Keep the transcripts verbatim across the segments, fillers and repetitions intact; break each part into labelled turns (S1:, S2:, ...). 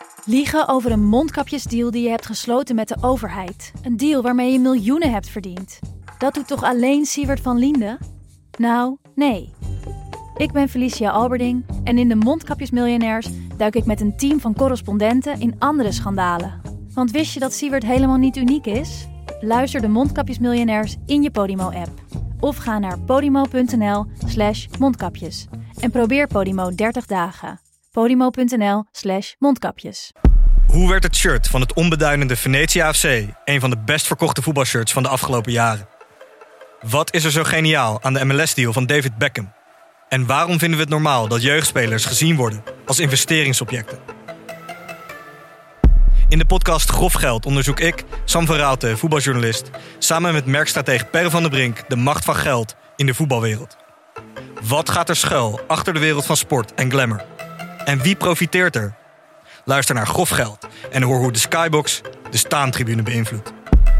S1: Liegen over een mondkapjesdeal die je hebt gesloten met de overheid. Een deal waarmee je miljoenen hebt verdiend. Dat doet toch alleen Siewert van Liende? Nou, nee. Ik ben Felicia Alberding en in de Mondkapjesmiljonairs duik ik met een team van correspondenten in andere schandalen. Want wist je dat Siewert helemaal niet uniek is? Luister de Mondkapjesmiljonairs in je Podimo-app. Of ga naar podimo.nl slash mondkapjes. En probeer Podimo dertig dagen. Podimo.nl slash mondkapjes.
S2: Hoe werd het shirt van het onbeduidende Venetia F C een van de best verkochte voetbalshirts van de afgelopen jaren? Wat is er zo geniaal aan de M L S-deal van David Beckham? En waarom vinden we het normaal dat jeugdspelers gezien worden als investeringsobjecten? In de podcast Grof Geld onderzoek ik, Sam van Raalte, voetbaljournalist, samen met merkstratege Per van der Brink de macht van geld in de voetbalwereld. Wat gaat er schuil achter de wereld van sport en glamour? En wie profiteert er? Luister naar Grof Geld en hoor hoe de Skybox de staantribune beïnvloedt.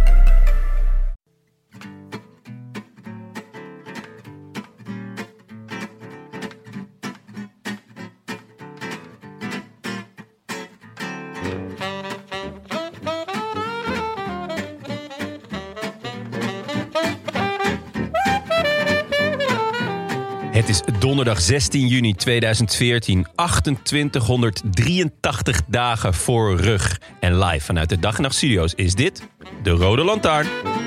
S3: Het is donderdag zestien juni tweeduizend veertien, achtentwintighonderddrieëntachtig dagen voor rug. En live vanuit de Dag en Nacht Studio's is dit de Rode Lantaarn.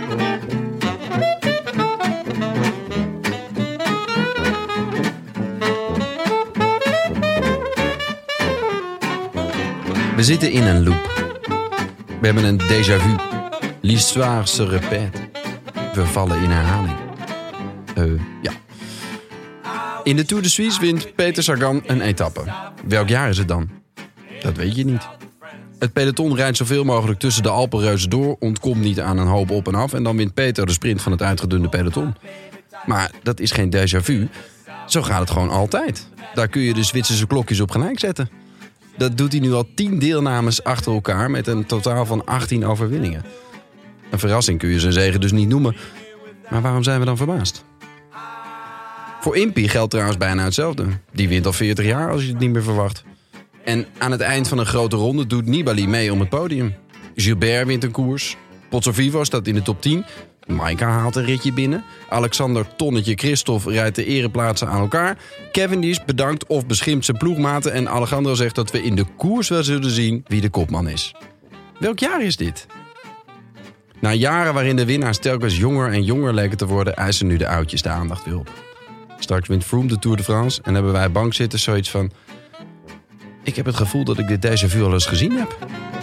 S4: We zitten in een loop. We hebben een déjà vu. L'histoire se répète. We vallen in herhaling. Uh, ja. In de Tour de Suisse wint Peter Sagan een etappe. Welk jaar is het dan? Dat weet je niet. Het peloton rijdt zoveel mogelijk tussen de Alpenreuzen door, ontkomt niet aan een hoop op en af en dan wint Peter de sprint van het uitgedunde peloton. Maar dat is geen déjà vu. Zo gaat het gewoon altijd. Daar kun je de Zwitserse klokjes op gelijk zetten. Dat doet hij nu al tien deelnames achter elkaar met een totaal van achttien overwinningen. Een verrassing kun je zijn zege dus niet noemen. Maar waarom zijn we dan verbaasd? Voor Impie geldt trouwens bijna hetzelfde. Die wint al veertig jaar als je het niet meer verwacht. En aan het eind van een grote ronde doet Nibali mee om het podium. Gilbert wint een koers. Pozzovivo staat in de top tien. Maika haalt een ritje binnen. Alexander Tonnetje Christophe rijdt de ereplaatsen aan elkaar. Cavendish bedankt of beschimpt zijn ploegmaten. En Alejandro zegt dat we in de koers wel zullen zien wie de kopman is. Welk jaar is dit? Na jaren waarin de winnaars telkens jonger en jonger leken te worden, eisen nu de oudjes de aandacht weer op. Straks wint Froome de Tour de France en hebben wij bankzitters zoiets van: ik heb het gevoel dat ik dit déjà vu al eens gezien heb.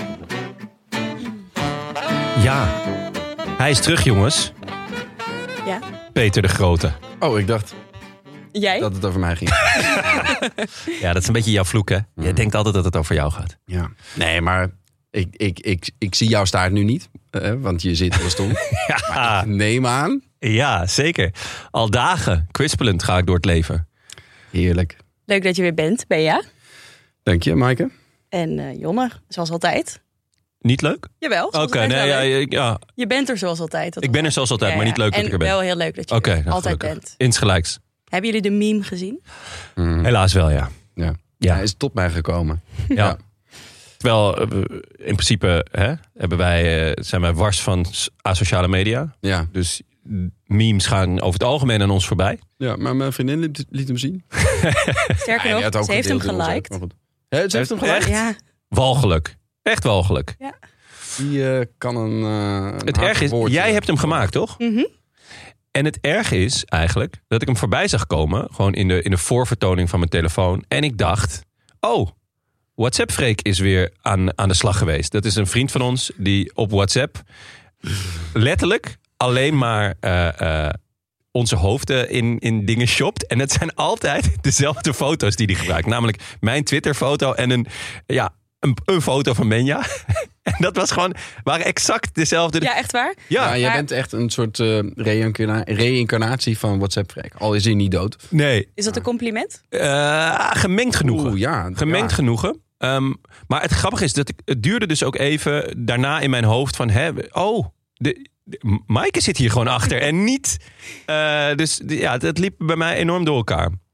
S3: Ja, hij is terug, jongens.
S5: Ja.
S3: Peter de Grote.
S4: Oh, ik dacht
S5: Jij?
S4: dat het over mij ging.
S3: Ja, dat is een beetje jouw vloek, hè? Jij denkt altijd dat het over jou gaat.
S4: Ja. Nee, maar ik, ik, ik, ik zie jouw staart nu niet, eh, want je zit heel stom.
S3: Ja.
S4: Maar ik neem aan.
S3: Ja, zeker. Al dagen, kwispelend ga ik door het leven.
S4: Heerlijk.
S5: Leuk dat je weer bent, Bea.
S4: Dank je, Maaike.
S5: En uh, Jonne, zoals altijd.
S3: Niet leuk?
S5: Jawel,
S3: Oké,
S5: zoals altijd
S3: nee,
S5: wel
S3: ja,
S5: leuk.
S3: ja.
S5: Je bent er zoals altijd. dat
S3: Ik ben er zoals altijd,
S5: Ja,
S3: maar
S5: ja.
S3: niet leuk dat
S5: en
S3: ik er ben.
S5: wel heel leuk dat je
S3: Oké,
S5: er
S3: nou,
S5: altijd
S3: gelukkig.
S5: bent.
S3: Insgelijks.
S5: Hebben jullie de meme gezien?
S4: Mm.
S3: Helaas wel, ja.
S4: Ja.
S3: Ja.
S4: Hij is tot mij gekomen.
S3: Ja.
S4: Ja.
S3: Terwijl, uh, in principe hè, hebben wij, uh, zijn wij wars van s- asociale media.
S4: Ja.
S3: Dus memes gaan over het algemeen aan ons voorbij.
S4: Ja, maar mijn vriendin liet, liet hem zien.
S5: Sterker
S4: Ja,
S5: nog,
S4: die had ook
S5: ze heeft hem
S4: gedeeld in onze
S5: geliked.
S4: app, maar goed. Hè, ze heeft hem
S3: Echt?
S4: geliked?
S5: Ja,
S3: Walgelijk. Echt walgelijk.
S4: Die uh, kan een, uh, een
S3: Het erg is,
S4: woordje.
S3: jij hebt hem gemaakt, toch?
S5: Mhm.
S3: En het erg is eigenlijk dat ik hem voorbij zag komen. Gewoon in de, in de voorvertoning van mijn telefoon. En ik dacht, oh, WhatsApp-Freek is weer aan, aan de slag geweest. Dat is een vriend van ons die op WhatsApp letterlijk alleen maar uh, uh, onze hoofden in, in dingen shopt. En het zijn altijd dezelfde foto's die hij gebruikt. Namelijk mijn Twitter-foto en een, ja, een, een foto van Menja. En dat was gewoon, waren exact dezelfde.
S5: Ja, echt waar?
S4: Ja,
S3: Ja,
S4: jij
S5: maar-
S4: bent echt een soort uh, reïncarna- reïncarnatie van WhatsApp-Freek. Al is hij niet dood.
S3: nee.
S5: Is dat een compliment?
S3: Uh, gemengd genoegen.
S4: Oeh, ja.
S3: Gemengd
S4: ja.
S3: genoegen. Um, maar het grappige is dat ik, het duurde dus ook even daarna in mijn hoofd van, hè, oh, de, de, Maaike zit hier gewoon achter en niet. Uh, dus ja, het liep bij mij enorm door elkaar.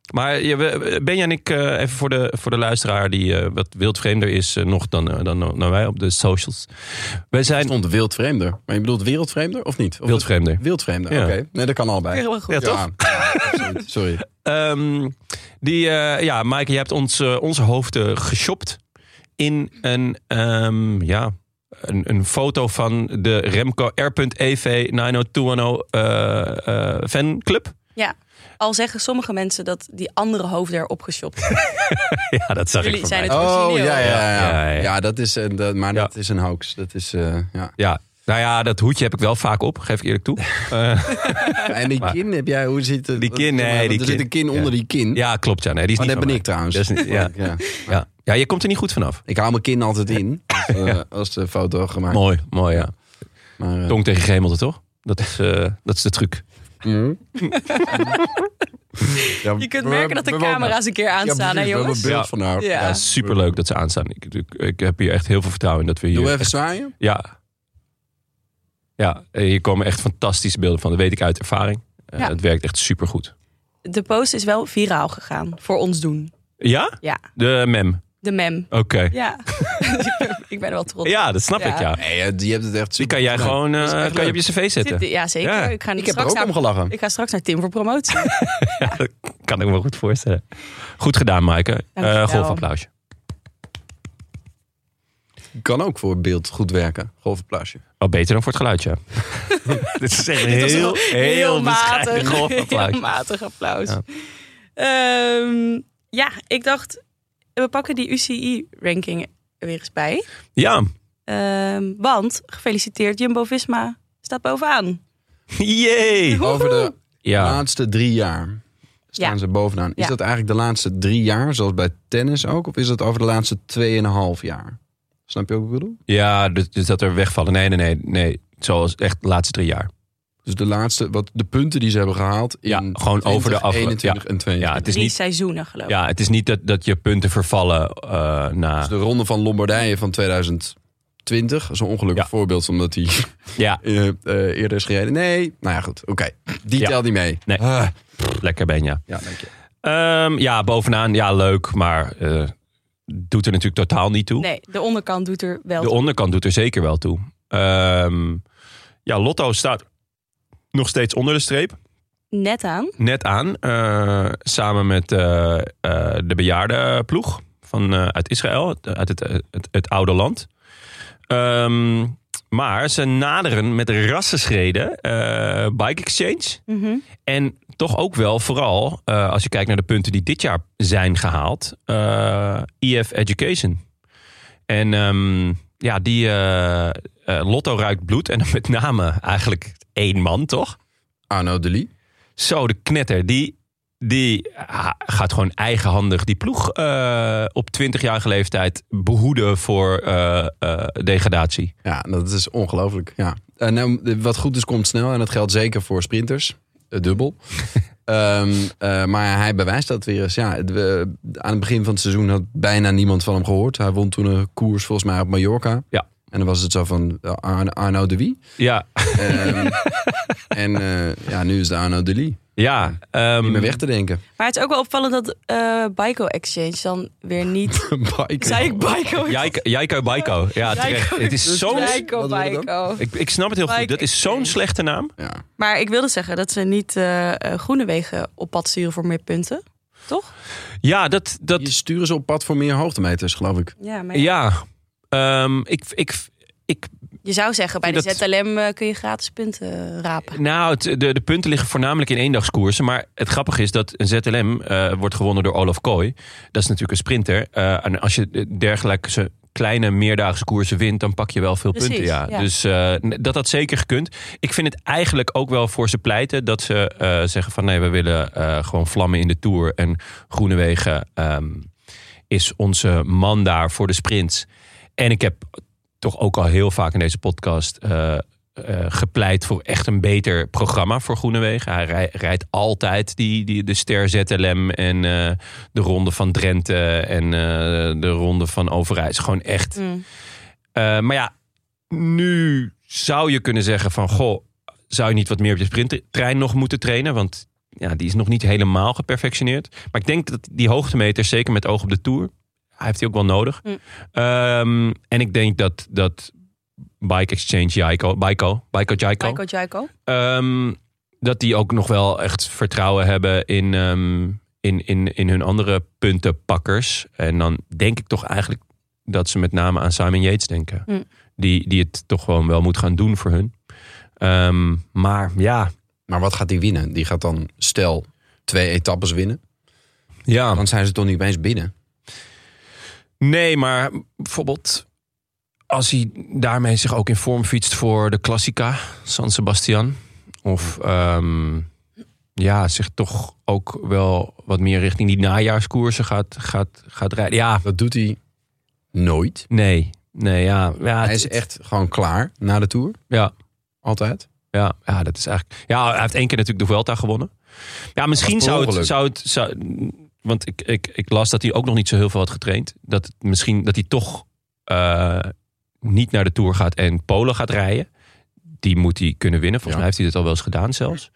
S3: Maar ja, we- Benja en ik, uh, even voor de, voor de luisteraar die uh, wat wildvreemder is uh, nog dan, uh, dan, dan wij op de socials. Wij
S4: Er
S3: zijn
S4: stond wildvreemder. Maar je bedoelt wereldvreemder of niet? Of
S3: wildvreemder.
S4: Wildvreemder,
S3: Ja.
S4: oké. Nee, dat kan allebei.
S5: Heel goed.
S3: Ja, toch?
S4: Ja, ja, absoluut. Sorry.
S3: Um, die, uh, ja, Maaike, je hebt ons, uh, onze hoofden geshopt in een, um, ja, een, een foto van de Remco R E V negen nul twee een nul uh, uh, fanclub.
S5: Ja, al zeggen sommige mensen dat die andere hoofden erop geshopt.
S3: Ja, dat zag
S5: Jullie
S3: ik
S5: zijn
S3: voorbij.
S5: het
S4: Oh,
S5: origineel.
S4: ja, ja, ja.
S3: Ja,
S4: Ja,
S3: ja, ja.
S4: dat is een, dat, maar
S3: Ja.
S4: dat is een hoax. Dat is, uh, ja.
S3: Ja, nou ja, dat hoedje heb ik wel vaak op, geef ik eerlijk toe. Uh,
S4: En die
S3: Maar-
S4: kin heb jij, hoe zit het?
S3: Die kin, nee,
S4: Want
S3: die
S4: Er zit
S3: kin.
S4: een kin
S3: Ja.
S4: onder die kin.
S3: ja, klopt, ja. Nee, die is
S4: Maar
S3: niet
S4: dat ben
S3: van
S4: ik trouwens.
S3: Dat is niet- ja.
S4: ja.
S3: Ja. Ja, je komt er niet goed vanaf.
S4: Ik hou mijn kin altijd in als, uh, als de foto gemaakt
S3: Mooi, mooi, ja.
S4: Maar, uh,
S3: Tong tegen gehemelte, toch? Dat is, uh, dat is de truc.
S4: mm. Ja,
S5: Je kunt
S4: we-
S5: merken dat de
S4: we-
S5: camera's een keer
S4: Ja,
S5: aanstaan,
S4: precies,
S5: hè
S4: we hebben
S5: jongens?
S4: een beeld
S3: Ja.
S4: van haar.
S5: Ja.
S3: Ja, superleuk dat ze aanstaan. Ik, ik, ik heb hier echt heel veel vertrouwen in dat we hier...
S4: Doe even zwaaien.
S3: Ja. Ja, hier komen echt fantastische beelden van. Dat weet ik uit ervaring. Uh,
S5: Ja.
S3: Het werkt echt supergoed.
S5: De post is wel viraal gegaan, voor ons doen.
S3: Ja?
S5: Ja,
S3: De mem.
S5: de mem.
S3: Oké.
S5: Ja, ik ben er wel trots op.
S3: Ja, dat snap
S5: Ja.
S3: ik, ja.
S4: Nee, je hebt het echt
S3: Die
S4: super
S3: kan jij
S4: gedaan.
S3: gewoon uh,
S4: Dat is echt
S3: kan je op
S4: leuk.
S3: je cv zetten.
S5: Zit- Ja, zeker.
S3: Ja.
S5: Ik, ga
S4: Ik heb er
S5: straks
S4: ook
S5: naar,
S4: om gelachen.
S5: ik ga straks naar Tim voor promotie.
S3: Ja, dat kan ik me goed voorstellen. Goed gedaan, Maaike.
S5: Dankjewel.
S3: Uh, golfapplausje.
S4: Kan ook voor beeld goed werken. Golfapplausje.
S3: Oh, beter dan voor het geluid, ja. Dit is echt een
S5: Dit was
S3: heel,
S5: wel
S3: heel bescheiden
S5: matig,
S3: golfapplaus.
S5: heel matig applaus.
S3: Ja.
S5: Ehm, ja, ik dacht, we pakken die U C I-ranking er weer eens bij.
S3: Ja,
S5: Ehm, want, gefeliciteerd, Jumbo-Visma staat bovenaan.
S3: yay!
S4: Over de
S3: Ja,
S4: laatste drie jaar staan
S5: Ja.
S4: ze bovenaan. Is
S5: Ja.
S4: dat eigenlijk de laatste drie jaar, zoals bij tennis ook? Of is dat over de laatste tweeënhalf jaar? Snap je ook wat ik bedoel?
S3: ja dus, dus dat er wegvallen. Nee, nee, nee. nee. Zoals echt de laatste drie jaar.
S4: Dus de laatste, wat de punten die ze hebben gehaald in
S3: Ja, gewoon over de afge-
S4: eenentwintig en
S3: Ja,
S4: tweeëntwintig.
S3: het is
S5: Drie
S3: niet,
S5: seizoenen, geloof ik.
S3: ja, het is niet dat, dat je punten vervallen uh, na...
S4: Dus de ronde van Lombardije van tweeduizend twintig. Dat is een ongelukkig
S3: Ja.
S4: voorbeeld, omdat die
S3: Ja,
S4: uh, uh, eerder is gereden. Nee, nou ja, goed. Oké, die
S3: Ja.
S4: telt niet mee.
S3: Nee.
S4: Ah,
S3: lekker Benja.
S4: ja, dank je.
S3: Um, ja, bovenaan, ja, leuk. Maar uh, doet er natuurlijk totaal niet toe.
S5: Nee, de onderkant doet er wel
S3: De
S5: toe.
S3: onderkant doet er zeker wel toe. Um, ja, Lotto staat nog steeds onder de streep.
S5: Net aan.
S3: Net aan. Uh, samen met uh, uh, de bejaardenploeg van, uh, uit Israël. Uit het, het, het oude land. Um, maar ze naderen met rassenschreden uh, Bike Exchange.
S5: Mhm.
S3: En toch ook wel vooral, uh, als je kijkt naar de punten die dit jaar zijn gehaald. Uh, E F Education. En um, ja, die uh, uh, Lotto ruikt bloed. En dan met name eigenlijk één man, toch?
S4: Arno Delis.
S3: Zo, de knetter. Die, die uh, gaat gewoon eigenhandig die ploeg uh, op twintigjarige leeftijd behoeden voor uh, uh, degradatie.
S4: Ja, dat is ongelooflijk. Ja. Uh, nou, wat goed is, komt snel. En dat geldt zeker voor sprinters. Uh, dubbel. um, uh, maar hij bewijst dat weer eens. Ja, we, aan het begin van het seizoen had bijna niemand van hem gehoord. Hij won toen een koers volgens mij op Mallorca.
S3: Ja.
S4: En dan was het zo van uh, Arno, Arno de Wie.
S3: Ja,
S4: Um, en uh, ja, nu is de Arno Delis.
S3: ja. Um,
S4: Niet meer weg te denken.
S5: Maar het is ook wel opvallend dat uh, Biko Exchange dan weer niet...
S4: Bike.
S5: Zei ik Biko?
S3: Jaiko, Jaiko Baiko. Ja, terecht.
S5: Jaiko.
S3: Het is zo'n...
S5: Biko,
S4: Wat wil je dan?
S5: Biko.
S3: Ik, ik snap het heel goed.
S5: Bike
S3: Dat is zo'n
S5: Exchange.
S3: slechte naam.
S4: Ja.
S5: Maar ik wilde zeggen dat ze niet uh, uh, Groenewegen op pad sturen voor meer punten. Toch?
S3: Ja, dat... dat
S4: Je sturen ze op pad voor meer hoogtemeters, geloof ik.
S5: Ja, maar ja.
S3: ja. Um, ik, ik, ik,
S5: Je zou zeggen, bij de
S3: Dat-
S5: Z L M uh, kun je gratis punten rapen.
S3: nou, het, de, de punten liggen voornamelijk in eendagskoersen. Maar het grappige is dat een Z L M uh, wordt gewonnen door Olaf Kooi. Dat is natuurlijk een sprinter. Uh, en als je dergelijke kleine meerdaagse koersen wint, dan pak je wel veel
S5: Precies,
S3: punten. Ja.
S5: ja.
S3: Dus uh, dat had zeker gekund. Ik vind het eigenlijk ook wel voor ze pleiten dat ze uh, zeggen van nee, we willen uh, gewoon vlammen in de Tour. En Groenewegen um, is onze man daar voor de sprints. En ik heb toch ook al heel vaak in deze podcast uh, uh, gepleit voor echt een beter programma voor Groenewegen. Hij rij, rijdt altijd die, die, de Ster Z L M en uh, de Ronde van Drenthe en uh, de Ronde van Overijs. Gewoon echt.
S5: Mm.
S3: Uh, maar ja, nu zou je kunnen zeggen van goh, zou je niet wat meer op je sprinttrein nog moeten trainen? Want ja, die is nog niet helemaal geperfectioneerd. Maar ik denk dat die hoogtemeters, zeker met oog op de Tour, hij heeft die ook wel nodig. Mm. Um, en ik denk dat, dat Bike Exchange Jaiko, Baiko, Baiko Jaiko,
S5: Baiko Jaiko.
S3: Um, dat die ook nog wel echt vertrouwen hebben in, um, in, in, in hun andere puntenpakkers. En dan denk ik toch eigenlijk dat ze met name aan Simon Yates denken. Mm. Die, die het toch gewoon wel moet gaan doen voor hun. Um, maar ja.
S4: Maar wat gaat die winnen? Die gaat dan, stel, twee etappes winnen.
S3: Ja.
S4: Dan zijn ze toch niet opeens binnen?
S3: Nee, maar bijvoorbeeld als hij daarmee zich ook in vorm fietst voor de Classica, San Sebastian. Of um, ja, zich toch ook wel wat meer richting die najaarskoersen gaat, gaat, gaat rijden. Ja.
S4: Dat doet hij nooit.
S3: Nee, nee, ja. ja
S4: hij
S3: het,
S4: is echt gewoon klaar na de Tour.
S3: Ja.
S4: Altijd.
S3: Ja, ja, dat is eigenlijk. Ja, hij heeft één keer natuurlijk de Vuelta gewonnen. Ja, misschien zou het, zou het, zou, want ik, ik, ik las dat hij ook nog niet zo heel veel had getraind. Dat het misschien dat hij toch uh, niet naar de Tour gaat en Polen gaat rijden. Die moet hij kunnen winnen. Volgens ja. mij heeft hij dit al wel eens gedaan zelfs.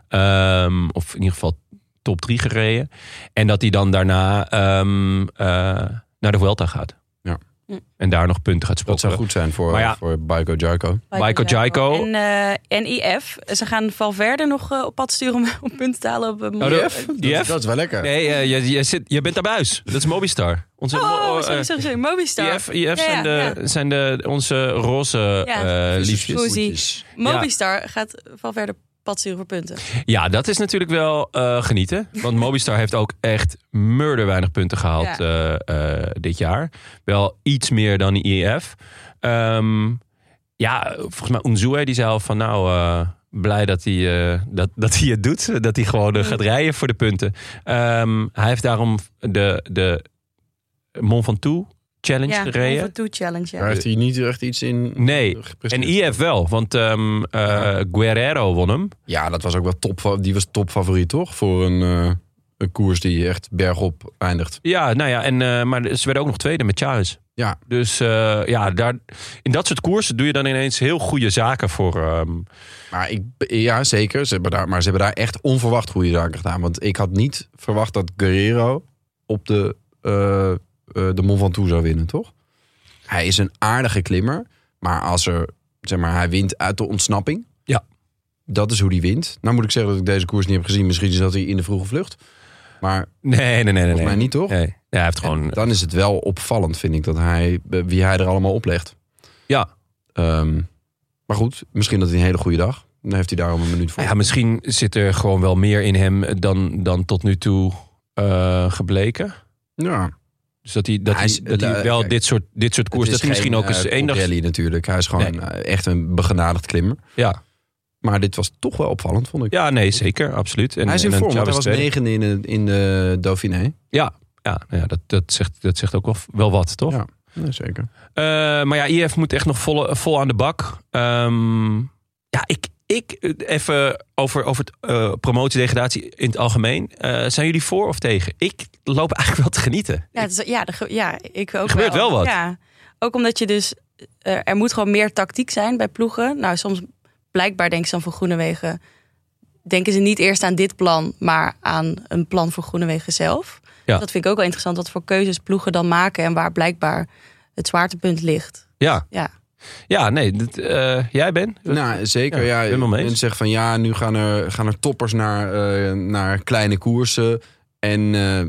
S3: Um, of in ieder geval top drie gereden. En dat hij dan daarna um, uh, naar de Vuelta gaat.
S4: Ja.
S3: En daar nog punten gaat spotten.
S4: Dat zou goed zijn voor, ja, voor Baiko Jaiko.
S3: Baiko Jaiko.
S5: En, uh, en I F. Ze gaan Valverde nog uh, op pad sturen om, om punten te halen op uh,
S3: oh,
S4: I F? Dat, dat is wel lekker.
S3: Nee, uh, je, je, zit, je bent daarbij. Dat is Mobistar. Onze,
S5: oh, sorry, sorry, sorry. Mobistar.
S3: I F, I F ja, zijn, de, ja. zijn de, onze roze ja. uh, liefjes.
S5: Mobistar ja. gaat Valverde pad sturen voor punten.
S3: Ja, dat is natuurlijk wel uh, genieten. Want Mobistar heeft ook echt murder weinig punten gehaald ja. uh, uh, dit jaar. Wel iets meer dan I F. Um, ja, volgens mij Unzue die zei al van nou... Uh, blij dat hij, uh, dat, dat hij het doet. Dat hij gewoon uh, gaat rijden voor de punten. Um, hij heeft daarom de, de Mont Ventoux Challenge
S5: ja,
S3: gereden.
S5: Mont Ventoux Challenge, ja.
S4: Daar heeft hij niet echt iets in
S3: Nee, en I F wel. Want um, uh, ja. Guerrero won hem.
S4: Ja, dat was ook wel top. Die was topfavoriet, toch? Voor een, uh, een koers die echt bergop eindigt.
S3: Ja, nou ja. En, uh, maar ze werden ook nog tweede met Chaves.
S4: Ja.
S3: Dus uh, ja, daar, in dat soort koersen doe je dan ineens heel goede zaken voor. Um...
S4: Maar ik, ja, zeker. Ze hebben daar, maar ze hebben daar echt onverwacht goede zaken gedaan. Want ik had niet verwacht dat Guerrero op de, uh, uh, de Mont Ventoux zou winnen, toch? Hij is een aardige klimmer. Maar als er, zeg maar, hij wint uit de ontsnapping.
S3: Ja.
S4: Dat is hoe hij wint. Nou moet ik zeggen dat ik deze koers niet heb gezien. Misschien zat hij in de vroege vlucht. Maar
S3: nee, nee, nee, nee.
S4: volgens
S3: nee.
S4: mij niet, toch?
S3: Nee. Ja, hij heeft gewoon...
S4: Dan is het wel opvallend, vind ik, dat hij wie hij er allemaal oplegt.
S3: Ja.
S4: Um, maar goed, misschien dat hij een hele goede dag. Dan heeft hij daar om een minuut voor.
S3: Ja, misschien zit er gewoon wel meer in hem dan, dan tot nu toe uh, gebleken.
S4: Ja.
S3: Dus dat hij, dat hij,
S4: hij, is,
S3: dat hij wel
S4: kijk,
S3: dit soort, dit soort koers... dat hij misschien
S4: geen,
S3: ook eens
S4: uh,
S3: één dag...
S4: rally natuurlijk. Hij is gewoon nee. echt een begenadigd klimmer.
S3: Ja.
S4: Maar dit was toch wel opvallend, vond ik.
S3: Ja, nee, zeker. Absoluut. En,
S4: hij is in
S3: en
S4: vorm, want hij was negende in de, in de Dauphiné.
S3: Ja, ja, ja dat, dat, zegt, dat zegt ook wel, wel wat, toch?
S4: Ja, nee, zeker.
S3: Uh, maar ja, I F moet echt nog vol, vol aan de bak. Um, ja, ik... Ik, even over, over het uh, promotiedegradatie in het algemeen. Uh, zijn jullie voor of tegen? Ik loop eigenlijk wel te genieten.
S5: Ja, het is, ja, de, ja ik ook
S3: er gebeurt wel, wel wat.
S5: Ja, ook omdat je dus... Uh, er moet gewoon meer tactiek zijn bij ploegen. Nou, soms blijkbaar denken ze dan voor Groenewegen... denken ze niet eerst aan dit plan... maar aan een plan voor Groenewegen zelf.
S3: Ja.
S5: Dat vind ik ook wel interessant. Wat voor keuzes ploegen dan maken... en waar blijkbaar het zwaartepunt ligt.
S3: Ja,
S5: ja.
S3: Ja, nee, dat, uh, jij Ben?
S4: Nou, zeker. Ja,
S3: ja,
S4: ja, en zegt van ja, nu gaan er, gaan er toppers naar, uh, naar kleine koersen. En uh, nou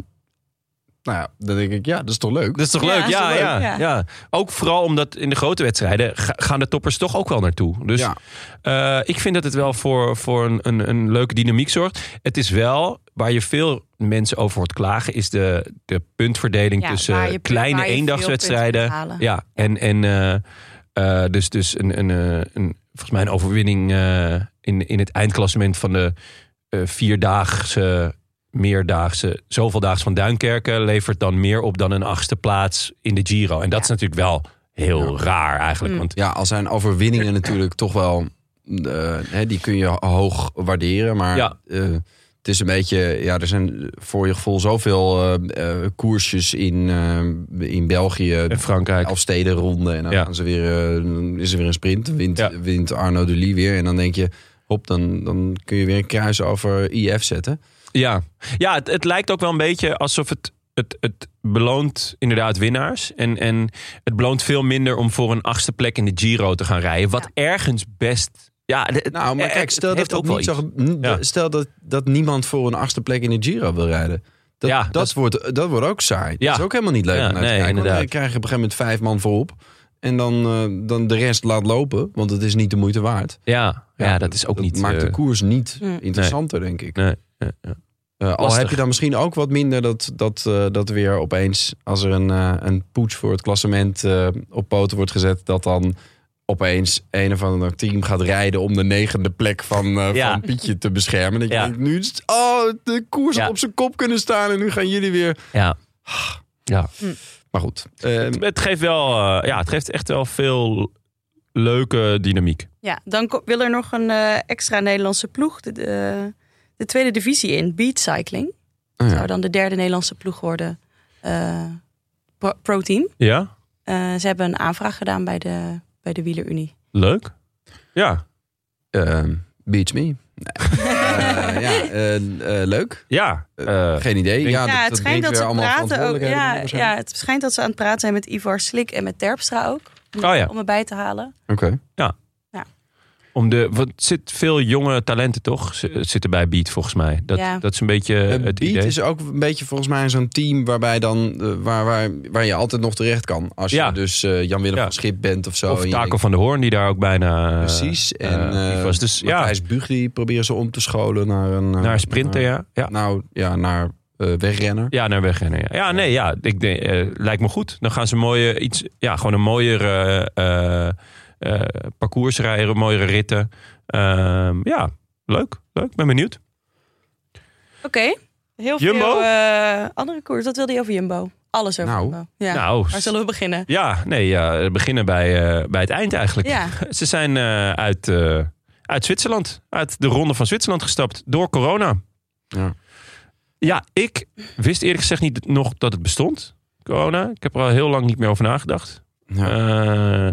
S4: ja, dan denk ik, ja, dat is toch leuk?
S3: Dat is toch ja, leuk? Ja, leuk. Ja, ja. ja. Ook vooral omdat in de grote wedstrijden gaan de toppers toch ook wel naartoe. Dus ja. uh, ik vind dat het wel voor, voor een, een, een leuke dynamiek zorgt. Het is wel, waar je veel mensen over hoort klagen, is de, de puntverdeling ja, tussen je, kleine eendagswedstrijden. Ja, en... en uh, Uh, dus dus een, een, een, volgens mij een overwinning uh, in, in het eindklassement van de uh, vierdaagse, meerdaagse, zoveeldaags van Duinkerken levert dan meer op dan een achtste plaats in de Giro. En dat ja. is natuurlijk wel heel ja. raar eigenlijk.
S4: Mm.
S3: Want,
S4: ja, al zijn overwinningen natuurlijk toch wel, uh, hè, die kun je hoog waarderen, maar...
S3: Ja.
S4: Uh, Het is een beetje, ja, er zijn voor je gevoel zoveel uh, uh, koersjes in, uh, in België.
S3: En Frankrijk.
S4: Elfstedenronde. En dan ja. gaan ze weer, uh, is er weer een sprint. Wint, ja. wint Arnaud Delis weer. En dan denk je, Hop, dan, dan kun je weer een kruis over I F zetten.
S3: Ja, ja het, het lijkt ook wel een beetje alsof het, het, het beloont inderdaad winnaars. En, en het beloont veel minder om voor een achtste plek in de Giro te gaan rijden. Wat ja. ergens best... Ja, het,
S4: nou, maar kijk, stel, dat, dat
S3: ook
S4: niet zo, ja. stel dat, dat niemand voor een achtste plek in de Giro wil rijden. Dat,
S3: ja,
S4: dat,
S3: dat,
S4: wordt, dat wordt ook saai.
S3: Ja.
S4: Dat is ook helemaal niet leuk.
S3: Ja,
S4: om naar te
S3: nee,
S4: kijken,
S3: inderdaad.
S4: Dan krijg je op een gegeven moment vijf man voorop. En dan, uh, dan de rest laat lopen, want het is niet de moeite waard.
S3: Ja, ja, ja dat is ook
S4: dat
S3: niet...
S4: maakt de
S3: uh,
S4: koers niet
S5: nee.
S4: interessanter, denk ik.
S3: Nee, ja, ja.
S4: Uh, al heb je dan misschien ook wat minder dat, dat, uh, dat weer opeens... als er een, uh, een poets voor het klassement uh, op poten wordt gezet... dat dan opeens een of ander team gaat rijden... om de negende plek van, uh,
S3: ja.
S4: van Pietje te beschermen. Dat je
S3: ja.
S4: denkt, nu is het, oh, de koers
S3: ja.
S4: had op zijn kop kunnen staan... en nu gaan jullie weer...
S3: Ja, ja.
S4: Hm. Maar goed. Uh,
S3: het, het, geeft wel, uh, ja, het geeft echt wel veel leuke dynamiek.
S5: Ja, dan ko- wil er nog een uh, extra Nederlandse ploeg... de, de, de tweede divisie in, Beat Cycling.
S4: oh ja.
S5: Zou dan de derde Nederlandse ploeg worden. Uh, pro- Pro-team.
S3: Ja?
S5: Uh, ze hebben een aanvraag gedaan bij de, bij de Wielerunie.
S3: Leuk. Ja.
S4: Uh, beats me. Nee. uh, ja, uh, uh, leuk.
S3: Ja.
S4: Uh, Geen idee. Ja,
S5: ja,
S4: dat,
S5: het
S4: dat
S5: schijnt dat ze praten ook. Ja,
S4: mee,
S5: ja, het schijnt dat ze aan het praten zijn met Ivar Slik en met Terpstra ook. Om,
S3: oh ja.
S5: om erbij te halen.
S4: Oké. Okay.
S3: Ja.
S5: ja.
S3: Om de, wat zit veel jonge talenten toch? Z- zitten bij Beat volgens mij. Dat,
S5: ja.
S3: dat is een beetje
S4: uh,
S3: het
S4: Beat
S3: idee.
S4: is ook een beetje volgens mij zo'n team waarbij dan uh, waar, waar, waar je altijd nog terecht kan. Als je
S3: ja.
S4: dus uh, Jan-Willem
S3: ja.
S4: van Schip bent of zo.
S3: Of Taco
S4: denkt,
S3: van der Hoorn die daar ook bijna... Uh,
S4: precies. En uh,
S3: was. Dus,
S4: Matthijs
S3: ja.
S4: Buug die proberen ze om te scholen naar een... Uh,
S3: naar een sprinter,
S4: naar,
S3: ja. ja.
S4: Nou, ja, naar uh, wegrenner.
S3: Ja, naar wegrennen. Ja, ja nee, ja. Ik denk, uh, lijkt me goed. Dan gaan ze mooie, iets, ja, gewoon een mooiere uh, uh, parcours rijden, mooiere ritten. Uh, ja, leuk. Leuk. Ben benieuwd.
S5: Oké. Okay. Heel
S3: Jumbo?
S5: veel uh, andere koers. Wat wilde je over Jumbo? Alles over
S4: nou,
S5: Jumbo. Ja.
S3: Nou,
S5: waar zullen we beginnen?
S3: Ja, nee, ja, we beginnen bij, uh, bij het eind eigenlijk.
S5: Ja.
S3: Ze zijn uh, uit, uh, uit Zwitserland, uit de Ronde van Zwitserland gestapt door corona.
S4: Ja.
S3: Ja, ik wist eerlijk gezegd niet nog dat het bestond, corona. Ik heb er al heel lang niet meer over nagedacht. Ja, uh,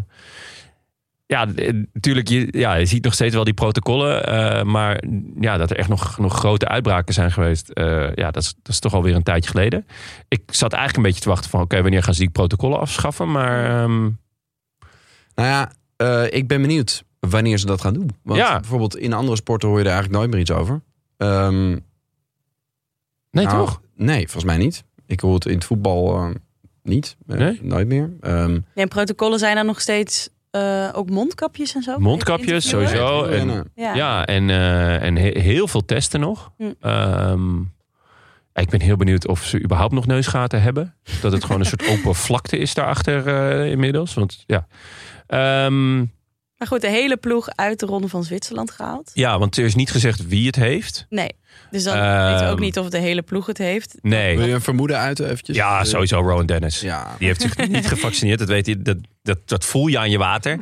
S3: ja natuurlijk, je, ja, je ziet nog steeds wel die protocollen. Uh, maar ja, dat er echt nog, nog grote uitbraken zijn geweest. Uh, ja, dat is, dat is toch alweer een tijdje geleden. Ik zat eigenlijk een beetje te wachten van... oké, okay, wanneer gaan ze die protocollen afschaffen? Maar... Um...
S4: Nou ja, uh, ik ben benieuwd wanneer ze dat gaan doen. Want
S3: ja.
S4: bijvoorbeeld in andere sporten hoor je er eigenlijk nooit meer iets over. Um,
S3: nee,
S4: nou,
S3: toch?
S4: Nee, volgens mij niet. Ik hoor het in het voetbal uh, niet. Uh,
S3: nee?
S4: Nooit meer. Um,
S5: en protocollen zijn er nog steeds... Uh, ook mondkapjes en zo?
S3: Mondkapjes, sowieso. En, ja. ja, en, uh, en he- heel veel testen nog. Mm. Um, ik ben heel benieuwd of ze überhaupt nog neusgaten hebben. Dat het gewoon een soort open vlakte is daarachter uh, inmiddels. Want ja... Um,
S5: maar goed, de hele ploeg uit de Ronde van Zwitserland gehaald.
S3: Ja, want er is niet gezegd wie het heeft.
S5: Nee, dus dan
S3: um,
S5: weten we ook niet of de hele ploeg het heeft.
S3: Nee.
S4: Wil je een vermoeden uiten eventjes?
S3: Ja, sowieso Rowan Dennis.
S4: Ja.
S3: Die heeft zich niet gevaccineerd. Dat, weet je, dat, dat, dat voel je aan je water.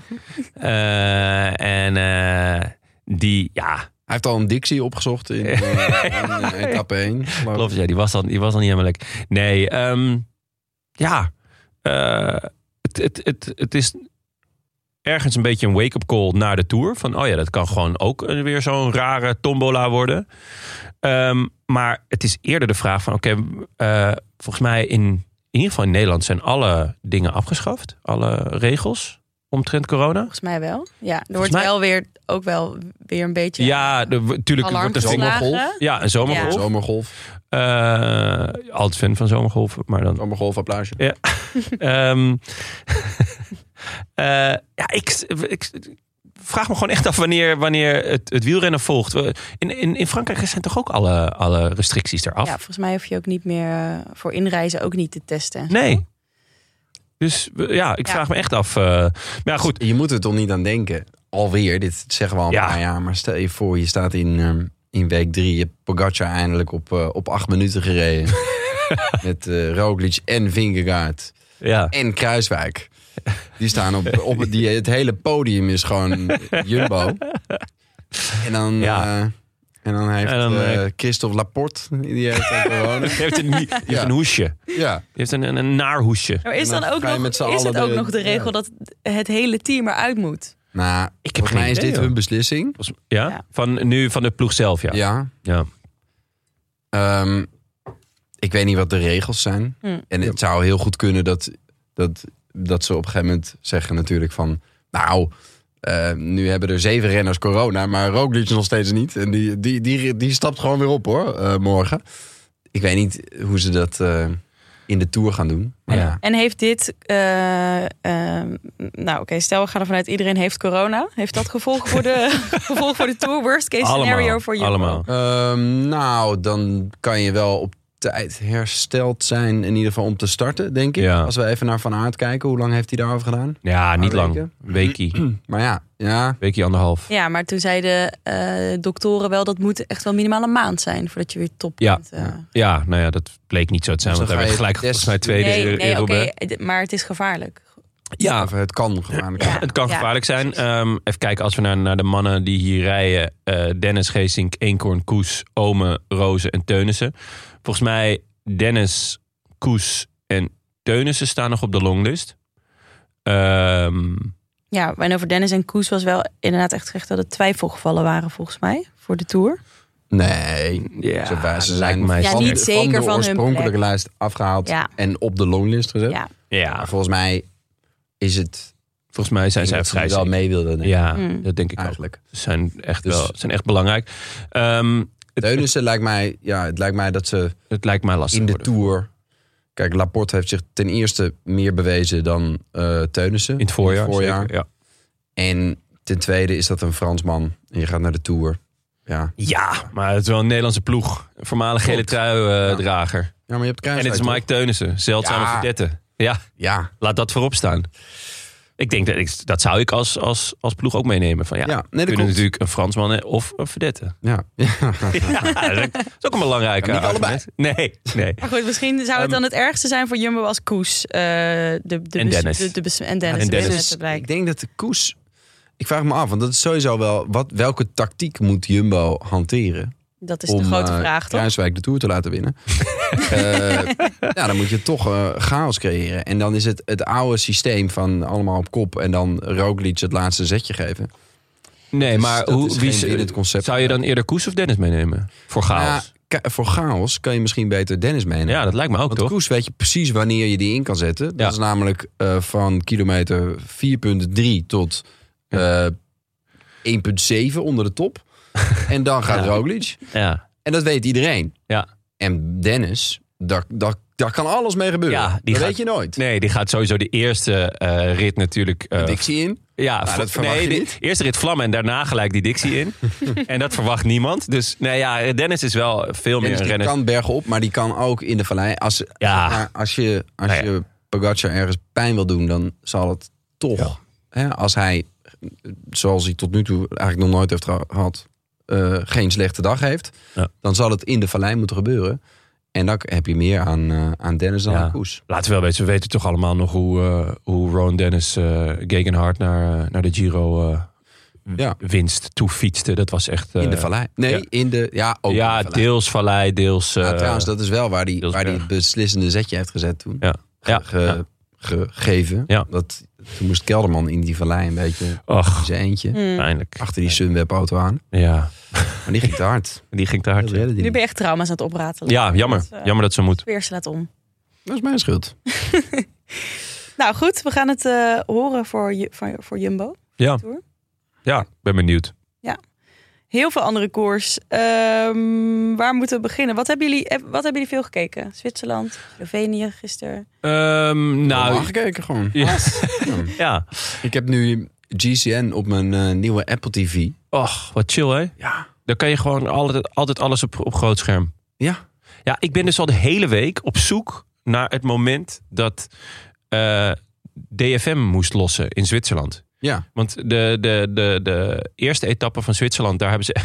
S3: Uh, en uh, die, ja...
S4: Hij heeft al een dictie opgezocht in, uh, in uh, etappe één.
S3: Klopt, ja, die was dan, die was dan niet helemaal lekker. Nee, um, ja... Uh, het, het, het, het is... ergens een beetje een wake-up call naar de Tour. Van, oh ja, dat kan gewoon ook weer zo'n rare tombola worden. Um, maar het is eerder de vraag van... oké, okay, uh, volgens mij in, in ieder geval in Nederland... zijn alle dingen afgeschaft. Alle regels omtrent corona.
S5: Volgens mij wel. Ja, er wordt mij... wel weer ook wel weer een beetje...
S3: Ja, natuurlijk wordt er
S4: zomergolf.
S3: Ja, een zomergolf.
S4: Ja. Zomergolf.
S3: Uh, altijd fan van zomergolf. Maar dan...
S4: Zomergolf, applausje.
S3: Ja. um, Uh, ja, ik, ik vraag me gewoon echt af wanneer, wanneer het, het wielrennen volgt. In, in, in Frankrijk zijn toch ook alle, alle restricties eraf?
S5: Ja, volgens mij hoef je ook niet meer voor inreizen ook niet te testen.
S3: Nee. Dus ja, ik ja. vraag me echt af. Uh, maar ja, goed.
S4: Je moet er toch niet aan denken. Alweer, dit zeggen we al een ja. paar jaar. Maar stel je voor, je staat in, um, in week drie. Je hebt Pogacar eindelijk op, uh, op acht minuten gereden. Met uh, Roglic en Vingegaard.
S3: Ja.
S4: En Kruiswijk. Die staan op, op die, het hele podium is gewoon Jumbo. En dan, ja. uh, en dan heeft en dan, uh, Christophe Laporte, die heeft een corona.
S3: Die heeft een, die heeft ja. een hoesje.
S4: Ja.
S3: Die heeft een, een, een naar hoesje.
S5: Maar is, dan ook nog, is het ook de, nog de regel ja. dat het hele team eruit moet?
S4: Nou,
S3: Ik heb
S4: volgens
S3: geen
S4: mij is
S3: idee,
S4: dit
S3: hoor.
S4: hun beslissing.
S3: Volgens- Ja?
S5: Ja.
S3: Van, nu van de ploeg zelf, ja.
S4: Ja.
S3: Ja.
S4: Ehm, ik weet niet wat de regels zijn.
S5: Hm.
S4: En het zou heel goed kunnen dat, dat, dat ze op een gegeven moment zeggen natuurlijk van... Nou, uh, nu hebben er zeven renners corona, maar Roglic nog steeds niet. En die, die, die, die stapt gewoon weer op hoor, uh, morgen. Ik weet niet hoe ze dat uh, in de Tour gaan doen. Maar
S3: Ja.
S4: ja.
S5: En heeft dit... Uh, uh, nou oké, okay, stel we gaan ervan uit iedereen heeft corona. Heeft dat gevolgen voor de, gevolg voor de Tour? Worst case
S3: Allemaal,
S5: scenario voor Jumbo?
S3: allemaal.
S4: Um, nou, dan kan je wel op tijd hersteld zijn, in ieder geval om te starten, denk ik.
S3: Ja.
S4: Als we even naar Van Aert kijken, hoe lang heeft hij daarover gedaan?
S3: Ja, niet
S4: Paar
S3: lang.
S4: weken.
S3: Weekie.
S4: Maar ja, ja.
S3: Weekie anderhalf.
S5: Ja, maar toen zeiden uh, doktoren wel... dat moet echt wel minimaal een maand zijn voordat je weer top
S3: Ja.
S5: bent. Uh.
S3: Ja, nou ja, dat bleek niet zo te zijn.
S4: Dus
S3: want
S4: dan
S3: hij
S4: ga
S3: werd
S4: je
S3: gelijk
S4: test-
S3: volgens mij tweede
S5: Nee,
S3: in
S5: nee oké,
S3: Roubaix.
S5: maar het is gevaarlijk.
S3: Ja,
S4: Of het kan gevaarlijk
S5: Ja.
S4: zijn.
S3: het kan
S5: Ja,
S3: gevaarlijk zijn.
S5: precies.
S3: Um, even kijken, als we naar, naar de mannen die hier rijden. Uh, Dennis, Geesink, Eenkhoorn, Koes, Ome, Rozen en Teunissen. Volgens mij Dennis, Koes en Teunissen staan nog op de longlist. Um,
S5: Ja, en over Dennis en Koes was wel inderdaad echt gezegd... dat het twijfelgevallen waren volgens mij voor de Tour.
S4: Nee,
S3: ja,
S4: ze,
S3: dat
S4: ze
S3: lijkt
S4: zijn
S3: mij
S5: Ja,
S4: van,
S5: niet
S4: de-
S5: zeker
S4: van de
S5: van hun
S4: oorspronkelijke
S5: plek.
S4: lijst afgehaald
S5: Ja.
S4: en op de longlist gezet.
S5: Ja.
S3: Ja,
S4: Maar volgens mij is het...
S3: volgens mij zijn zij
S4: dat ze
S3: vrij
S4: wel
S3: zeker.
S4: mee wilden nemen,
S3: Ja,
S5: Mm.
S3: dat denk ik ook.
S4: eigenlijk.
S3: Ze zijn echt,
S4: Dus-
S3: wel, zijn echt belangrijk. Um, het,
S4: Teunissen lijkt mij, ja, het lijkt mij dat ze
S3: het lijkt mij lastig
S4: in de
S3: worden.
S4: Tour... Kijk, Laporte heeft zich ten eerste meer bewezen dan uh, Teunissen.
S3: In het voorjaar.
S4: In het voorjaar.
S3: Zeker, ja.
S4: En ten tweede is dat een Fransman. En je gaat naar de Tour. Ja,
S3: Ja, maar het is wel een Nederlandse ploeg. Een voormalig gele
S4: Klopt.
S3: trui-drager.
S4: ja maar je hebt
S3: en
S4: Kruiswijk,
S3: het is Mike
S4: toch?
S3: Teunissen. Zeldzame
S4: Ja.
S3: verdette. Ja,
S4: Ja,
S3: laat dat voorop staan. Ik denk dat ik, dat zou ik als, als, als ploeg ook meenemen. Van, ja,
S4: ja nee, dat
S3: kunnen
S4: klopt.
S3: natuurlijk een Fransman of een verdette.
S4: Ja. Ja.
S3: Ja, dat is ook een belangrijke
S4: Ja, niet
S3: argument. Nee, nee.
S5: Maar goed, misschien zou het dan het ergste zijn voor Jumbo als Koes. Uh, de, de
S3: En
S5: bes-
S3: Dennis.
S5: De, de bes- en Dennis.
S3: En
S5: de
S3: Dennis.
S5: besmette blijk.
S4: Ik denk dat de koers... Ik vraag me af, want dat is sowieso wel... Wat, welke tactiek moet Jumbo hanteren?
S5: Dat is
S4: om
S5: de grote
S4: eh,
S5: vraag, toch?
S4: Kruiswijk de Tour te laten winnen. uh, ja, dan moet je toch uh, chaos creëren. En dan is het het oude systeem van allemaal op kop... en dan Roglic het laatste zetje geven.
S3: Nee,
S4: Dus
S3: maar
S4: dat
S3: hoe,
S4: is
S3: wie,
S4: geen winnend concept.
S3: zou je dan eerder Koes of Dennis meenemen? Voor chaos.
S4: Nou, ka- voor chaos kan je misschien beter Dennis meenemen.
S3: Ja, dat lijkt me ook,
S4: Want
S3: toch?
S4: Koes weet je precies wanneer je die in kan zetten. Dat
S3: Ja.
S4: is namelijk uh, van kilometer vier komma drie tot uh, één komma zeven onder de top. En dan gaat
S3: Ja.
S4: Roglic.
S3: Ja,
S4: En dat weet iedereen.
S3: ja.
S4: En Dennis, daar, daar, daar kan alles mee gebeuren.
S3: Ja, die
S4: dat
S3: gaat-
S4: weet je nooit.
S3: Nee, die gaat sowieso de eerste uh, rit natuurlijk... Uh,
S4: Dixie in.
S3: Ja,
S4: Nou,
S3: vo-
S4: dat verwacht
S3: nee,
S4: je
S3: de
S4: niet.
S3: eerste rit vlammen en daarna gelijk die Dixie in. En dat verwacht niemand. Dus nee, ja, Dennis is wel veel meer
S4: Dennis
S3: een
S4: die
S3: renner.
S4: kan bergen op, maar die kan ook in de vallei. Als,
S3: Ja.
S4: maar als je, als
S3: Nou ja.
S4: je Pogacar ergens pijn wil doen, dan zal het toch...
S3: Ja.
S4: Hè, als hij, zoals hij tot nu toe eigenlijk nog nooit heeft gehad... Uh, geen slechte dag heeft,
S3: Ja.
S4: dan zal het in de vallei moeten gebeuren. En dan heb je meer aan, uh, aan Dennis dan
S3: Ja.
S4: aan Koes.
S3: Laten we wel weten, we weten toch allemaal nog hoe, uh, hoe Rowan Dennis uh, Gegenhardt naar, uh, naar de Giro uh,
S4: Ja.
S3: winst toe fietste. Dat was echt... Uh,
S4: In de vallei. Nee,
S3: ja.
S4: in de... Ja, ook in
S3: ja,
S4: de vallei.
S3: deels vallei, deels... Uh,
S4: Nou, trouwens, dat is wel waar hij
S3: deels
S4: waar die
S3: berg.
S4: het beslissende zetje heeft gezet toen.
S3: Ja.
S4: Ge-
S3: Ja.
S4: ge-
S3: Ja.
S4: Gegeven.
S3: Ja.
S4: Dat, toen moest Kelderman in die vallei een beetje in
S3: Och,
S4: zijn eentje.
S5: Hmm.
S3: pijnlijk.
S4: Achter die Sunweb-auto aan.
S3: Ja,
S4: Maar die ging te hard.
S3: die ging te hard.
S4: Dat redde die
S5: Nu
S4: niet.
S5: ben je echt trauma's aan het opratelen.
S3: Ja, jammer.
S5: Dat, uh,
S3: Jammer dat ze moet.
S5: Weer slaat om.
S4: Dat is mijn schuld.
S5: Nou goed, we gaan het uh, horen voor, Ju- voor, voor Jumbo.
S3: Ja.
S5: Tour.
S3: Ja, ben benieuwd.
S5: Heel veel andere koers. Um, waar moeten we beginnen? Wat hebben jullie, wat hebben jullie veel gekeken? Zwitserland, Slovenië gisteren.
S3: Um,
S4: Nou,
S3: nou,
S4: gekeken gewoon.
S3: ja.
S4: Ja.
S3: ja.
S4: Ik heb nu G C N op mijn uh, nieuwe Apple T V.
S3: Och, wat chill, hè?
S4: Ja.
S3: Dan kan je gewoon altijd, altijd alles op, op groot scherm.
S4: Ja.
S3: Ja, ik ben dus al de hele week op zoek naar het moment dat uh, D F M moest lossen in Zwitserland.
S4: Ja.
S3: Want de, de, de, de eerste etappe van Zwitserland, daar hebben ze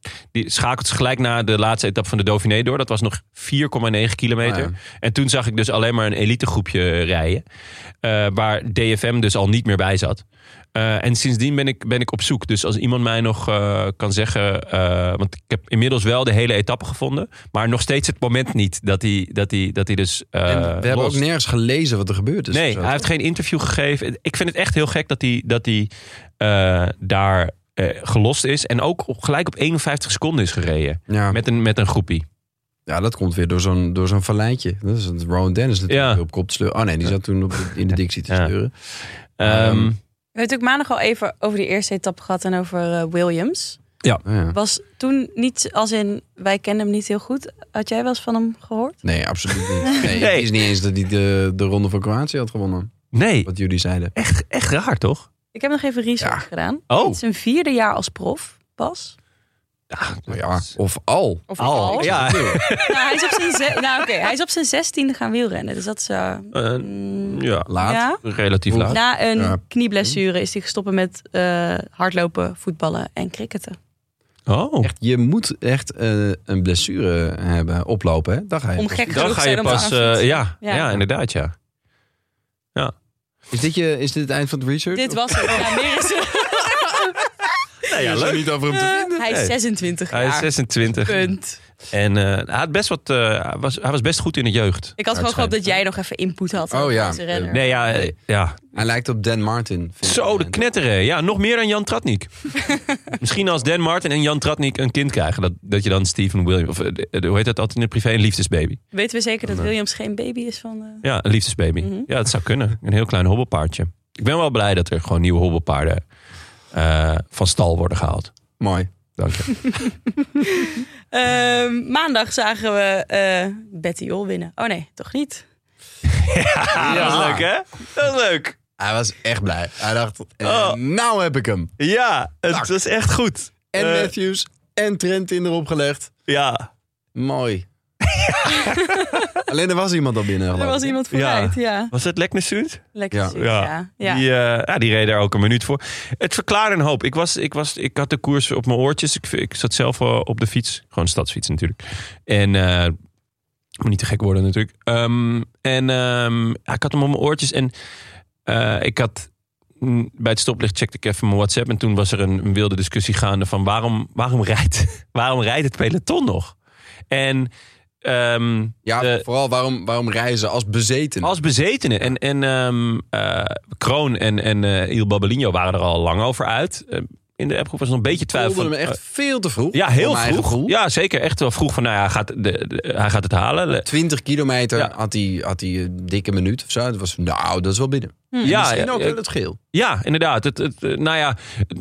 S3: die schakelt gelijk na de laatste etappe van de Dauphiné door. Dat was nog vier komma negen kilometer.
S4: Ah, ja.
S3: En toen zag ik dus alleen maar een elitegroepje rijden. Uh, waar D F M dus al niet meer bij zat. Uh, en sindsdien ben ik, ben ik op zoek. Dus als iemand mij nog uh, kan zeggen... Uh, want ik heb inmiddels wel de hele etappe gevonden. Maar nog steeds het moment niet dat hij, dat hij, dat hij dus uh,
S4: En we hebben
S3: lost.
S4: ook nergens gelezen wat er gebeurd is.
S3: Nee,
S4: Zo,
S3: hij heeft geen interview gegeven. Ik vind het echt heel gek dat hij, dat hij uh, daar uh, gelost is. En ook op, gelijk op eenenvijftig seconden is gereden.
S4: Ja.
S3: Met een, met een groepie.
S4: Ja, dat komt weer door zo'n, door zo'n valleitje. Dat is het Rowan Dennis natuurlijk
S3: Ja.
S4: op kop te sleuren. Oh nee, die zat toen op de, in de Dixie te
S3: Ja.
S4: sleuren.
S3: Um,
S5: We hebben natuurlijk maandag al even over die eerste etappe gehad en over uh, Williams.
S4: Oh, ja.
S5: Was toen niet, als in, wij kenden hem niet heel goed. Had jij wel eens van hem gehoord?
S4: Nee, absoluut niet. Nee,
S3: Nee.
S4: Het is niet eens dat hij de, de Ronde van Kroatië had gewonnen.
S3: nee,
S4: Wat jullie zeiden.
S3: echt, echt raar toch?
S5: Ik heb nog even research
S4: Ja.
S5: gedaan.
S3: Oh.
S5: Het is zijn vierde jaar als prof, pas.
S3: Ja,
S4: Nou ja, of al.
S5: Of
S3: al.
S5: al.
S3: Ja.
S5: Nou, hij is op zijn ze- nou, oké, hij is op zijn zestiende gaan wielrennen. Dus dat is... Uh,
S3: Uh,
S5: mm,
S3: ja,
S4: Laat.
S5: ja.
S3: relatief
S4: Hoe-
S3: laat.
S5: Na een
S4: Ja.
S5: knieblessure is hij gestopt met uh, hardlopen, voetballen en cricketen.
S3: Oh,
S4: Echt, je moet echt eh, een blessure hebben, oplopen. Hè? Dan ga je
S5: Om
S4: pas-
S5: gek
S3: dan
S5: genoeg
S3: ga je
S5: zijn om te
S3: pas...
S5: gaan
S3: uh,
S5: fietsen.
S3: ja, ja.
S5: Ja.
S3: inderdaad, ja.
S4: Is dit, je, is dit het eind van het research?
S5: Dit was het. Ja, meer is het.
S3: Nou ja,
S4: Is er
S3: leuk.
S4: niet over hem te vinden?
S5: Hij is
S3: Nee.
S5: zesentwintig jaar.
S3: Hij is zesentwintig.
S5: Punt.
S3: En uh, hij, had best wat, uh, hij, was, hij was best goed in de jeugd.
S5: Ik had gewoon gehoopt dat jij nog even input had.
S4: Oh, ja.
S5: Als renner.
S3: Nee, ja, eh, ja.
S4: Hij lijkt op Dan Martin. vind
S3: Zo,
S4: ik.
S3: de knetteren. Ja, nog meer dan Jan Tratnik. Misschien als Dan Martin en Jan Tratnik een kind krijgen. Dat, dat je dan Steven Williams... Of uh, hoe heet dat altijd in het privé? Een liefdesbaby.
S5: Weten we zeker dat Williams geen baby is van... Uh...
S3: Ja, een liefdesbaby.
S5: Mhm.
S3: Ja, dat zou kunnen. Een heel klein hobbelpaardje. Ik ben wel blij dat er gewoon nieuwe hobbelpaarden uh, van stal worden gehaald.
S4: Mooi.
S3: Dank je.
S5: Uh, maandag zagen we uh, Betty Jol winnen. Oh nee, toch niet?
S3: Ja, dat is leuk, hè? Dat is leuk.
S4: Hij was echt blij. Hij dacht, eh,
S3: Oh.
S4: nou heb ik hem.
S3: Ja, het
S4: Tak.
S3: was echt goed.
S4: En
S3: Eh,
S4: Matthews en Trentin erop gelegd.
S3: Ja.
S4: Mooi. Alleen er was iemand al binnen.
S5: Er
S4: geloof
S5: was
S4: ik.
S5: iemand vooruit, ja.
S3: Was het Leknesund?
S5: Lekker
S4: Ja.
S5: zoet, ja. ja.
S3: Die, uh, ja, die reed daar ook een minuut voor. Het verklaarde een hoop. Ik, was, ik, was, ik had de koers op mijn oortjes. Ik, ik zat zelf uh, op de fiets. Gewoon een stadsfiets natuurlijk. En uh, moet niet te gek worden natuurlijk. Um, en um, ja, ik had hem op mijn oortjes. En uh, ik had... mm, bij het stoplicht checkte ik even mijn WhatsApp. En toen was er een, een wilde discussie gaande van... waarom, waarom, rijdt, waarom rijdt het peloton nog? En... Um,
S4: Ja,
S3: de-
S4: vooral waarom, waarom reizen als bezeten?
S3: als bezetenen. En, en um, uh, Kroon en, en uh, Il Babelino waren er al lang over uit. Uh, in de appgroep was nog een beetje twijfel.
S4: voelde
S3: van,
S4: hem echt
S3: uh,
S4: veel te vroeg.
S3: ja,
S4: voor
S3: heel
S4: mijn eigen
S3: vroeg.
S4: gevoel.
S3: Ja, zeker. Echt wel vroeg van, nou ja, hij gaat, de, de, hij gaat het halen.
S4: twintig kilometer
S3: Ja.
S4: had hij, had hij een dikke minuut of zo. Het was, nou, dat is wel binnen.
S3: Ja,
S4: Misschien
S3: ja,
S4: ook
S3: ja,
S4: wel het geel.
S3: ja, inderdaad. Het, het, uh, nou ja,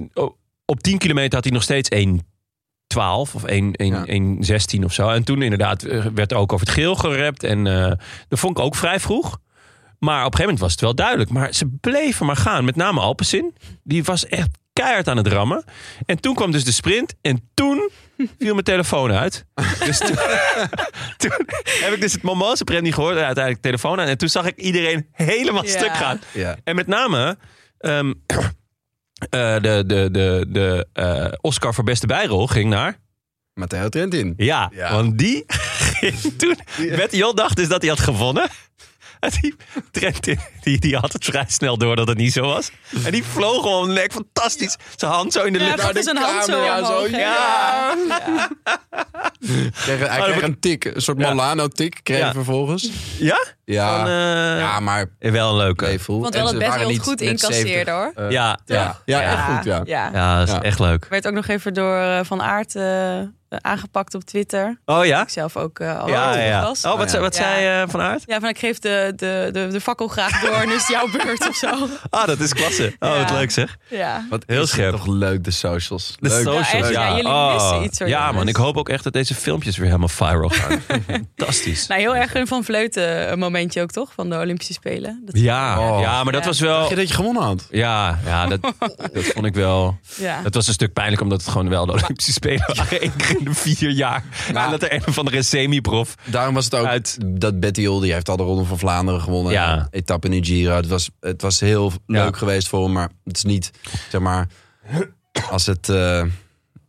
S3: op tien kilometer had hij nog steeds één twaalf of één
S4: Ja.
S3: zestien of zo. En toen inderdaad uh, werd er ook over het geel gerept. En uh, dat vond ik ook vrij vroeg. Maar op een gegeven moment was het wel duidelijk. Maar ze bleven maar gaan. Met name Alpecin. Die was echt keihard aan het rammen. En toen kwam dus de sprint. En toen viel mijn telefoon uit. Dus toen, toen heb ik dus het moment supreme niet gehoord. En uiteindelijk de telefoon aan. En toen zag ik iedereen helemaal
S5: Ja.
S3: stuk gaan.
S4: Ja.
S3: En met name... Um, uh, de de, de, de uh, Oscar voor beste bijrol ging naar...
S4: Matteo Trentin.
S3: Ja,
S4: Ja.
S3: want die ging toen... Betty Jol dacht dus dat hij had gewonnen. En die, Trentin, die, die had het vrij snel door dat het niet zo was. En die vloog gewoon om de nek. Fantastisch. Zijn hand zo in de
S5: Ja,
S3: lucht.
S5: gaf dus een hand zo
S4: camera
S5: omhoog,
S4: zo,
S5: hè?
S4: ja.
S5: Ja.
S4: Kreeg, hij
S3: dat
S4: kreeg
S3: wordt-
S4: een tik. Een soort
S3: Ja.
S4: Molano-tik kreeg hij
S3: Ja.
S4: vervolgens.
S3: Ja?
S4: Ja,
S3: Van, uh,
S4: ja maar
S3: wel een leuke.
S4: playful.
S5: Want wel
S4: En
S5: dat
S4: ze
S5: Betty
S4: waren
S5: Jol
S4: niet
S5: goed
S4: net
S5: incasseerde,
S4: zeventig.
S5: hoor.
S4: Uh,
S3: ja, ja.
S4: ja. Ja, echt goed, ja.
S5: ja.
S3: Ja, dat is
S4: Ja.
S3: echt leuk.
S5: Werd ook nog even door uh, Van Aert uh, aangepakt op Twitter.
S3: Oh ja?
S5: Ik zelf ook uh, al
S3: Ja,
S5: over
S3: ja.
S5: was.
S3: Oh, wat,
S4: Ja.
S3: zei- wat
S5: Ja.
S3: zei uh, Van Aert?
S5: Ja, van ik geef de, de, de, de fakkel graag door en is het jouw beurt of zo.
S3: Ah, dat is klasse. Oh,
S5: Ja.
S3: wat leuk zeg.
S5: Ja.
S4: Wat
S3: Heel
S4: is het
S3: scherp.
S4: toch leuk, de socials.
S3: De
S4: Leuk.
S3: socials,
S5: Ja, echt,
S3: ja.
S5: ja, jullie
S3: Oh.
S5: missen iets, hoor,
S3: Ja,
S5: jongens.
S3: man. Ik hoop ook echt dat deze filmpjes weer helemaal viral gaan. Fantastisch.
S5: Nou, heel erg een Van Vleuten een momentje ook, toch? Van de Olympische Spelen. Dat,
S3: Ja,
S4: Oh.
S3: ja, maar dat
S5: Ja.
S3: was
S4: Dacht
S3: wel...
S4: je dat je gewonnen had?
S3: Ja, ja dat, dat vond ik wel...
S5: ja.
S3: Het was een stuk pijnlijk omdat het gewoon wel de Olympische Spelen waren. Eén keer in de vier jaar.
S4: Maar-
S3: En dat er een of andere semi-prof...
S4: Daarom was het ook
S3: Uit-
S4: dat Betty Jol, die heeft al de Ronde van Vlaanderen gewonnen.
S3: Ja.
S4: Etappe in de Giro. Het was, het was heel leuk
S3: Ja.
S4: geweest voor hem, maar het is niet, zeg maar, als het, uh,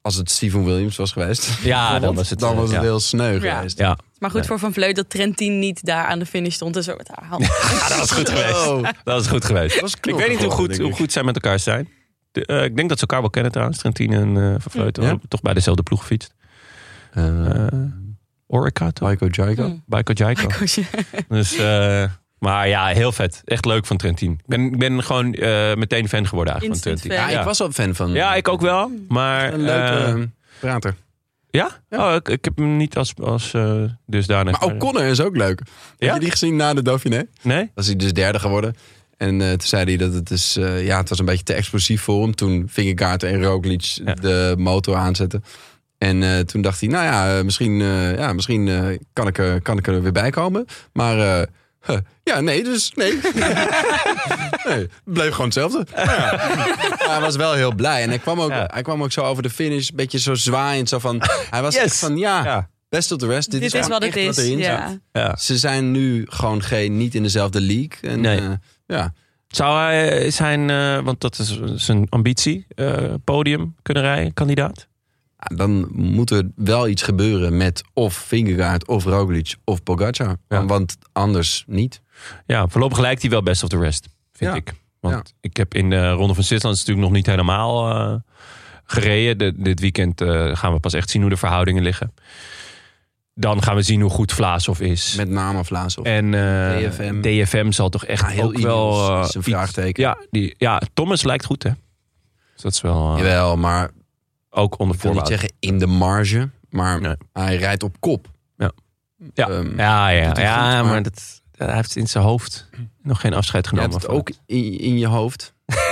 S4: Als het Steven Williams was geweest.
S3: Ja, dan was het,
S4: dan was het
S3: ja.
S4: heel sneu
S5: Ja.
S4: geweest.
S3: Ja.
S5: Maar goed
S3: Nee.
S5: voor Van Vleut dat Trentin niet daar aan de finish stond en zo met haar hand.
S3: Ja, dat was goed geweest.
S4: Oh.
S3: Dat was goed geweest.
S4: was
S3: Ik
S4: knokken
S3: weet niet hoe
S4: geworden,
S3: goed,
S4: denk
S3: hoe
S4: ik.
S3: goed zij met elkaar zijn. De, uh, ik denk dat ze elkaar wel kennen trouwens. Trentin en uh, Van Vleuten.
S4: Ja?
S3: Hebben toch bij dezelfde ploeg gefietst.
S4: Uh,
S3: Uh, Orica toch?
S4: Baiko Jaiko.
S5: Hmm.
S3: Baiko Jaiko.
S5: Koosje.
S3: Dus, uh, maar ja, heel vet. Echt leuk van Trentin. Ik ben, ik ben gewoon uh, meteen fan geworden eigenlijk van
S5: Instant
S3: Trentin.
S5: fan.
S4: Ja, ik was wel fan van.
S3: Ja, ik ook wel. Maar,
S4: Een leuke
S3: uh,
S4: uh, prater.
S3: ja?
S4: Ja.
S3: Oh, ik, ik heb hem niet als, als uh, dusdanig.
S4: Maar O'Connor is ook leuk.
S3: Ja?
S4: Heb je die gezien na de Dauphiné?
S3: Nee?
S4: Was hij dus derde geworden. En uh, toen zei hij dat het, is, uh, ja, het was een beetje te explosief voor hem. Toen Vingegaard en Roglic
S3: Ja.
S4: de motor aanzetten. En uh, toen dacht hij, nou ja, uh, misschien, uh, ja, misschien uh, kan, ik, uh, kan ik er weer bij komen. Maar uh, huh, ja, nee, dus nee. nee, het bleef gewoon hetzelfde. Ja. Maar hij was wel heel blij. En hij kwam, ook,
S3: Ja.
S4: hij kwam ook zo over de finish, een beetje zo zwaaiend. Zo van, hij was
S3: Yes.
S4: echt van, ja,
S3: Ja.
S4: best of the rest. Dit,
S5: Dit
S4: is,
S5: is wat het
S4: echt
S5: is.
S4: wat erin zat.
S5: Ja.
S3: Ja.
S4: Ze zijn nu gewoon geen, niet in dezelfde league. En,
S3: Nee.
S4: uh, ja.
S3: Zou hij zijn, uh, want dat is zijn ambitie, uh, podium kunnen rijden, kandidaat?
S4: Dan moet er wel iets gebeuren met of Vingegaard of Roglic of Pogacar.
S3: Ja.
S4: Want anders niet.
S3: Ja, voorlopig lijkt hij wel best of the rest, vind
S4: Ja.
S3: ik. Want ik heb in de Ronde van Zwitserland is natuurlijk nog niet helemaal uh, gereden. De, dit weekend uh, gaan we pas echt zien hoe de verhoudingen liggen. Dan gaan we zien hoe goed Vlaashoff is.
S4: Met name Vlaashoff.
S3: En uh,
S4: D F M.
S3: D F M zal toch echt
S4: Ja, heel
S3: ook wel...
S4: Ineos
S3: uh,
S4: is een
S3: iets-
S4: vraagteken.
S3: Ja, die, ja, Thomas lijkt goed, hè? Dus dat is wel uh,
S4: Jawel, maar
S3: ook onder
S4: ik wil niet
S3: voorwaarden.
S4: zeggen in de marge. Maar
S3: Nee.
S4: hij rijdt op kop.
S3: Ja. Ja,
S4: Ehm,
S3: ja, ja,
S4: doet hij
S3: ja
S4: goed,
S3: maar,
S4: maar-
S3: dat, hij heeft in zijn hoofd nog geen afscheid
S4: Je
S3: genomen.
S4: hebt het
S3: van
S4: ook in, in je hoofd.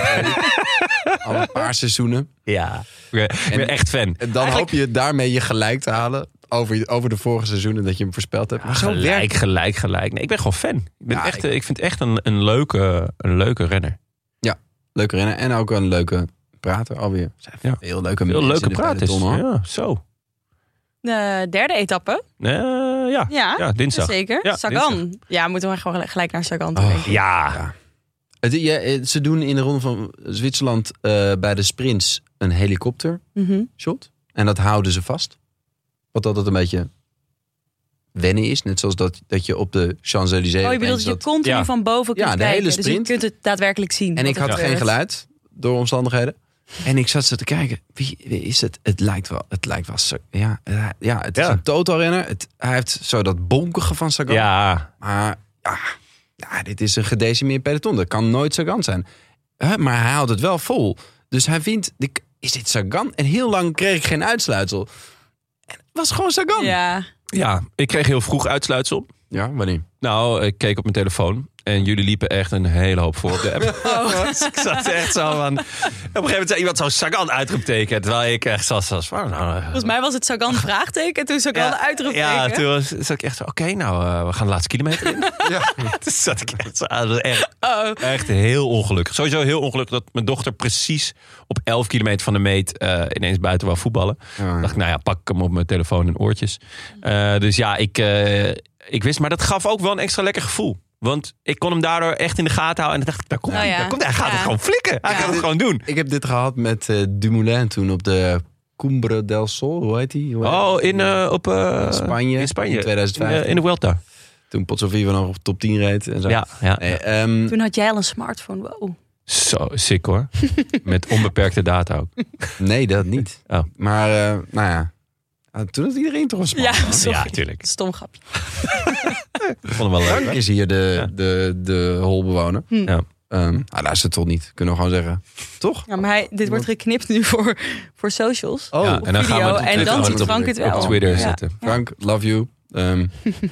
S4: Al een paar seizoenen.
S3: Ja, ik ben, ik ben echt fan.
S4: En dan
S3: Eigenlijk-
S4: hoop je daarmee je gelijk te halen. Over, over de vorige seizoenen dat je hem voorspeld hebt. Maar zo werkt
S3: Gelijk, gelijk, gelijk. Nee, ik ben gewoon fan. Ik, ben
S4: Ja,
S3: echt,
S4: ik-
S3: ik... ik vind het echt een, een, leuke, een leuke renner.
S4: leuke rennen. En ook een leuke prater alweer. Er zijn
S3: Ja.
S4: veel leuke
S3: Veel
S4: mensen
S3: leuke
S4: in het
S3: praat is.
S4: peloton, hoor.
S3: Ja, zo.
S5: De derde etappe.
S3: Uh, ja.
S5: Ja,
S3: ja, dinsdag.
S5: zeker.
S3: Ja,
S5: Sagan. Ja, moeten we gewoon gelijk naar Sagan toe
S4: Oh,
S5: denken.
S3: Ja.
S4: Ja. Het, ja, het- ze doen in de ronde van Zwitserland uh, bij de sprints een helikopter
S5: Mhm.
S4: shot. En dat houden ze vast. Wat altijd een beetje wennen is. Net zoals dat, dat je op de Champs-Élysées...
S5: Oh, je bedoelt
S4: opeens
S5: dat je
S4: dat-
S5: continu
S3: Ja.
S5: van boven kunt
S4: Ja, de
S5: kijken.
S4: hele
S5: Dus je
S4: sprint.
S5: kunt het daadwerkelijk zien.
S4: En
S5: wat
S4: ik
S5: er
S4: had
S5: gebeurt.
S4: geen geluid door omstandigheden. En ik zat zo te kijken. Wie, wie is het? Het lijkt wel... Het lijkt wel zo, ja, eh, ja, het is
S3: Ja.
S4: een totalrenner. Het, hij heeft zo dat bonkige van Sagan.
S3: Ja.
S4: Maar ja, ja, dit is een gedecimeerd peloton. Dat kan nooit Sagan zijn. Huh, maar hij houdt het wel vol. Dus hij vindt, ik- is dit Sagan? En heel lang kreeg ik geen uitsluitsel. En het was gewoon Sagan.
S5: Ja.
S3: Ja, ik kreeg heel vroeg uitsluitsel.
S4: Ja, wanneer?
S3: Nou, ik keek op mijn telefoon. En jullie liepen echt een hele hoop voor op de app.
S5: Oh.
S3: Dus ik zat echt zo van... Op een gegeven moment zei iemand zo Sagan uitroepteken. Terwijl ik echt zo was van... Nou,
S5: Volgens mij was het Sagan vraagteken en toen Sagan de uitroepteken.
S3: Ja, toen was, zat ik echt zo... Oké, nou, uh, we gaan de laatste kilometer in.
S4: Ja.
S3: Toen zat ik echt zo... aan. Echt,
S5: Oh.
S3: echt heel ongelukkig. Sowieso heel ongelukkig dat mijn dochter precies op elf kilometer van de meet... Uh, ineens buiten wou voetballen.
S4: Ja.
S3: Dacht ik, nou ja, pak ik hem op mijn telefoon en oortjes. Uh, dus ja, ik, uh, ik wist... Maar dat gaf ook wel een extra lekker gevoel. Want ik kon hem daardoor echt in de gaten houden. En dan dacht ik, daar komt,
S5: Nou
S3: hij,
S5: ja.
S3: daar komt hij. Hij gaat
S5: Ja.
S3: het gewoon flikken. Hij
S5: Ja.
S3: gaat het gewoon doen.
S4: Ik heb dit gehad met uh, Dumoulin toen op de Cumbre del Sol. Hoe heet die? Hoe heet
S3: Oh,
S4: die?
S3: in, uh, op, uh,
S4: Spanje.
S3: in Spanje.
S4: In tweeduizend vijf.
S3: In, uh, in de Vuelta.
S4: Toen Potsovivo nog op top tien reed. En zo.
S3: Ja, ja.
S4: Nee, ehm,
S5: Toen had jij al een smartphone. Wow.
S3: Zo, sick hoor. Met onbeperkte data ook.
S4: nee, dat niet.
S3: Oh.
S4: Maar, uh, nou ja. Uh, toen had iedereen toch een smartphone.
S5: Ja, sorry.
S3: Ja, tuurlijk.
S5: Stom grapje.
S3: Ik vond hem wel leuk.
S4: Frank
S3: hè?
S4: is hier de,
S3: Ja.
S4: de, de holbewoner.
S5: Hm.
S3: Ja.
S4: Um, ah, luister toch niet. Kunnen we gewoon zeggen. Toch?
S5: Ja, maar hij, dit wordt geknipt nu voor, voor socials.
S4: Oh,
S3: Ja, en dan gaan we
S5: video,
S3: het op
S5: en
S3: Twitter
S5: dan
S3: gewoon
S5: ziet
S3: op-
S5: Frank het wel.
S3: op Twitter
S5: Ja.
S3: zetten.
S4: Frank, love you. Um,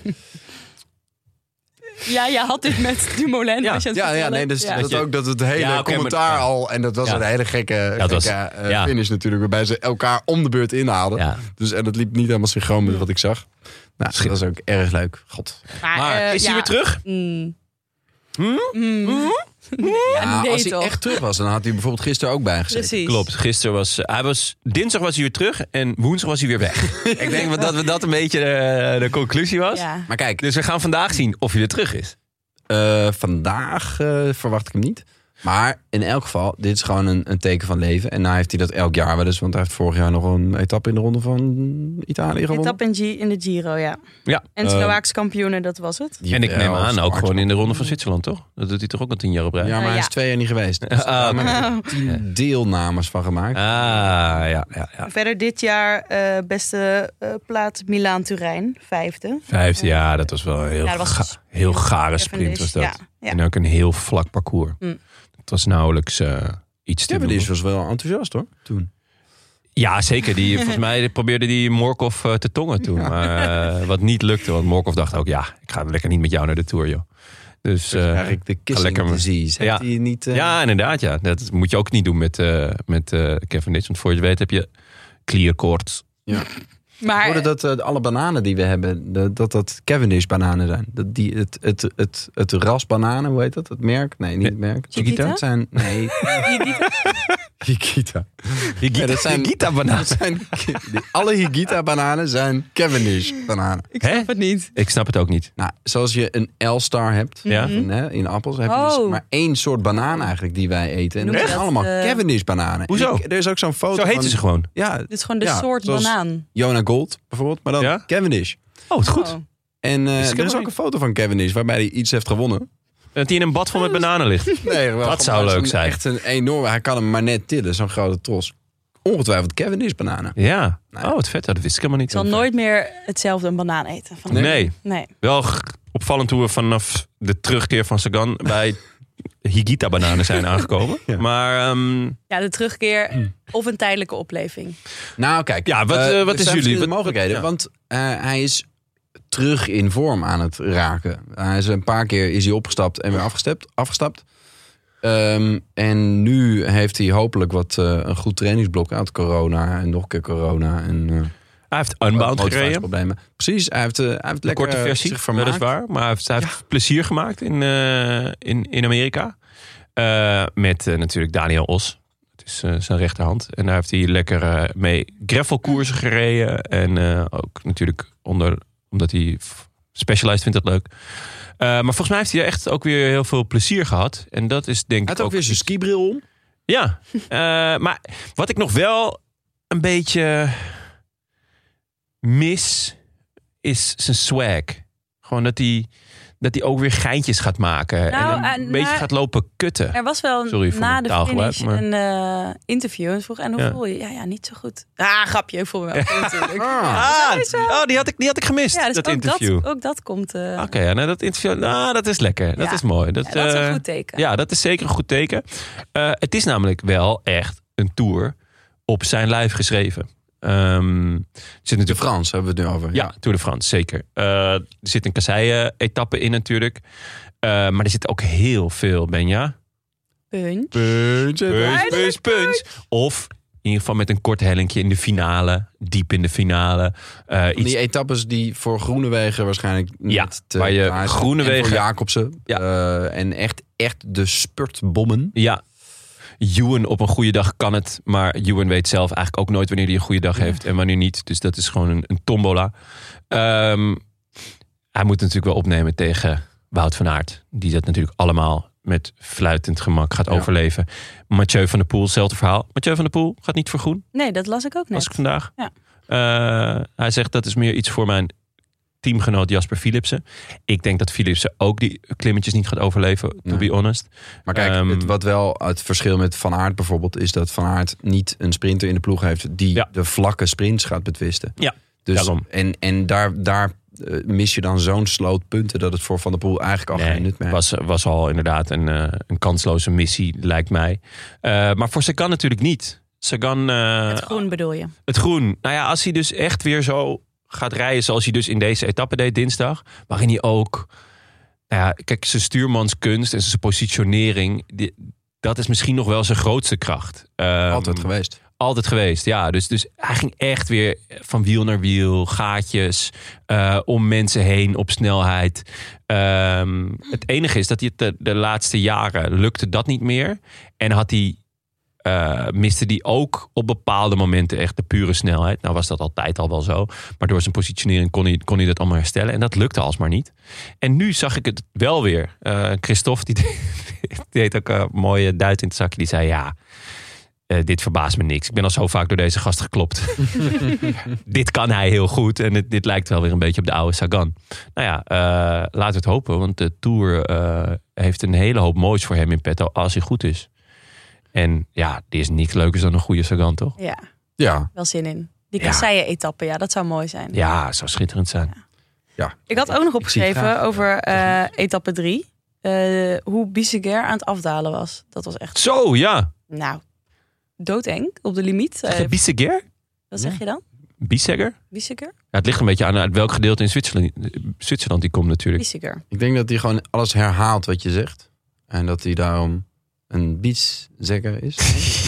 S5: Ja, je had dit met Dumoulin.
S3: Ja.
S5: was je aan het
S4: ja, ja,
S5: vertellen.
S4: nee, dus
S5: Ja.
S4: dat
S3: je-
S4: ook dat het hele
S3: Ja, oké,
S4: commentaar
S3: maar- ja.
S4: al. En dat was
S3: Ja.
S4: een hele gekke,
S3: dat was-
S4: gekke uh,
S3: ja.
S4: finish natuurlijk. Waarbij ze elkaar om de beurt inhaalden.
S3: Ja.
S4: Dus, en dat liep niet helemaal synchroon met wat ik zag. Nou, dat was ook erg leuk. God.
S5: Maar,
S3: Maar
S5: eh,
S3: is hij
S5: ja.
S3: weer terug?
S5: Mm.
S3: Hm?
S5: Mm. Ja,
S4: Nou,
S5: nee,
S4: als hij
S5: toch?
S4: echt terug was, dan had hij bijvoorbeeld gisteren ook bijgezeten.
S5: Precies.
S3: Klopt, gisteren was hij was dinsdag was hij weer terug en woensdag was hij weer weg. Ik denk dat we dat een beetje de, de conclusie was.
S5: Ja.
S4: Maar kijk,
S3: Dus we gaan vandaag zien of hij weer terug is.
S4: uh, vandaag uh, verwacht ik hem niet. Maar in elk geval, dit is gewoon een, een teken van leven. En nou heeft hij dat elk jaar wel eens. Want hij heeft vorig jaar nog een etappe in de ronde van Italië gewonnen.
S5: Etappe in, G, in de Giro, ja.
S3: Ja.
S5: En Slovaaks kampioenen, dat was het.
S4: Die-
S3: En ik neem
S4: ja,
S3: aan ook
S4: Sparta.
S3: gewoon in de Ronde van Zwitserland, toch? Dat doet hij toch ook al tien jaar op rij?
S4: Ja, maar hij
S5: Ja.
S4: is twee jaar niet geweest. Dus
S3: Ah,
S4: daar
S3: oké.
S4: hebben we tien deelnames van gemaakt.
S3: Ah, ja, ja, ja.
S5: Verder dit jaar eh, beste uh, plaats Milaan-Turijn, vijfde.
S3: Vijfde, ja, dat was wel een heel,
S5: Ja, dat was
S3: ga-
S5: een sprint.
S3: heel gare
S5: Cavendish,
S3: sprint was dat.
S5: ja, ja.
S3: En ook een heel vlak parcours.
S5: Mm.
S3: Het was nauwelijks uh, iets te
S4: Ja, maar
S3: doen.
S4: die was wel enthousiast hoor, toen.
S3: Ja, zeker. Die, volgens mij probeerde die Morkov uh, te tongen toen.
S4: Ja.
S3: Maar, uh, wat niet lukte, want Morkov dacht ook... ja, ik ga lekker niet met jou naar de Tour, joh. Dus, uh,
S4: Eigenlijk de kissing
S3: lekker maar-
S4: disease.
S3: Ja.
S4: Heeft hij niet... uh,
S3: ja, inderdaad, ja. Dat moet je ook niet doen met, uh, met uh, Cavendish. Want voor je het weet heb je clear koorts.
S5: Maar
S4: hoorde dat uh, alle bananen die we hebben, de, dat dat Cavendish bananen zijn. Dat die, het, het, het, het ras bananen, hoe heet dat? Het merk? Nee, niet het merk.
S5: Chiquita?
S4: Het zijn, nee, Higita. Ja, dat zijn-
S3: Higita-bananen.
S4: Dat zijn, die, alle Higita bananen zijn Cavendish bananen.
S5: ik snap
S3: Hè?
S5: het niet.
S3: Ik snap het ook niet.
S4: Nou, zoals je een L-star hebt
S3: Ja.
S4: in, hè, in appels, heb je dus
S5: Oh.
S4: maar één soort banaan eigenlijk die wij eten. En
S5: Noem
S4: dat
S5: je
S4: zijn
S5: dat,
S4: allemaal
S5: eh,
S4: Cavendish bananen.
S3: Hoezo?
S4: Ik- er is ook zo'n foto
S3: Zo heten
S4: van,
S3: ze gewoon.
S4: Ja,
S5: Dit is gewoon de
S4: Ja,
S5: soort
S4: zoals-
S5: banaan.
S4: Jonah Gold bijvoorbeeld, maar dan
S3: Ja?
S4: Cavendish.
S3: Oh, het goed.
S5: Oh.
S4: En eh,
S3: Is
S4: er
S3: het
S4: is ook
S3: niet?
S4: een foto van Cavendish waarbij hij iets heeft gewonnen.
S3: Dat hij in een bad vol met bananen ligt.
S4: Nee, wel,
S3: Dat zou
S4: maar
S3: leuk
S4: zo'n-
S3: zijn.
S4: Echt een enorme, hij kan hem maar net tillen, zo'n grote tros. Ongetwijfeld Cavendish bananen.
S3: Ja.
S4: Nee.
S3: Oh, wat vet. Dat wist ik helemaal
S5: Ik
S3: niet.
S5: zal nooit meer hetzelfde een banaan eten. Van
S4: Nee.
S3: Nee.
S5: nee.
S3: Wel g- opvallend hoe we vanaf de terugkeer van Sagan bij Higita-bananen zijn aangekomen.
S4: Ja.
S3: Maar ehm,
S5: Ja, de terugkeer of een tijdelijke opleving.
S4: Nou, kijk.
S3: Ja, wat,
S4: eh,
S3: eh, wat
S4: er
S3: is
S4: zijn
S3: jullie-
S4: verschillende
S3: wat-
S4: mogelijkheden?
S3: ja.
S4: Want eh, hij is terug in vorm aan het raken. Hij is een paar keer is hij opgestapt en weer afgestapt. afgestapt. Ehm, en nu heeft hij hopelijk wat eh, een goed trainingsblok uit corona en nog een keer corona en uh,
S3: hij heeft Unbound gereden.
S4: problemen. Precies, hij heeft, uh, hij heeft
S3: De
S4: lekker
S3: korte
S4: eh,
S3: versie,
S4: zich vermaakt.
S3: weliswaar. Maar hij heeft, hij heeft plezier gemaakt in, uh, in, in Amerika. Uh, met uh, natuurlijk Daniel Os. Het is uh, zijn rechterhand. En daar heeft hij lekker uh, mee gravelkoersen gereden. En uh, ook natuurlijk onder, omdat hij Specialized vindt dat leuk. Uh, maar volgens mij heeft hij echt ook weer heel veel plezier gehad. En dat is denk ik
S4: Hij had ook weer zijn
S3: iets-
S4: skibril om.
S3: Ja, uh, maar wat ik nog wel een beetje mis, is zijn swag. Gewoon dat hij, dat hij ook weer geintjes gaat maken.
S5: Nou,
S3: en een
S5: uh,
S3: beetje
S5: maar-
S3: gaat lopen kutten.
S5: Er was wel
S3: Sorry voor
S5: na
S3: mijn
S5: de
S3: taalgebruik,
S5: finish
S3: maar-
S5: een uh, interview. En vroeg, en hoe
S3: Ja.
S5: voel je? Ja, ja, niet zo goed. Ah, grapje, ik voel me wel goed natuurlijk.
S4: Ah.
S3: Ah, oh, die, had ik, die had ik gemist,
S5: Ja, dus
S3: dat
S5: ook,
S3: interview.
S5: dat, ook dat komt... uh,
S3: Oké, ja, nou, dat interview, nou, dat is lekker. Dat
S5: Ja.
S3: is mooi. Dat,
S5: ja, dat is
S3: eh,
S5: een goed teken.
S3: Ja, dat is zeker een goed teken. Uh, het is namelijk wel echt een tour op zijn lijf geschreven. Um, er zit
S4: De
S3: natuurlijk
S4: Frans hebben we het nu over.
S3: Ja, Tour de France, zeker. Uh, er zit een kasseien-etappe in natuurlijk. Uh, maar er zit ook heel veel, Benja.
S5: Punt.
S4: Puntje.
S3: Punch, punch, punch. Of in ieder geval met een kort hellinkje in de finale. Diep in de finale. Uh,
S4: Van
S3: iets,
S4: die etappes die voor Groenewegen waarschijnlijk niet
S3: Ja,
S4: te
S3: waar je
S4: plaatsen.
S3: Groenewegen-
S4: En voor Jacobsen.
S3: Ja.
S4: Uh, en echt, echt de spurtbommen.
S3: ja, Ewan op een goede dag kan het. Maar Ewan weet zelf eigenlijk ook nooit wanneer hij een goede dag heeft. En wanneer niet. Dus dat is gewoon een, een tombola. Um, hij moet natuurlijk wel opnemen tegen Wout van Aert. Die dat natuurlijk allemaal met fluitend gemak gaat
S4: Ja.
S3: overleven. Mathieu van der Poel, hetzelfde verhaal. Mathieu van der Poel gaat niet voor groen.
S5: Nee, dat las ik ook net.
S3: Was ik vandaag.
S5: Ja.
S3: Uh, hij zegt dat is meer iets voor mijn teamgenoot Jasper Philipsen. Ik denk dat Philipsen ook die klimmetjes niet gaat overleven, to
S4: Nee.
S3: be honest.
S4: Maar kijk,
S3: Um,
S4: het, wat wel het verschil met Van Aert bijvoorbeeld... is dat Van Aert niet een sprinter in de ploeg heeft... die
S3: Ja.
S4: de vlakke sprints gaat betwisten.
S3: Ja,
S4: dus,
S3: daarom.
S4: En, en daar, daar uh, mis je dan zo'n sloot punten... dat het voor Van der Poel eigenlijk al geen nut meer heeft.
S3: was, was al inderdaad een, uh, een kansloze missie, lijkt mij. Uh, maar voor Sagan natuurlijk niet. Sagan... Uh,
S5: Het groen bedoel je?
S3: Het groen. Nou ja, als hij dus echt weer zo gaat rijden zoals hij dus in deze etappe deed dinsdag. Waarin hij ook... Nou ja, kijk, zijn stuurmanskunst en zijn positionering... Die, dat is misschien nog wel zijn grootste kracht. Um,
S4: Altijd geweest.
S3: Altijd geweest, ja. Dus, dus hij ging echt weer van wiel naar wiel, gaatjes, uh, om mensen heen op snelheid. Um, het enige is dat hij het de, de laatste jaren lukte dat niet meer. En had hij uh, miste hij ook op bepaalde momenten echt de pure snelheid. Nou was dat altijd al wel zo. Maar door zijn positionering kon hij, kon hij dat allemaal herstellen. En dat lukte alsmaar niet. En nu zag ik het wel weer. Uh, Christophe, die deed, die deed ook een mooie duit in het zakje. Die zei, ja, uh, dit verbaast me niks. Ik ben al zo vaak door deze gast geklopt. Dit kan hij heel goed. En dit, dit lijkt wel weer een beetje op de oude Sagan. Nou ja, uh, laten we het hopen. Want de Tour uh, heeft een hele hoop moois voor hem in petto. Als hij goed is. En ja, er is niks leukers dan een goede Sagan, toch?
S5: Ja,
S4: Ja.
S5: wel zin in. Die
S3: Ja.
S5: kasseien-etappe, ja, dat zou mooi zijn.
S3: Ja, het zou schitterend zijn.
S5: Ja.
S4: Ja.
S5: Ik had ook nog
S4: Ik zie het
S5: opgeschreven
S4: graag.
S5: over uh, etappe drie. Uh, hoe Bisseguer aan het afdalen was. Dat was echt,
S3: Zo, ja.
S5: nou, doodeng op de limiet.
S3: Zeg je
S5: Uh,
S3: Bisseguer?
S5: wat zeg je dan?
S3: Bissegger?
S5: Bisseguer?
S3: Ja, het ligt een beetje aan uit welk gedeelte in Zwitserland, Zwitserland die komt natuurlijk.
S5: Bisseguer.
S4: Ik denk dat hij gewoon alles herhaalt wat je zegt. En dat hij daarom een bietszegger is.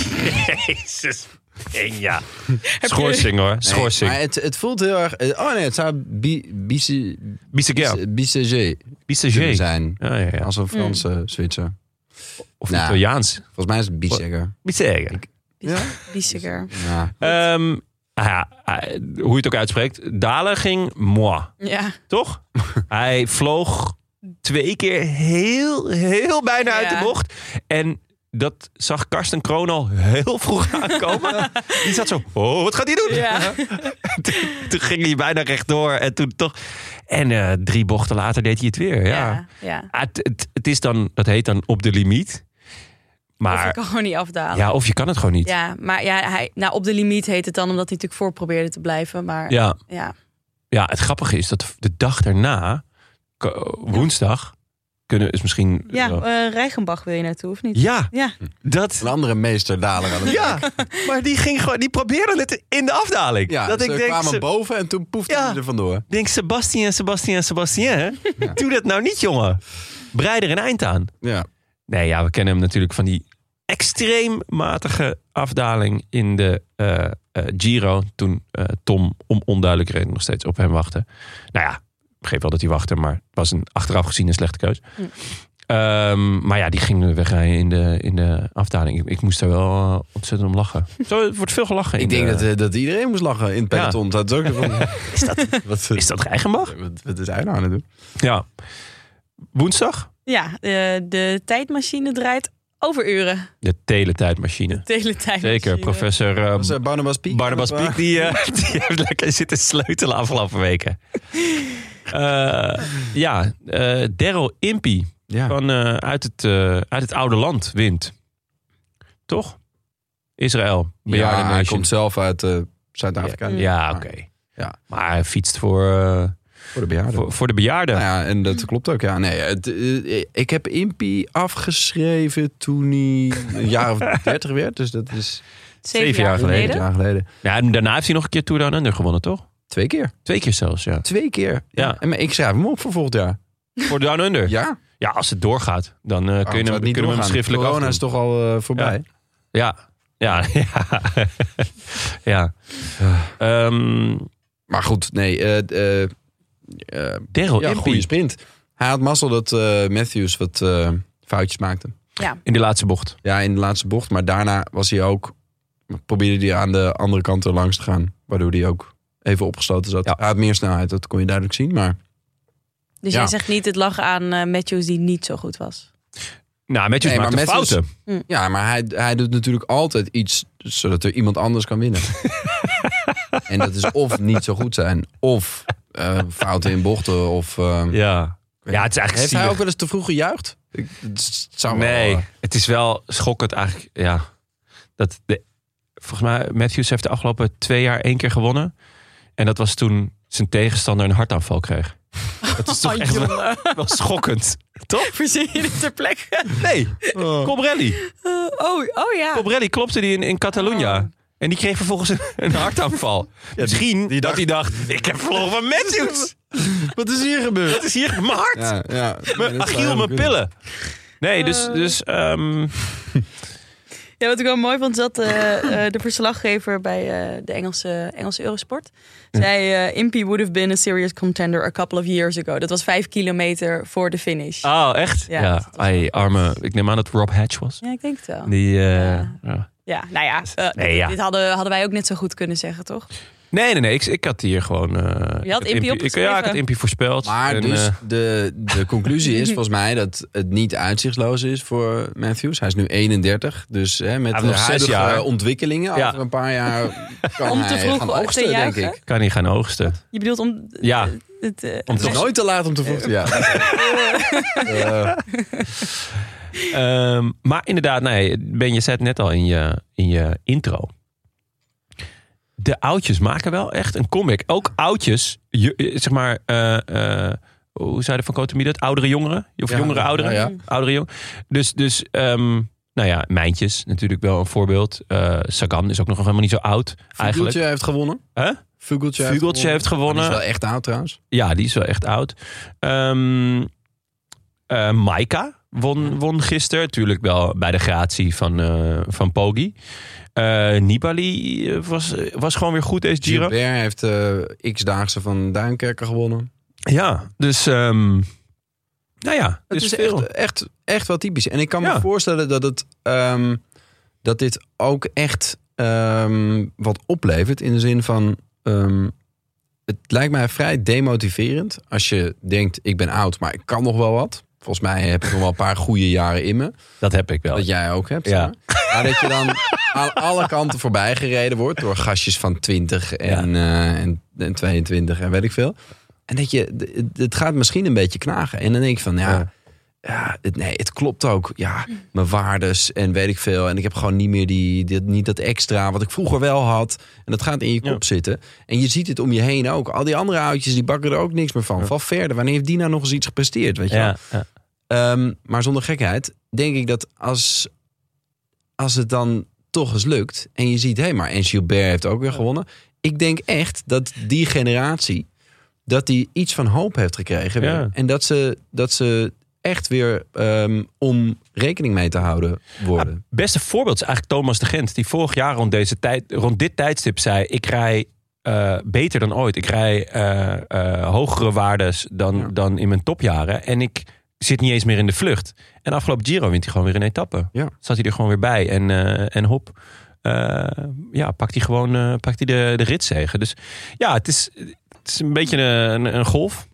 S3: Jezus. Ja. Schorsing hoor. Schorsing.
S4: Nee, maar het, het voelt heel erg... Oh nee, het zou bi, bisse,
S3: Bissegger.
S4: Bisseger
S3: Bissegger.
S4: zijn.
S3: Ja, ja, ja.
S4: Als een Franse Zwitser.
S3: Of
S4: Nou.
S3: Italiaans.
S4: Volgens mij is het bietszegger.
S3: Bissegger.
S4: Ja?
S5: Bisseguer.
S4: Ja.
S3: Ehm, ah ja, ah, hoe je het ook uitspreekt. Dalen ging moi.
S5: Ja.
S3: Toch? Hij vloog twee keer heel, heel bijna uit
S5: Ja.
S3: de bocht. En dat zag Karsten Kroon al heel vroeg aankomen. Die zat zo, oh, wat gaat hij doen?
S5: Ja.
S3: toen, toen ging hij bijna rechtdoor. En toen toch... En uh, drie bochten later deed hij het weer. Ja.
S5: Ja. ja.
S3: Ah, het, het, het is dan, dat heet dan op de limiet.
S5: Of
S3: Maar
S5: ik kan gewoon niet afdalen.
S3: ja, of je kan het gewoon niet.
S5: Ja, maar ja, hij, nou, op de limiet heet het dan omdat hij natuurlijk voor probeerde te blijven. Maar
S3: Ja.
S5: ja.
S3: Ja, het grappige is dat de dag daarna, ko- woensdag, kunnen is misschien...
S5: Ja,
S3: uh,
S5: uh, Reichenbach wil je naartoe, of niet?
S3: ja,
S5: Ja.
S3: dat...
S4: Een andere meester daler aan het
S3: Ja, maar die ging gewoon, die probeerde het in de afdaling.
S4: Ja,
S3: dat
S4: ze
S3: ik denk,
S4: kwamen
S3: ze,
S4: boven en toen poefde
S3: Ja.
S4: hij er vandoor.
S3: denk Sebastien, Sebastien, Sebastien.
S4: Ja.
S3: Doe dat nou niet, jongen. Breid er een eind aan.
S4: Ja.
S3: Nee, ja, we kennen hem natuurlijk van die extreem matige afdaling in de uh, uh, Giro. Toen uh, Tom om onduidelijke reden nog steeds op hem wachtte. Nou ja, ik begreep wel dat hij wachtte, maar het was een achteraf gezien een slechte keus.
S5: Hm.
S3: Um, maar ja, die ging wegrijden in de, in de afdaling. Ik, ik moest daar wel uh, ontzettend om lachen. Zo, er wordt veel gelachen.
S4: Ik
S3: in
S4: denk
S3: de,
S4: dat, eh, dat iedereen moest lachen in het peloton. Dat is ook van,
S3: Is dat,
S4: wat,
S3: is dat Reichenbach?
S4: wat, wat is hij nou aan het doen?
S3: Ja. Woensdag?
S5: Ja, de, de tijdmachine draait over uren.
S3: De teletijdmachine.
S5: De hele tijd.
S3: Zeker, professor uh,
S4: Was, uh, Barnabas Piek?
S3: Barnabas
S4: Of, uh,
S3: Piek, die, uh, die heeft lekker zitten sleutelen afgelopen weken. Uh, ja, uh, Daryl Impey
S4: Ja.
S3: van, uh, uit, het, uh, uit het oude land wint. Toch? Israël, bejaarde
S4: Ja, hij
S3: nation.
S4: komt zelf uit uh, Zuid-Afrika.
S3: Ja, oké. Okay.
S4: Ja.
S3: Maar hij fietst voor, uh,
S4: Voor de bejaarden.
S3: voor, voor de bejaarden.
S4: Nou ja, en dat klopt ook. Ja, nee, het, uh, ik heb Impey afgeschreven toen hij een jaar of dertig werd. Dus dat is
S5: Zeven,
S3: Zeven jaar
S5: jaar
S3: geleden.
S5: geleden.
S4: een jaar geleden.
S3: Ja, en daarna heeft hij nog een keer Tour Down Under gewonnen, toch?
S4: Twee keer.
S3: Twee keer zelfs, ja.
S4: Twee keer.
S3: Ja.
S4: En maar ik schrijf hem op voor volgend jaar.
S3: Voor Down Under.
S4: Ja.
S3: Ja, als het doorgaat, dan uh, kun je hem,
S4: Waarom zou het niet
S3: kunnen we hem
S4: doorgaan?
S3: schriftelijk
S4: Corona
S3: afdoen.
S4: is toch al uh, voorbij.
S3: Ja, ja, ja. ja. Um,
S4: Maar goed, nee. Uh, uh, uh,
S3: Daryl
S4: ja,
S3: Impey.
S4: goede sprint. Hij had mazzel dat uh, Matthews wat uh, foutjes maakte.
S5: Ja.
S3: In de laatste bocht.
S4: Ja, in de laatste bocht. Maar daarna was hij ook... probeerde hij aan de andere kant er langs te gaan. Waardoor hij ook even opgesloten zat.
S3: Ja.
S4: Hij had meer snelheid, dat kon je duidelijk zien. Maar
S5: Dus
S4: Ja.
S5: jij zegt niet het lag aan uh, Matthews die niet zo goed was.
S3: Nou, Matthews
S4: Nee, maar
S3: maakte
S4: Matthews-
S3: fouten.
S4: ja, maar hij, hij doet natuurlijk altijd iets... zodat er iemand anders kan winnen. En dat is of niet zo goed zijn... of uh, fouten in bochten. Of, uh,
S3: Ja. Ja, het is eigenlijk
S4: heeft hij
S3: zielig.
S4: ook wel eens te vroeg gejuicht? Ik, het zou wel,
S3: Nee,
S4: uh,
S3: het is wel schokkend eigenlijk. Ja, dat de, volgens mij Matthews heeft de afgelopen twee jaar één keer gewonnen. En dat was toen zijn tegenstander een hartaanval kreeg. Dat is toch
S5: Oh,
S3: echt wel,
S5: jongen.
S3: wel schokkend. Toch?
S5: Verzin je dit ter plekke?
S3: Nee, Cobrelli.
S5: Uh, oh, oh ja.
S3: Cobrelli klopte die in, in Catalunya.
S5: Oh.
S3: En die kreeg vervolgens een, een hartaanval. Misschien
S4: die
S3: dat
S4: dacht-
S3: hij dacht, ik heb verloren van Matthews.
S4: Wat is hier gebeurd?
S3: Wat is hier? Mijn hart.
S4: Ja, ja.
S3: Mijn Achiel, mijn pillen. Nee, dus... dus um,
S5: Ja, wat ik wel mooi vond, zat uh, uh, de verslaggever bij uh, de Engelse, Engelse Eurosport. Zei, uh, Impey would have been a serious contender a couple of years ago. Dat was vijf kilometer voor de finish.
S3: oh, echt?
S5: Ja,
S3: Ja,
S5: dat was
S3: ai, arme... Ik neem aan dat Rob Hatch was.
S5: Ja, ik denk het wel.
S3: Die, uh,
S5: Ja.
S3: ja.
S5: Ja, nou ja, uh,
S3: Nee, ja.
S5: dit hadden, hadden wij ook net zo goed kunnen zeggen, toch?
S3: Nee, nee, nee. Ik, ik had hier gewoon... Uh,
S5: Je had
S3: ik
S5: Impie
S3: ik,
S5: opgeschreven.
S3: Ja, ik had Impie voorspeld.
S4: Maar
S3: En,
S4: dus
S3: uh,
S4: de, de conclusie is volgens mij dat het niet uitzichtloos is voor Matthews. Hij is nu eenendertig. Dus hè, met
S3: Hij
S4: de
S3: heeft nog zes
S4: huidige
S3: jaar.
S4: ontwikkelingen
S3: Ja.
S4: over een paar jaar kan
S5: Om te
S4: hij
S5: vroeg
S4: gaan
S5: te
S4: oogsten, denk
S5: juichen?
S4: ik.
S3: kan niet gaan oogsten.
S5: Je bedoelt om...
S3: Ja.
S5: Het, uh,
S3: Om
S4: Het is nooit te laat om te vroeg te ja. uh,
S3: Um, maar inderdaad, nee, Ben, je zei het net al in je, in je intro. De oudjes maken wel echt een comeback. Ook oudjes, je, zeg maar, uh, uh, hoe zei de Van Cotemie dat? Oudere jongeren? Of
S4: Ja,
S3: jongere ouderen?
S4: ja, ja.
S3: Oudere jong. Dus, dus um, nou ja, Mijntjes natuurlijk wel een voorbeeld. Uh, Sagan is ook nog helemaal niet zo oud eigenlijk.
S4: Vugeltje heeft gewonnen.
S3: Huh?
S4: Vugeltje,
S3: Vugeltje heeft gewonnen.
S4: Maar die is wel echt oud trouwens.
S3: Ja, die is wel echt oud. Um, uh, Maika won, won gisteren. Natuurlijk wel bij de gratie van, uh, van Poggi. Uh, Nibali was, was gewoon weer goed deze Giro.
S4: Gilbert heeft uh, x-daagse van Duinkerker gewonnen.
S3: Ja, dus um, nou ja,
S4: Het
S3: dus
S4: is
S3: veel.
S4: echt, echt, echt wel typisch. En ik kan
S3: Ja.
S4: me voorstellen dat, het, um, dat dit ook echt um, wat oplevert. In de zin van... Um, het lijkt mij vrij demotiverend. Als je denkt, ik ben oud, maar ik kan nog wel wat. Volgens mij heb ik nog wel een paar goede jaren in me.
S3: Dat heb ik wel.
S4: Dat jij ook hebt.
S3: Ja.
S4: Ja. Maar dat je dan aan alle kanten voorbij gereden wordt. Door gastjes van twintig en, ja. uh, en, en tweeëntwintig en weet ik veel. En dat je, het gaat misschien een beetje knagen. En dan denk ik van, ja, ja. ja het, nee, het klopt ook. Ja, mijn waardes en weet ik veel. En ik heb gewoon niet meer die, die, niet dat extra wat ik vroeger wel had. En dat gaat in je kop ja. zitten. En je ziet het om je heen ook. Al die andere oudjes, die bakken er ook niks meer van. Ja. Val verder. Wanneer heeft die nou nog eens iets gepresteerd? Weet je
S3: ja,
S4: wel?
S3: Ja.
S4: Um, maar zonder gekheid denk ik dat als, als het dan toch eens lukt. En je ziet, hé, hey, maar en Gilbert heeft ook weer gewonnen. Ik denk echt dat die generatie, dat die iets van hoop heeft gekregen.
S3: Ja.
S4: Weer. En dat ze, dat ze echt weer um, om rekening mee te houden worden.
S3: Het beste voorbeeld is eigenlijk Thomas de Gent. Die vorig jaar rond, deze tijd, rond dit tijdstip zei, ik rij uh, beter dan ooit. Ik rij uh, uh, hogere waardes dan, ja. dan in mijn topjaren. En ik zit niet eens meer in de vlucht. En afgelopen Giro wint hij gewoon weer een etappe. Ja. Zat hij er gewoon weer bij. En, uh, en hop, uh, ja, pakt hij gewoon uh, pakt hij de, de ritzege. Dus ja, het is, het is een beetje een, een golf.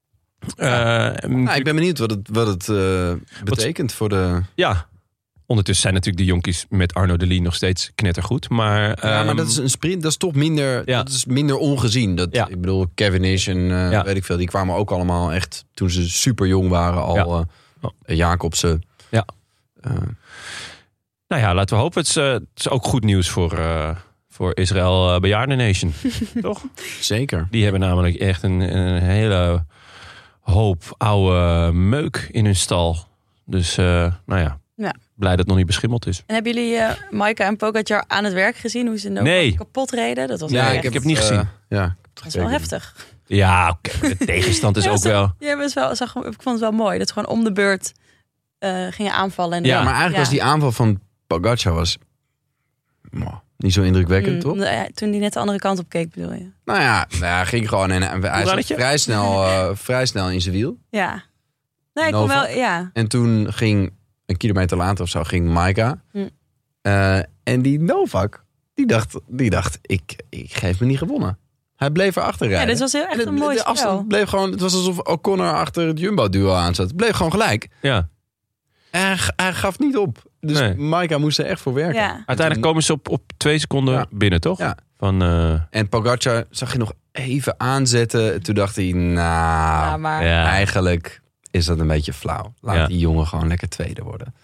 S4: Ja. Uh, nou, ik ben benieuwd wat het, wat het uh, betekent
S3: wat,
S4: voor de...
S3: Ja, ondertussen zijn natuurlijk de jonkies met Arnaud Delis nog steeds knettergoed. Maar,
S4: ja,
S3: um,
S4: maar dat is een sprint, dat is toch minder, ja. dat is minder ongezien. Dat,
S3: ja.
S4: Ik bedoel, Cavendish en uh, ja. weet ik veel, die kwamen ook allemaal echt, toen ze super jong waren, al ja. uh, Jacobsen.
S3: Ja. Uh, nou ja, laten we hopen. Het is, uh, het is ook goed nieuws voor, uh, voor Israël uh, Bejaarden Nation. Toch?
S4: Zeker.
S3: Die hebben namelijk echt een, een hele hoop oude meuk in hun stal. Dus, uh, nou ja.
S5: Ja.
S3: Blij dat het nog niet beschimmeld is.
S5: En hebben jullie uh, Maika en Pogacar aan het werk gezien? Hoe ze nou
S3: nee.
S5: kapot reden? Dat was
S3: ja,
S5: echt,
S3: ik heb het niet gezien. Uh,
S4: ja,
S5: dat is wel heftig.
S3: Ja, okay. De tegenstand is
S5: ja,
S3: ook
S5: zo,
S3: wel...
S5: Ja, maar wel, zag, ik vond het wel mooi. Dat ze gewoon om de beurt uh, gingen aanvallen. En
S4: ja,
S5: dan,
S4: maar eigenlijk
S5: ja.
S4: was die aanval van Pogacar was... Oh, niet zo indrukwekkend,
S5: mm,
S4: toch?
S5: Ja, toen die net de andere kant op keek, bedoel je?
S4: Nou ja, nou ja ging gewoon... En, en, hij zat vrij snel, uh, vrij snel in zijn wiel.
S5: Ja. Nee, ik kon wel, ja.
S4: En toen ging... Een kilometer later of zo ging Maika. Hm. Uh, en die Novak, die dacht, die dacht ik, ik geef me niet gewonnen. Hij bleef erachter rijden.
S5: Ja, dit was heel echt een mooi
S4: de afstand bleef gewoon, het was alsof O'Connor achter het Jumbo-duo aan zat. Het bleef gewoon gelijk.
S3: Ja.
S4: Hij, hij gaf niet op. Dus nee. Maika moest er echt voor werken.
S5: Ja.
S3: Uiteindelijk toen, komen ze op, op twee seconden ja. binnen, toch?
S4: Ja.
S3: Van, uh...
S4: En Pogacar zag je nog even aanzetten. Toen dacht hij, nou,
S5: ja, maar...
S3: ja.
S4: eigenlijk... is dat een beetje flauw. Laat ja. die jongen gewoon lekker tweede worden.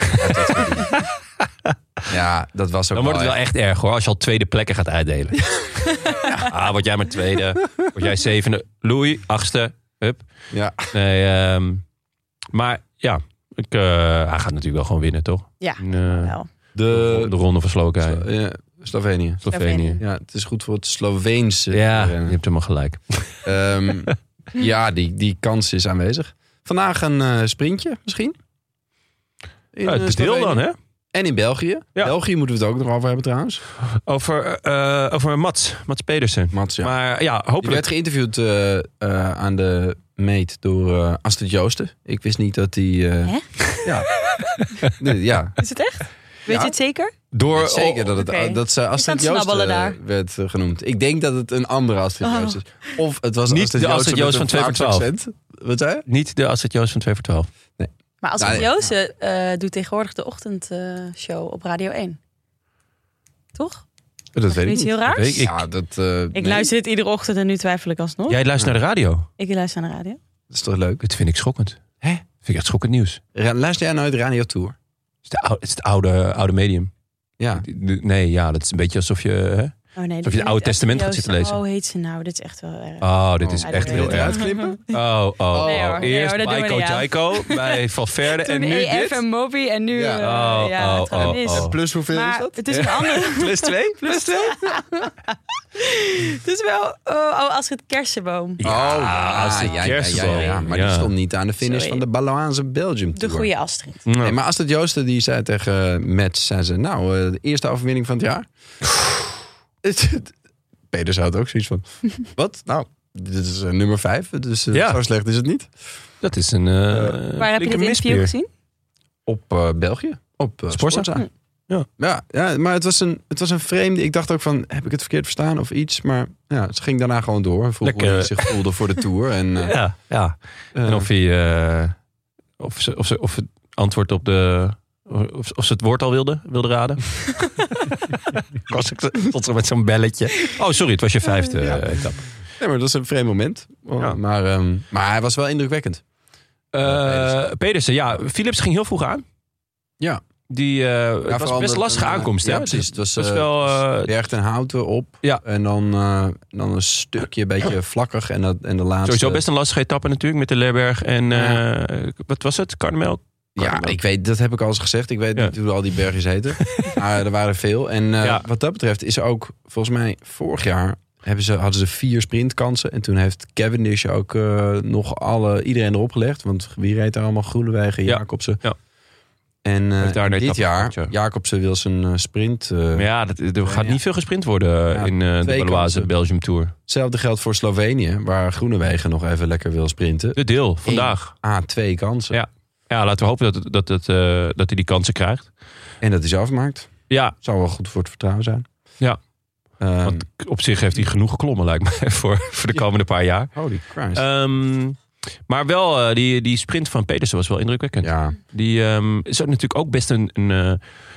S4: Ja, dat was ook
S3: Dan wordt het wel
S4: echt.
S3: echt erg hoor, als je al tweede plekken gaat uitdelen. Ja. Ah, word jij maar tweede. Word jij zevende. Louis, achtste. Hup.
S4: Ja.
S3: Nee, um, maar ja, ik, uh, hij gaat natuurlijk wel gewoon winnen, toch?
S5: Ja,
S3: In, uh,
S5: wel.
S4: De,
S3: de ronde van Slowakije.
S4: Slo- ja, Slovenië.
S3: Slovenië.
S4: Ja, het is goed voor het Sloveense.
S3: Ja, je hebt helemaal gelijk.
S4: Um, ja, die, die kans is aanwezig. Vandaag een uh, sprintje misschien.
S3: In, ja, het is deel dan, hè?
S4: En in België.
S3: Ja.
S4: België moeten we het ook nog over hebben trouwens.
S3: Over, uh, over Mats. Mats Pedersen.
S4: Mats, ja.
S3: Maar ja, hopelijk...
S4: Die werd geïnterviewd uh, uh, aan de meet door uh, Astrid Joosten. Ik wist niet dat die... Uh,
S5: Hè?
S4: Ja. Nee, ja.
S5: Is het echt? Weet
S4: ja.
S5: je het zeker?
S3: Door,
S4: Zeker dat, het,
S5: Oké.
S4: dat ze Astrid
S5: Je kan
S4: Joost
S5: snabbelen
S4: uh,
S5: daar.
S4: werd uh, genoemd. Ik denk dat het een andere Astrid
S5: Oh.
S4: Joost is. Of het was
S3: Niet
S4: Astrid
S3: de
S4: Joost
S3: Astrid
S4: met
S3: Joost
S4: een
S3: van twee voor
S4: Vlaams
S3: twaalf.
S4: accent. Wat zei je?
S3: Niet de Astrid Joost van twee voor twaalf.
S5: Maar als
S4: Nou,
S5: het
S4: ja.
S5: Joost uh, doet tegenwoordig de ochtendshow op Radio één. Toch?
S4: Dat weet ik
S5: Iets
S4: niet.
S5: heel raars?
S3: weet ik.
S4: Ja, dat, uh,
S5: Ik
S4: nee,
S5: luister dit iedere ochtend en nu twijfel ik alsnog.
S3: Jij luistert naar de radio.
S5: Ik luister naar de radio.
S4: dat is toch leuk?
S3: Dat vind ik schokkend. Hè? Vind ik echt schokkend nieuws.
S4: Ra- Luister jij nooit Radio Tour?
S3: Het is, de oude, het is het oude, oude medium.
S4: Ja.
S3: Nee, ja, dat is een beetje alsof je... Hè?
S5: Oh nee,
S3: Alsof je het Oude Testament gaat zitten lezen.
S5: Oh, heet ze nou? Dit is echt wel erg.
S3: Oh, dit is
S5: Oh,
S3: echt
S5: I
S3: heel
S5: don't
S3: erg.
S5: know.
S4: Uitklippen?
S3: Oh, oh, oh.
S5: Nee hoor, nee
S3: Eerst
S5: hoor, dat doen we
S3: Baiko
S5: niet aan.
S3: Jaiko bij Valverde en
S5: Toen
S3: nu
S5: E F
S3: dit.
S5: en Moby en nu
S4: Ja.
S5: ja,
S3: Oh,
S5: ja,
S3: oh,
S5: het gaat
S3: oh,
S5: mis.
S3: oh.
S4: Plus hoeveel is
S5: Maar
S4: dat?
S5: het is een andere.
S3: Plus twee? Plus twee?
S5: Het is wel. Oh, oh Astrid Kersenboom.
S3: Ja,
S4: oh,
S3: Astrid
S4: ja, ja, ja, ja,
S3: Kersenboom.
S4: ja, maar
S3: Ja.
S4: die stond niet aan de finish
S5: Sorry.
S4: van de Baloise Belgium
S5: De
S4: Tour.
S5: goede Astrid.
S3: Nou,
S4: Nee, maar Astrid Joosten die zei tegen uh, Mets, zei ze, nou, uh, de eerste overwinning van het jaar. Peter zou het ook zoiets van, wat? Nou, dit is uh, nummer vijf, dus uh,
S3: Ja.
S4: zo slecht is het niet.
S3: dat is een uh,
S5: Waar heb je dit interview gezien?
S4: Op uh, België, op uh,
S3: Sportza.
S4: Sportza.
S5: Hm.
S3: Ja.
S4: Ja, ja, maar het was, een, het was een vreemde, ik dacht ook van, heb ik het verkeerd verstaan of iets? Maar ja, ze ging daarna gewoon door. Vroeg hoe
S3: Lekker.
S4: hij zich voelde voor de Tour. En, uh,
S3: Ja, ja.
S4: uh,
S3: En of hij... Uh, of, ze, of, ze, of het antwoord op de... Of, of ze het woord al wilde, wilde raden. Was ik tot zo met zo'n belletje. Oh, sorry, het was je vijfde
S4: Ja.
S3: uh, etappe.
S4: nee, maar dat was een vreemd moment.
S3: Ja.
S4: Maar, um, maar hij was wel indrukwekkend.
S3: Uh, Pedersen, ja. Philips ging heel vroeg aan.
S4: Ja.
S3: Die, uh, het was
S4: vooral
S3: best een
S4: dat
S3: lastige
S4: een, uh,
S3: aankomst.
S4: Ja,
S3: hè?
S4: precies. Het was,
S3: Het was
S4: uh,
S3: wel... Uh,
S4: Berg ten Houten op.
S3: Ja.
S4: En dan, uh, dan een stukje een beetje vlakkig. En, dat, en de laatste...
S3: sowieso best een lastige etappe natuurlijk. Met de Leerberg en... Uh,
S4: Ja.
S3: Wat was het? Karnemel?
S4: Ja, ik weet, dat heb ik al eens gezegd. Ik weet
S3: Ja.
S4: niet hoe al die bergjes heten. Maar er waren veel. En uh,
S3: Ja.
S4: wat dat betreft is er ook, volgens mij, vorig jaar hebben ze, hadden ze vier sprintkansen. En toen heeft Cavendish ook uh, nog alle, iedereen erop gelegd. Want wie reed daar allemaal? Groenewegen,
S3: Ja.
S4: Jacobsen.
S3: Ja.
S4: En uh,
S3: Heeft daar een
S4: dit
S3: etappe
S4: jaar,
S3: gepakt, ja.
S4: Jacobsen wil zijn uh, sprint. Uh,
S3: Maar ja, dat, er gaat
S4: ja.
S3: niet veel gesprint worden
S4: Ja,
S3: in uh, de
S4: twee
S3: Baloise
S4: kansen.
S3: Belgium Tour.
S4: Hetzelfde geldt voor Slovenië, waar Groenewegen nog even lekker wil sprinten.
S3: De deel, vandaag.
S4: Ah, twee kansen.
S3: Ja. Ja, laten we hopen dat, het- dat, het, uh, dat hij die kansen krijgt.
S4: En dat is afgemaakt.
S3: Ja,
S4: Zou wel goed voor het vertrouwen zijn.
S3: Ja.
S4: Um,
S3: want op zich heeft hij genoeg geklommen, lijkt mij, voor, voor de komende paar jaar.
S4: holy Christ.
S3: Um, maar wel, uh, die, die sprint van Pedersen was wel indrukwekkend.
S4: ja.
S3: Die um, is ook natuurlijk ook best een, een, uh,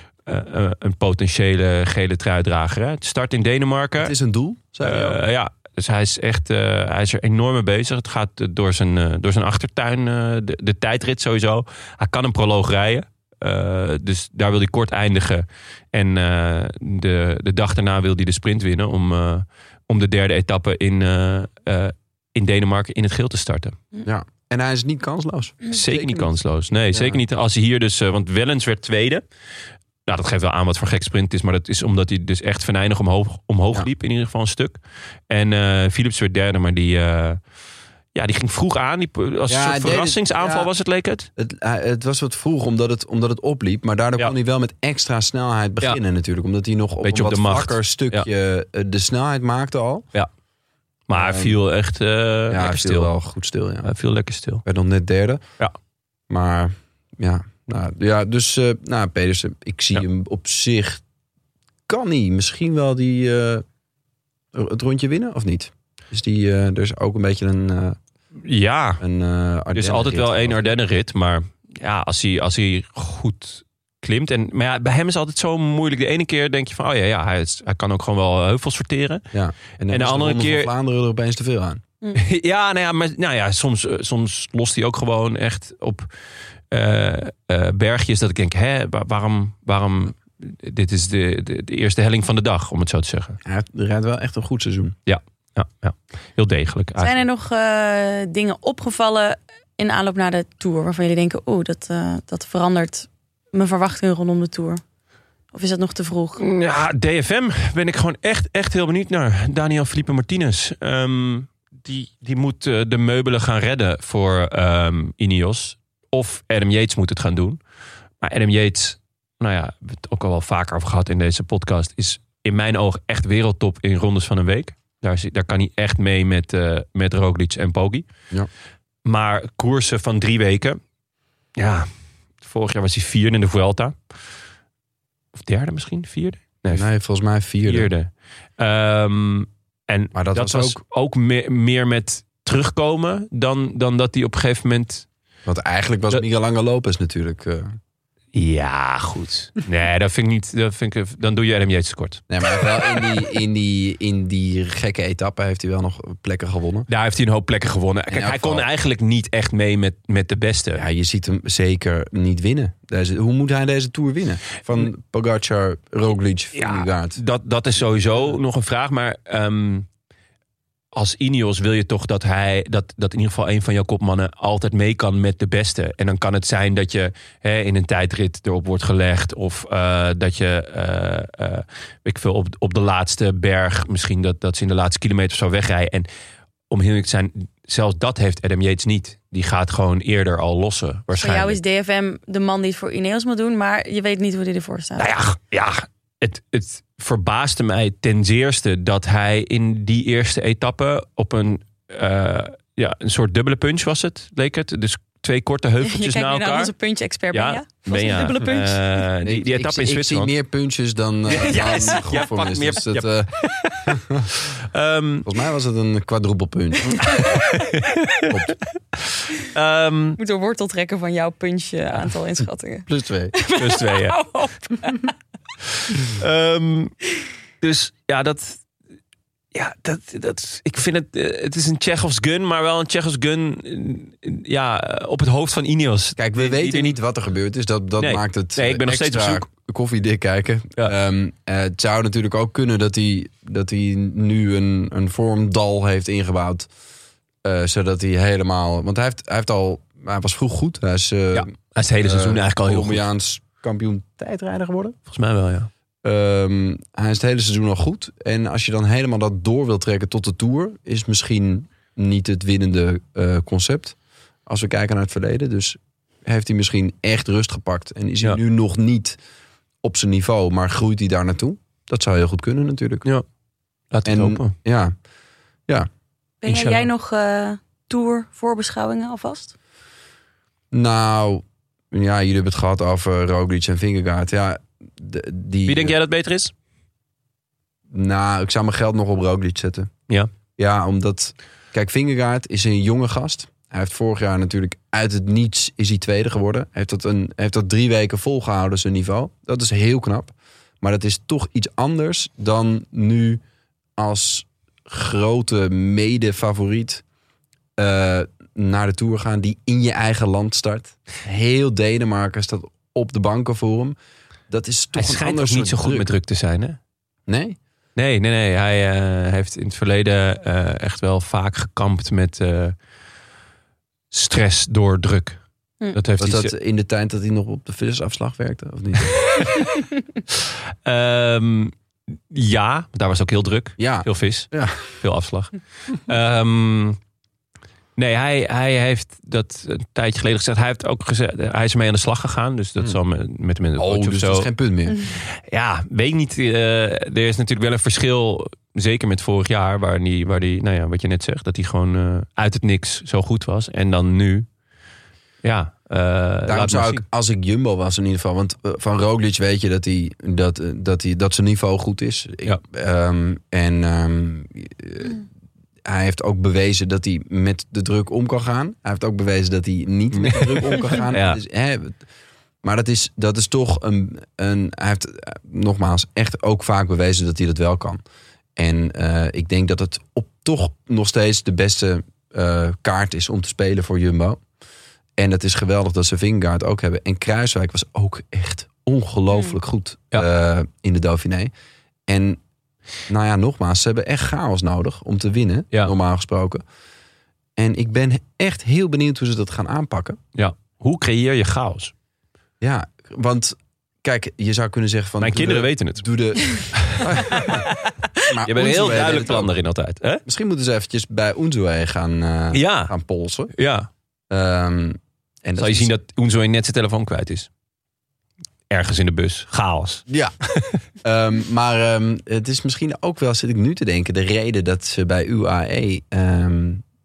S3: uh, een potentiële gele truidrager. Hè? Het start in Denemarken.
S4: Het is een doel, zei je ook.
S3: Uh, ja, dus hij is echt uh, hij is er enorm mee bezig. Het gaat uh, door, zijn, uh, door zijn achtertuin, uh, de, de tijdrit sowieso. Hij kan een proloog rijden. Uh, dus daar wil hij kort eindigen. En uh, de, de dag daarna wil hij de sprint winnen om, uh, om de derde etappe in, uh, uh, in Denemarken in het geel te starten.
S4: Ja. En hij is niet kansloos.
S3: Zeker niet kansloos. Nee, zeker niet. Als hij hier dus, uh, want Wellens werd tweede. Nou, dat geeft wel aan wat voor gek sprint het is. Maar dat is omdat hij dus echt venijnig omhoog, omhoog
S4: Ja.
S3: liep. In ieder geval een stuk. En uh, Philips werd derde, maar die... Uh, ja, die ging vroeg aan. Die, als
S4: Ja,
S3: een
S4: hij
S3: soort
S4: deed
S3: verrassingsaanval
S4: het- ja.
S3: was het, leek het.
S4: Het, hij- het was wat vroeg omdat het, omdat het opliep. Maar daardoor
S3: Ja.
S4: kon hij wel met extra snelheid beginnen natuurlijk. Omdat hij nog op
S3: Beetje
S4: een
S3: op
S4: wat
S3: de macht.
S4: vlakker stukje uh, de snelheid maakte al.
S3: Maar hij
S4: Um,
S3: viel echt uh,
S4: Ja,
S3: lekker
S4: hij viel
S3: stil.
S4: wel goed stil. Ja.
S3: Hij viel lekker stil.
S4: Werd nog net derde.
S3: Ja.
S4: Maar ja, nou, ja dus uh, nou, Pedersen, ik zie
S3: Ja.
S4: hem op zich. Kan hij misschien wel die, uh, het rondje winnen of niet? Dus die, uh, er is ook een beetje een... Uh,
S3: Ja,
S4: een uh,
S3: er is altijd wel één Ardennenrit. Maar ja, als hij, als hij goed klimt. En, maar ja, bij hem is het altijd zo moeilijk. De ene keer denk je van, oh ja, ja hij, is, hij kan ook gewoon wel heuvels sorteren.
S4: Ja. En, dan
S3: En de
S4: is
S3: andere
S4: Ronde van
S3: keer-
S4: Vlaanderen er opeens te veel aan.
S3: Ja, nou ja, maar nou ja, soms, uh, soms lost hij ook gewoon echt op uh, uh, bergjes dat ik denk, hè, wa- waarom, waarom, dit is de, de, de eerste helling van de dag, om het zo te zeggen.
S4: Hij heeft- hij rijdt wel echt een goed seizoen.
S3: Ja, ja. Heel degelijk.
S5: Zijn er
S3: eigenlijk.
S5: nog uh, dingen opgevallen in aanloop naar de Tour waarvan jullie denken, oeh, dat, uh, dat verandert mijn verwachtingen rondom de Tour? Of is dat nog te vroeg?
S3: Ja, D F M ben ik gewoon echt, echt heel benieuwd naar. Daniel Felipe Martinez. Um, die, die moet uh, de meubelen gaan redden voor um, Ineos. Of Adam Yates moet het gaan doen. Maar Adam Yates, nou ja, we hebben het ook al wel vaker over gehad in deze podcast, is in mijn oog echt wereldtop in rondes van een week. Daar, is- daar kan hij echt mee met, uh, met Roglic en Poggi.
S4: Ja.
S3: Maar koersen van drie weken. Ja, vorig jaar was hij vierde in de Vuelta. Of derde misschien? Vierde? Nee,
S4: Nee, volgens mij vierde.
S3: vierde. Um, en
S4: Maar dat
S3: dat,
S4: was
S3: was
S4: ook-
S3: ook, meer, meer met terugkomen dan, dan dat hij op een gegeven moment...
S4: Want eigenlijk was
S3: Dat-
S4: Miguel Ángel Lopez natuurlijk... Uh,
S3: Ja, goed. Nee, dat vind ik niet. Dat vind ik, dan doe je Adam Yates tekort.
S4: nee, maar wel in die, in, die, in die gekke etappe heeft hij wel nog plekken gewonnen.
S3: Daar heeft hij een hoop plekken gewonnen. Kijk,
S4: elk
S3: hij kon
S4: geval-
S3: eigenlijk niet echt mee met, met de beste.
S4: Ja, je ziet hem zeker niet winnen. Deze, hoe moet hij deze Tour winnen? Van Pogacar, Roglic, Vingegaard.
S3: dat, dat is sowieso nog een vraag. Maar um, als Ineos wil je toch dat hij, dat, dat in ieder geval een van jouw kopmannen altijd mee kan met de beste. En dan kan het zijn dat je hè, in een tijdrit erop wordt gelegd. Of uh, dat je uh, uh, ik veel, op, op de laatste berg, misschien dat, dat ze in de laatste kilometer zou wegrijden. En om heel eerlijk te zijn, zelfs dat heeft Adam Yates niet. Die gaat gewoon eerder al lossen,
S5: Voor
S3: waarschijnlijk.
S5: jou is D F M de man die het voor Ineos moet doen, maar je weet niet hoe die ervoor staat.
S3: Nou ja, ja het, het verbaasde mij ten zeerste dat hij in die eerste etappe op een, uh, ja, een soort dubbele punch was het, leek het. Dus twee korte
S5: je
S3: heuveltjes
S5: kijkt
S3: na
S5: nu naar
S3: elkaar.
S5: onze punch-expert,
S3: Ja,
S5: ben je? Was
S3: ben
S5: het
S3: je.
S5: een dubbele punch?
S3: Uh, die, die
S4: Ik-
S3: etappe
S4: ik,
S3: in
S4: ik zie
S3: Zwitserland.
S4: meer punches dan, uh,
S3: Ja,
S4: dan
S3: ja,
S4: Grofform
S3: pak
S4: is.
S3: meer-
S4: Dus het,
S3: ja.
S4: uh,
S3: Um,
S4: volgens mij was het een quadruple punch.
S3: um,
S5: Moet een wortel trekken van jouw punch-aantal inschattingen.
S4: Plus twee.
S3: plus twee, ja.
S5: Hou op.
S3: Um, dus ja, dat... Ja, dat, dat, ik vind het... uh, Het is een Tsjechovs gun, maar wel een Tsjechovs gun... uh, ja, op het hoofd van Ineos.
S4: Kijk, we
S3: Die- die
S4: weten
S3: er
S4: niet wat er gebeurd is. Dat, dat
S3: Nee.
S4: maakt het
S3: Nee, ik ben nog steeds
S4: extra
S3: op zoek.
S4: koffiedik kijken.
S3: Ja.
S4: Ehm, uh, het zou natuurlijk ook kunnen dat hij, dat hij nu een, een vormdal heeft ingebouwd. Uh, zodat hij helemaal... Want hij heeft, hij heeft al... Hij was vroeg goed. Hij is, uh,
S3: Ja, hij is het hele seizoen
S4: uh,
S3: eigenlijk al heel goed.
S4: Colombiaans kampioen tijdrijder geworden.
S3: Volgens mij wel, ja.
S4: Um, hij is het hele seizoen al goed. En als je dan helemaal dat door wil trekken tot de Tour... is misschien niet het winnende uh, concept. Als we kijken naar het verleden. Dus heeft hij misschien echt rust gepakt. En is hij
S3: Ja.
S4: nu nog niet op zijn niveau. Maar groeit hij daar naartoe? Dat zou heel goed kunnen natuurlijk.
S3: Ja. Laten we
S4: En
S3: het hopen.
S4: ja, ja.
S5: Ben jij,
S3: Inshallah.
S5: jij nog uh, Tour voorbeschouwingen alvast?
S4: Nou, ja, jullie hebben het gehad over Roglic en Vingegaard. Ja, de, die,
S3: Wie denk jij dat beter is?
S4: Nou, ik zou mijn geld nog op Roglic zetten.
S3: Ja.
S4: Ja, omdat... Kijk, Vingegaard is een jonge gast. Hij heeft vorig jaar natuurlijk uit het niets is hij tweede geworden. Hij heeft dat, een, heeft dat drie weken volgehouden, zijn niveau. Dat is heel knap. Maar dat is toch iets anders dan nu als grote mede-favoriet uh, naar de Tour gaan. Die in je eigen land start. Heel Denemarken staat op de banken voor hem. Dat is toch
S3: Hij
S4: een
S3: schijnt
S4: ander
S3: ook niet
S4: soort
S3: zo goed
S4: druk.
S3: met druk te zijn, hè?
S4: Nee?
S3: Nee, nee, nee. Hij uh, heeft in het verleden uh, echt wel vaak gekampt met uh, stress door druk.
S5: Hm.
S3: Dat heeft
S4: Was
S3: hij
S4: dat in de tijd dat hij nog op de vissersafslag werkte? Of niet?
S3: um, ja, daar was het ook heel druk.
S4: Ja.
S3: Veel vis,
S4: Ja.
S3: veel afslag. um, nee, hij, hij heeft dat een tijdje geleden gezegd. Hij heeft ook gezegd, hij is ermee aan de slag gegaan. Dus dat
S4: Hmm.
S3: zal met, met hem in de
S4: Oh,
S3: coach
S4: dus
S3: of
S4: dat
S3: zo.
S4: is geen punt meer.
S3: Ja, weet ik niet. Uh, er is natuurlijk wel een verschil, zeker met vorig jaar, waar die, waar die, nou ja, wat je net zegt, dat hij gewoon uh, uit het niks zo goed was. En dan nu, ja. Uh,
S4: Daarom zou ik, als ik Jumbo was in ieder geval, want uh, van Roglic weet je dat hij dat, uh, dat, hij, dat zijn niveau goed is.
S3: Ja.
S4: Um, en um, uh, hij heeft ook bewezen dat hij met de druk om kan gaan. Hij heeft ook bewezen dat hij niet met de druk om kan gaan.
S3: Ja.
S4: Dus, hè, maar dat is, dat is toch een, een... Hij heeft uh, nogmaals echt ook vaak bewezen dat hij dat wel kan. En uh, ik denk dat het op toch nog steeds de beste uh, kaart is om te spelen voor Jumbo. En het is geweldig dat ze Vingegaard ook hebben. En Kruiswijk was ook echt ongelooflijk goed
S3: Ja.
S4: uh, in de Dauphiné. En nou ja, nogmaals, ze hebben echt chaos nodig om te winnen,
S3: Ja.
S4: normaal gesproken. En ik ben echt heel benieuwd hoe ze dat gaan aanpakken.
S3: Ja. Hoe creëer je chaos?
S4: Ja, want kijk, je zou kunnen zeggen van...
S3: Mijn
S4: doe
S3: kinderen
S4: de,
S3: weten het.
S4: Doe de... maar
S3: Je bent een heel
S4: Unzué
S3: duidelijk
S4: deed het
S3: plan
S4: ook.
S3: daarin altijd. Hè?
S4: Misschien moeten ze eventjes bij Unzué gaan, uh,
S3: Ja.
S4: gaan polsen.
S3: Ja.
S4: Um, en
S3: Zal je
S4: is-
S3: zien dat Unzo net zijn telefoon kwijt is. Ergens in de bus. Chaos.
S4: Ja, um, maar um, het is misschien ook wel, zit ik nu te denken, de reden dat ze bij U A E um,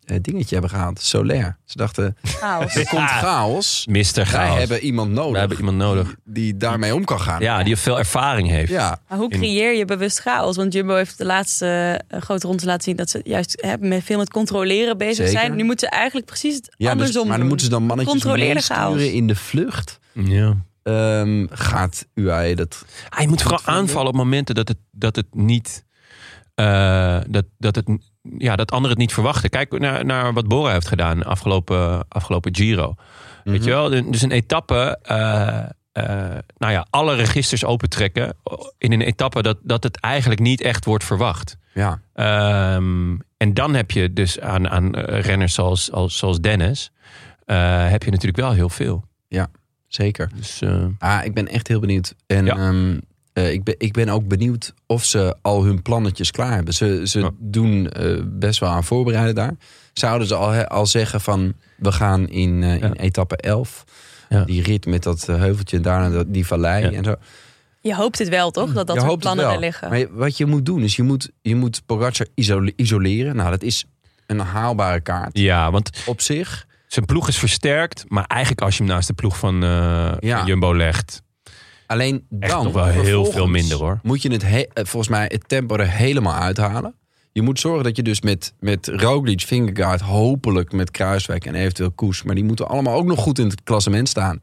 S4: uh, dingetje hebben gehaald. Solaire. Ze dachten,
S5: Chaos.
S4: er komt chaos.
S3: mister
S4: Wij
S3: Chaos.
S4: hebben iemand nodig.
S3: We hebben iemand nodig.
S4: Die, die daarmee om kan gaan.
S3: Ja, die veel ervaring heeft.
S4: Ja.
S5: Maar hoe creëer je bewust chaos? Want Jumbo heeft de laatste uh, grote ronde laten zien dat ze juist hè, met veel met controleren bezig
S4: Zeker.
S5: zijn. Nu moeten ze eigenlijk precies het
S4: Ja, dus,
S5: andersom
S4: maar dan
S5: doen.
S4: moeten ze dan mannetjes
S5: Controleer de chaos.
S4: meesturen in de vlucht.
S3: Ja.
S4: Um, gaat U A E dat...
S3: Ah, je moet vooral
S4: vinden?
S3: aanvallen op momenten dat het, dat het niet... Uh, dat, dat, het, ja, dat anderen het niet verwachten. Kijk naar, naar wat Bora heeft gedaan afgelopen, afgelopen Giro. Mm-hmm. Weet je wel? Dus een etappe... Uh, uh, nou ja, alle registers opentrekken in een etappe dat, dat het eigenlijk niet echt wordt verwacht.
S4: Ja.
S3: Um, en dan heb je dus aan, aan renners zoals, als, zoals Dennis... Uh, heb je natuurlijk wel heel veel.
S4: Ja, zeker.
S3: Dus, uh...
S4: ah, ik ben echt heel benieuwd. En ja. um, uh, ik, ben, ik ben ook benieuwd of ze al hun plannetjes klaar hebben. Ze, ze ja. doen uh, best wel aan voorbereiden daar. Zouden ze al, he, al zeggen van... we gaan in, uh, in ja. etappe elf... Ja. die rit met dat uh, heuveltje en daarna die vallei ja. en zo.
S5: Je hoopt het wel, toch? Dat dat soort plannen er liggen.
S4: Maar wat je moet doen is... je moet, je moet Pogacar isole- isoleren. Nou, dat is een haalbare kaart.
S3: Ja, want...
S4: op zich...
S3: Zijn ploeg is versterkt, maar eigenlijk als je hem naast de ploeg van, uh, ja. van Jumbo legt...
S4: Alleen dan...
S3: echt nog wel heel veel minder, hoor.
S4: Moet je het he- volgens mij het tempo er helemaal uithalen. Je moet zorgen dat je dus met, met Roglic, Vingegaard... hopelijk met Kruiswijk en eventueel Koes... maar die moeten allemaal ook nog goed in het klassement staan.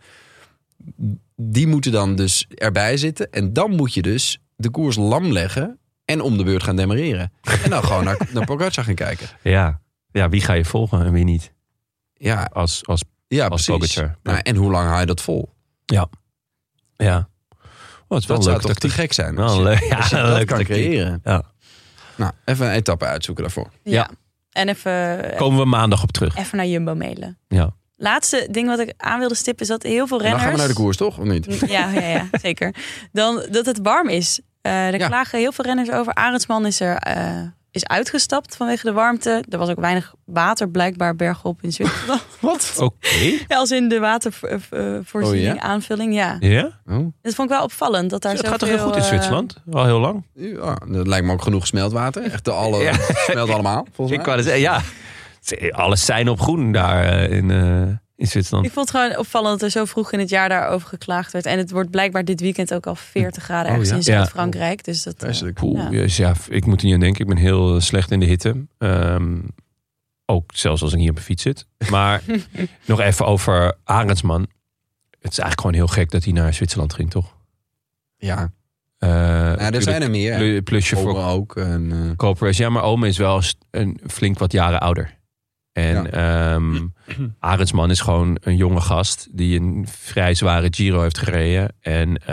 S4: Die moeten dan dus erbij zitten. En dan moet je dus de koers lam leggen... en om de beurt gaan demareren. En dan gewoon naar, naar Pogacar gaan kijken.
S3: Ja. ja, wie ga je volgen en wie niet?
S4: Ja,
S3: als, als,
S4: ja
S3: als
S4: precies.
S3: Ja.
S4: Nou, en hoe lang hou je dat vol?
S3: Ja. Ja. Oh, het
S4: dat zou toch te gek zijn als je,
S3: leuk, ja,
S4: als je dat
S3: leuk
S4: kan
S3: tactiek.
S4: creëren.
S3: Ja.
S4: Nou, even een etappe uitzoeken daarvoor.
S5: Ja. ja. En even...
S3: Komen we maandag op terug.
S5: Even naar Jumbo mailen.
S3: Ja.
S5: Laatste ding wat ik aan wilde stippen is dat heel veel renners...
S4: En dan gaan we naar de koers, toch? Of niet?
S5: Ja, ja, ja zeker. Dan dat het warm is. Uh, er ja. klagen heel veel renners over. Arendsman is er... Uh, is uitgestapt vanwege de warmte. Er was ook weinig water blijkbaar bergop in Zwitserland.
S3: Wat? Oké. Okay.
S5: Ja, als in de watervoorziening, uh, oh, ja? aanvulling, ja.
S3: Ja?
S5: Oh. Dat vond ik wel opvallend. Dat daar
S3: het
S5: zo
S3: gaat
S5: veel,
S3: toch heel goed in Zwitserland? Al heel lang.
S4: Ja, dat lijkt me ook genoeg smeltwater. Echt de alle ja. smelt allemaal, volgens
S3: mij.
S4: Ik
S3: wou zeggen, ja. Alles zijn op groen daar in, uh, in Zwitserland.
S5: Ik vond het gewoon opvallend dat er zo vroeg in het jaar daarover geklaagd werd. En het wordt blijkbaar dit weekend ook al veertig graden ergens oh, ja? in Zuid-Frankrijk. Ja. Dus dat,
S3: uh, Poeh, ja. ja, ik moet er niet aan denken. Ik ben heel slecht in de hitte. Um, ook zelfs als ik hier op mijn fiets zit. Maar nog even over Arendsman. Het is eigenlijk gewoon heel gek dat hij naar Zwitserland ging, toch?
S4: Ja.
S3: Uh,
S4: ja, er zijn er meer.
S3: Pl- plusje
S4: Ome
S3: voor
S4: ook. En, uh...
S3: Corporation. Ja, maar Ome is wel een flink wat jaren ouder. En ja. um, Arendsman is gewoon een jonge gast die een vrij zware Giro heeft gereden. En uh,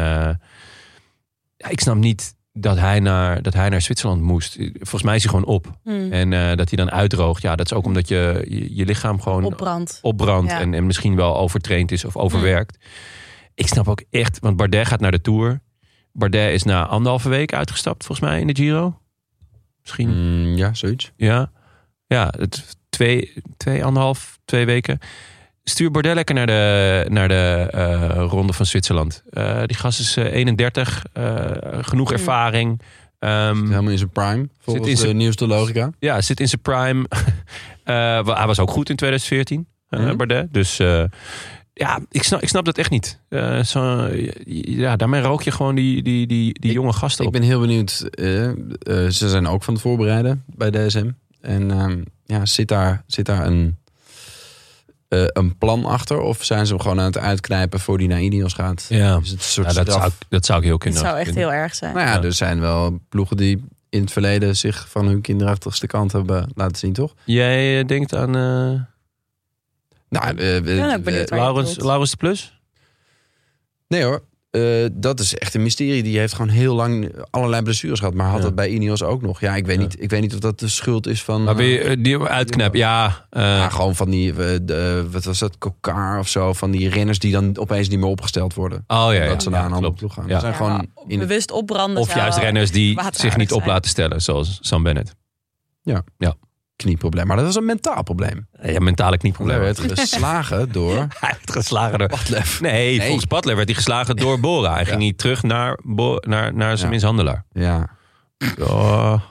S3: ja, ik snap niet dat hij, naar, dat hij naar Zwitserland moest. Volgens mij is hij gewoon op. Hmm. En uh, dat hij dan uitdroogt. Ja, dat is ook omdat je je, je lichaam gewoon
S5: opbrandt.
S3: opbrandt
S5: ja.
S3: en, en misschien wel overtraind is of overwerkt. Hmm. Ik snap ook echt, want Bardet gaat naar de Tour. Bardet is na anderhalve week uitgestapt, volgens mij, in de Giro. Misschien.
S4: Mm, ja, zoiets.
S3: Ja, ja het... Twee, twee, anderhalf, twee weken. Stuur Bardet lekker naar de, naar de uh, ronde van Zwitserland. Uh, die gast is uh, eenendertig, uh, genoeg ervaring. Um,
S4: zit helemaal in zijn prime, volgens zit in de nieuwste logica.
S3: Ja, zit in zijn prime. uh, hij was ook goed in twintig veertien, uh, mm-hmm. Bardet. Dus uh, ja, ik snap, ik snap dat echt niet. Uh, zo, ja, daarmee rook je gewoon die, die, die, die
S4: ik,
S3: jonge gasten op.
S4: Ik ben heel benieuwd. Uh, uh, ze zijn ook van het voorbereiden bij D S M. En um, ja, zit daar, zit daar een, uh, een plan achter? Of zijn ze hem gewoon aan het uitknijpen voor die naar Ineos gaat?
S3: Ja,
S4: is het een soort
S3: ja dat, zou, dat zou ik heel kunnen.
S5: Dat zou echt heel erg zijn.
S4: Nou ja, ja, er zijn wel ploegen die in het verleden zich van hun kinderachtigste kant hebben laten zien, toch?
S3: Jij uh, denkt aan... Uh...
S4: Nou, uh, uh,
S5: ben ook benieuwd
S3: uh, Laurens, Laurens de Plus?
S4: Nee hoor. Uh, dat is echt een mysterie. Die heeft gewoon heel lang allerlei blessures gehad. Maar had ja. dat bij Ineos ook nog. Ja, ik weet, ja. niet, ik weet niet of dat de schuld is van...
S3: Maar ben je uh, die uitknap? Ja. Uh...
S4: ja, gewoon van die... Uh, de, wat was dat? Kokar of zo. Van die renners die dan opeens niet meer opgesteld worden.
S3: Oh ja, ja.
S4: Dat ze naar
S3: ja,
S4: een andere ploeg gaan.
S3: Ja.
S4: Dat zijn
S5: ja,
S4: gewoon in
S5: bewust
S4: het...
S5: opbranden.
S3: Of juist renners die zich niet op
S5: zijn.
S3: laten stellen. Zoals Sam Bennett.
S4: Ja.
S3: Ja.
S4: Knieprobleem. Maar dat was een mentaal probleem.
S3: Ja, mentale knieprobleem.
S4: Hij werd geslagen door...
S3: Hij werd geslagen door...
S4: Padlef.
S3: Nee, nee, volgens Padlef werd hij geslagen door Bora. Hij ja. ging niet terug naar, Bo- naar, naar zijn ja. mishandelaar.
S4: Ja.
S3: Oh.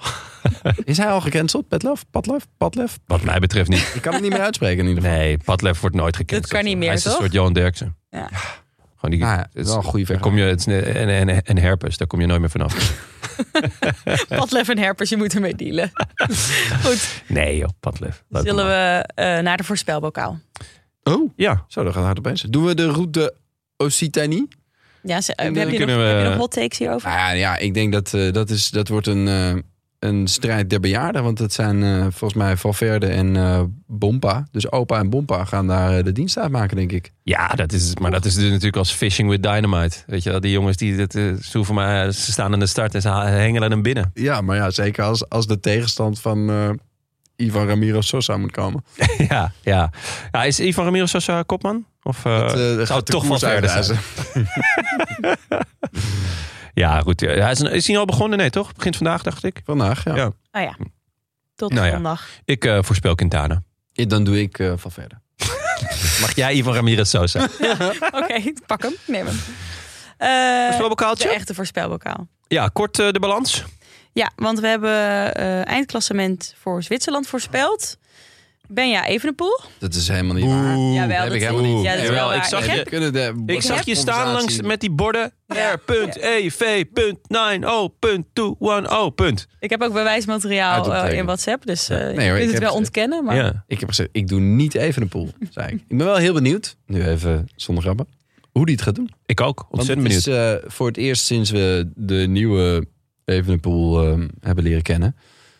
S4: Is hij al gecanceld? Petlev? Patlev? Patlev?
S3: Wat mij betreft niet.
S4: Ik kan het niet meer uitspreken in ieder geval.
S3: Nee, Padlef wordt nooit gekend.
S5: Dat kan niet meer,
S3: Hij is een
S5: toch?
S3: soort Johan Derksen.
S5: Ja.
S3: Gewoon die,
S4: Ah, ja,
S3: het is-
S4: wel een goede
S3: daar kom je, het is een- en, en, en herpes, daar kom je nooit meer vanaf.
S5: Padlef en herpers, je moet ermee dealen. Goed,
S3: Nee joh, Padlef. Leuk
S5: zullen
S3: man.
S5: we uh, naar de voorspelbokaal.
S4: Oh,
S3: Ja,
S4: zo, dat gaat hard opeens. Doen we de route Occitanie?
S5: Ja, ze, uh,
S4: En
S5: heb,
S4: dan
S5: je nog,
S3: kunnen we-
S5: heb je nog hot takes hierover?
S4: Nou ja, ja, ik denk dat uh, dat, is, dat wordt een, uh, een strijd der bejaarden. Want het zijn uh, volgens mij Valverde en uh, Bompa. Dus opa en Bompa gaan daar uh, de dienst uitmaken, denk ik.
S3: ja dat is, maar dat is dus natuurlijk als fishing with dynamite. Weet je wel, die jongens die het, uh, ze, hoeven maar, ze staan aan de start en ze ha- hengelen hem binnen.
S4: Ja, maar ja, zeker als, als de tegenstand van uh, Ivan Ramiro Sosa moet komen.
S3: ja, ja. ja, is Ivan Ramiro Sosa kopman? Of uh,
S4: dat, uh,
S3: zou
S4: gaat
S3: het
S4: de
S3: toch
S4: koers
S3: Valverde zijn?
S4: uitreizen.
S3: Ja, goed. Ja. Hij is, een- is hij al begonnen? Nee, toch? Begint vandaag, dacht ik.
S4: Vandaag, ja.
S3: Ja.
S5: Oh ja, tot
S3: Nou ja.
S5: zondag.
S3: Ik uh, voorspel Quintana.
S4: Ja, dan doe ik uh, Valverde.
S3: Mag jij Ivan Ramirez Sosa?
S5: Oké, pak hem. Neem hem. Uh,
S3: Voorspelbokaaltje?
S5: de echte voorspelbokaal.
S3: Ja, kort uh, de balans.
S5: Ja, want we hebben uh, eindklassement voor Zwitserland voorspeld. Benja Evenepoel.
S4: Dat is helemaal niet waar.
S5: Jawel,
S4: dat heb
S5: dat
S4: ik helemaal
S5: is-
S4: niet.
S5: ja, dat is
S3: Jawel,
S5: wel
S3: ik
S5: waar.
S3: zag
S5: Ik
S3: je-
S5: heb-
S4: Kunnen de
S3: Ik zag je staan langs met die borden.
S5: Ja.
S3: R E V tweehonderdtwintig. Punt.
S5: Ik heb ook bewijsmateriaal uh,
S4: Uitopteken.
S5: in WhatsApp, dus uh,
S4: Nee,
S5: je
S4: hoor, ik
S5: kunt het
S4: heb
S5: wel
S4: ze-
S5: ontkennen. Maar
S3: Ja.
S4: Ik heb gezegd, ik doe niet even een pool, zei ik. Ik ben wel heel benieuwd, nu even zonder grappen, hoe die het gaat doen.
S3: Ik ook.
S4: Want
S3: Ontzettend
S4: het
S3: benieuwd.
S4: is uh, voor het eerst sinds we de nieuwe Evenepoel um, hebben leren kennen,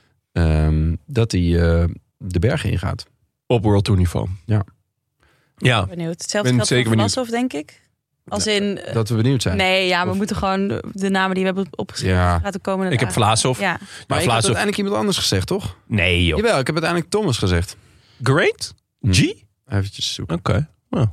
S4: um, dat hij uh, de bergen ingaat.
S3: Op World Tour niveau.
S4: Ja.
S3: Ja.
S5: benieuwd. Hetzelfde
S3: Ben
S5: geldt voor
S3: zeker benieuwd.
S5: Vlasov, denk ik. Als in... uh,
S4: Dat we benieuwd zijn.
S5: nee, ja, we
S4: Of-
S5: moeten gewoon de, de namen die we hebben opgeschreven
S4: Ja.
S5: laten komen.
S3: Ik heb Vlasov.
S5: Ja,
S4: Maar
S3: Maar
S4: ik heb
S3: Vlasov.
S4: uiteindelijk iemand anders gezegd, toch?
S3: Nee joh.
S4: Jawel, ik heb uiteindelijk Thomas gezegd.
S3: Great?
S4: Hm.
S3: G?
S4: Eventjes zoeken.
S3: Oké.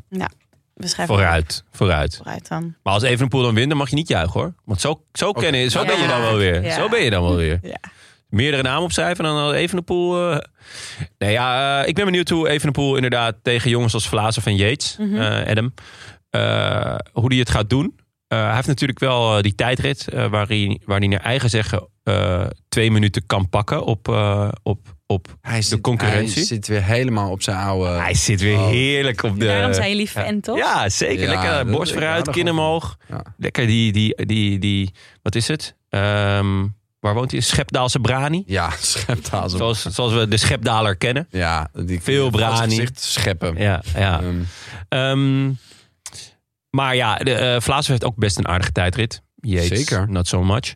S5: we schrijven
S3: Vooruit. Vooruit.
S5: vooruit dan.
S3: Maar als Evenepoel dan wint, dan mag je niet juichen hoor. Want zo, zo, kennen, zo
S5: Ja.
S3: ben je dan wel weer.
S5: Ja.
S3: Zo ben je dan wel weer.
S5: Ja.
S3: Meerdere namen opschrijven en dan Evenepoel. Uh... Nee, ja, uh, ik ben benieuwd hoe Evenepoel inderdaad tegen jongens als Vlaasov en Yates,
S5: Mhm.
S3: uh, Adam, uh, hoe hij het gaat doen. Uh, hij heeft natuurlijk wel uh, die tijdrit uh, waar, hij, waar hij naar eigen zeggen uh, twee minuten kan pakken op, uh, op, op
S4: Hij
S3: de
S4: zit,
S3: concurrentie.
S4: Hij zit weer helemaal op zijn oude...
S3: Hij zit weer
S4: Oh.
S3: heerlijk op de...
S5: Daarom zijn jullie fan, toch?
S3: Ja, zeker.
S4: Ja,
S3: Lekker
S4: dat-
S3: borst
S4: ik
S3: vooruit,
S4: hou er
S3: kin
S4: gewoon
S3: omhoog.
S4: Ja.
S3: Lekker die, die, die, die, wat is het? Um, waar woont hij? Schepdaalse Brani.
S4: Ja, scheptaal.
S3: Zoals, zoals we de Schepdaler kennen.
S4: Ja, die
S3: Veel brani.
S4: gezicht scheppen.
S3: Ja, ja.
S4: Um,
S3: Um, maar ja, de, uh, Vlaasov heeft ook best een aardige tijdrit. Yates,
S4: Zeker.
S3: not so much.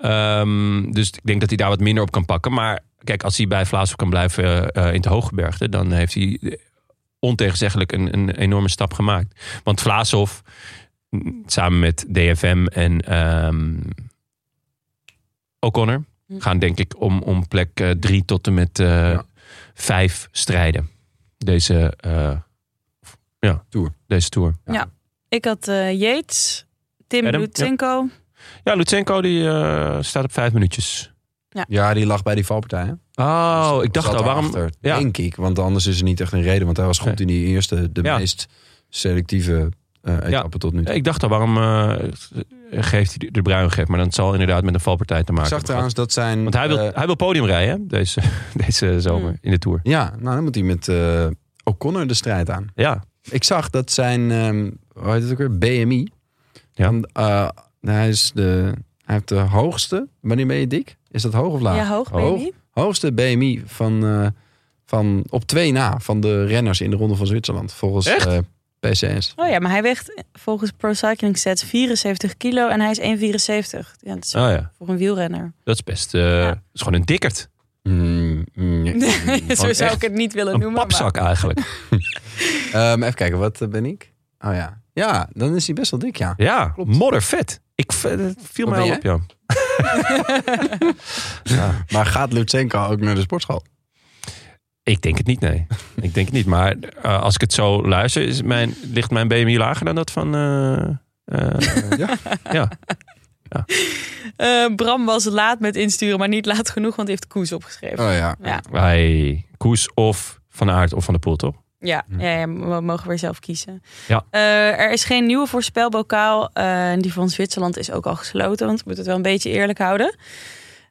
S3: Um, dus ik denk dat hij daar wat minder op kan pakken. Maar kijk, als hij bij Vlaasov kan blijven uh, in het Hooggebergte, dan heeft hij ontegenzeggelijk een, een enorme stap gemaakt. Want Vlaasov, samen met D F M en um, O'Connor, gaan denk ik om, om plek uh, drie tot en met uh,
S4: Ja.
S3: vijf strijden. Deze, uh, ja,
S4: Tour.
S3: deze tour.
S5: Ik had uh, Yates, Tim
S3: Adam,
S5: Lutsenko.
S3: Ja, Lutsenko die uh, staat op vijf minuutjes.
S4: ja, die lag bij die valpartij. Hè?
S3: Oh, ik dacht
S4: Zat
S3: al, waarom...
S4: daarachter,
S3: Ja.
S4: Denk ik, want anders is er niet echt een reden. Want hij was goed in die eerste, de
S3: Ja.
S4: meest selectieve uh, etappe tot nu toe.
S3: Ik dacht al, waarom uh, geeft hij de bruin geeft? Maar dan zal inderdaad met een valpartij te
S4: Ik
S3: maken
S4: zag
S3: hebben
S4: trouwens dat zijn...
S3: gehad. Want hij wil,
S4: uh,
S3: hij wil podium rijden, hè, deze, deze zomer
S5: Hmm.
S3: in de Tour.
S4: ja, nou dan moet hij met uh, O'Connor de strijd aan.
S3: Ja,
S4: Ik zag dat zijn, um, hoe heet het ook weer, B M I.
S3: Ja.
S4: Van, uh, hij, is de, hij heeft de hoogste, wanneer ben je dik? Is dat hoog of laag?
S5: Ja, hoog ben je
S4: Hoog.
S5: niet?
S4: Hoogste B M I van, uh, van op twee na van de renners in de Ronde van Zwitserland. Volgens
S3: Echt?
S4: uh, P C S.
S5: Oh ja, maar hij weegt volgens Pro Cycling Stats vierenzeventig kilo en hij is één komma vierenzeventig. Ja, dat is
S3: Oh ja.
S5: voor een wielrenner.
S3: dat is best... Uh,
S5: Ja.
S3: dat is gewoon een dikkerd.
S4: Mm, mm, mm.
S5: Zo zou
S3: echt
S5: ik het niet willen
S3: Een
S5: noemen.
S3: papzak eigenlijk.
S4: Um, even kijken, wat uh, ben ik? Oh ja. Ja, dan is hij best wel dik, ja.
S3: Ja,
S4: Klopt.
S3: moddervet. Ik, v- dat viel
S4: Wat
S3: mij
S4: ben
S3: al op, ja. ja.
S4: Maar gaat Lutsenko ook naar de sportschool?
S3: Ik denk het niet, nee. Ik denk het niet. Maar uh, als ik het zo luister, is mijn, ligt mijn B M I lager dan dat van... Uh, uh,
S4: Ja.
S3: ja.
S5: Uh, Bram was laat met insturen, maar niet laat genoeg, want hij heeft Koes opgeschreven.
S4: Oh ja.
S5: Ja,
S3: Bij Koes of Van Aert of Van der Poel, toch?
S5: ja, ja, ja, we mogen weer zelf kiezen.
S3: Ja.
S5: Uh, er is geen nieuwe voorspelbokaal. Uh, die van Zwitserland is ook al gesloten, want we moeten het wel een beetje eerlijk houden.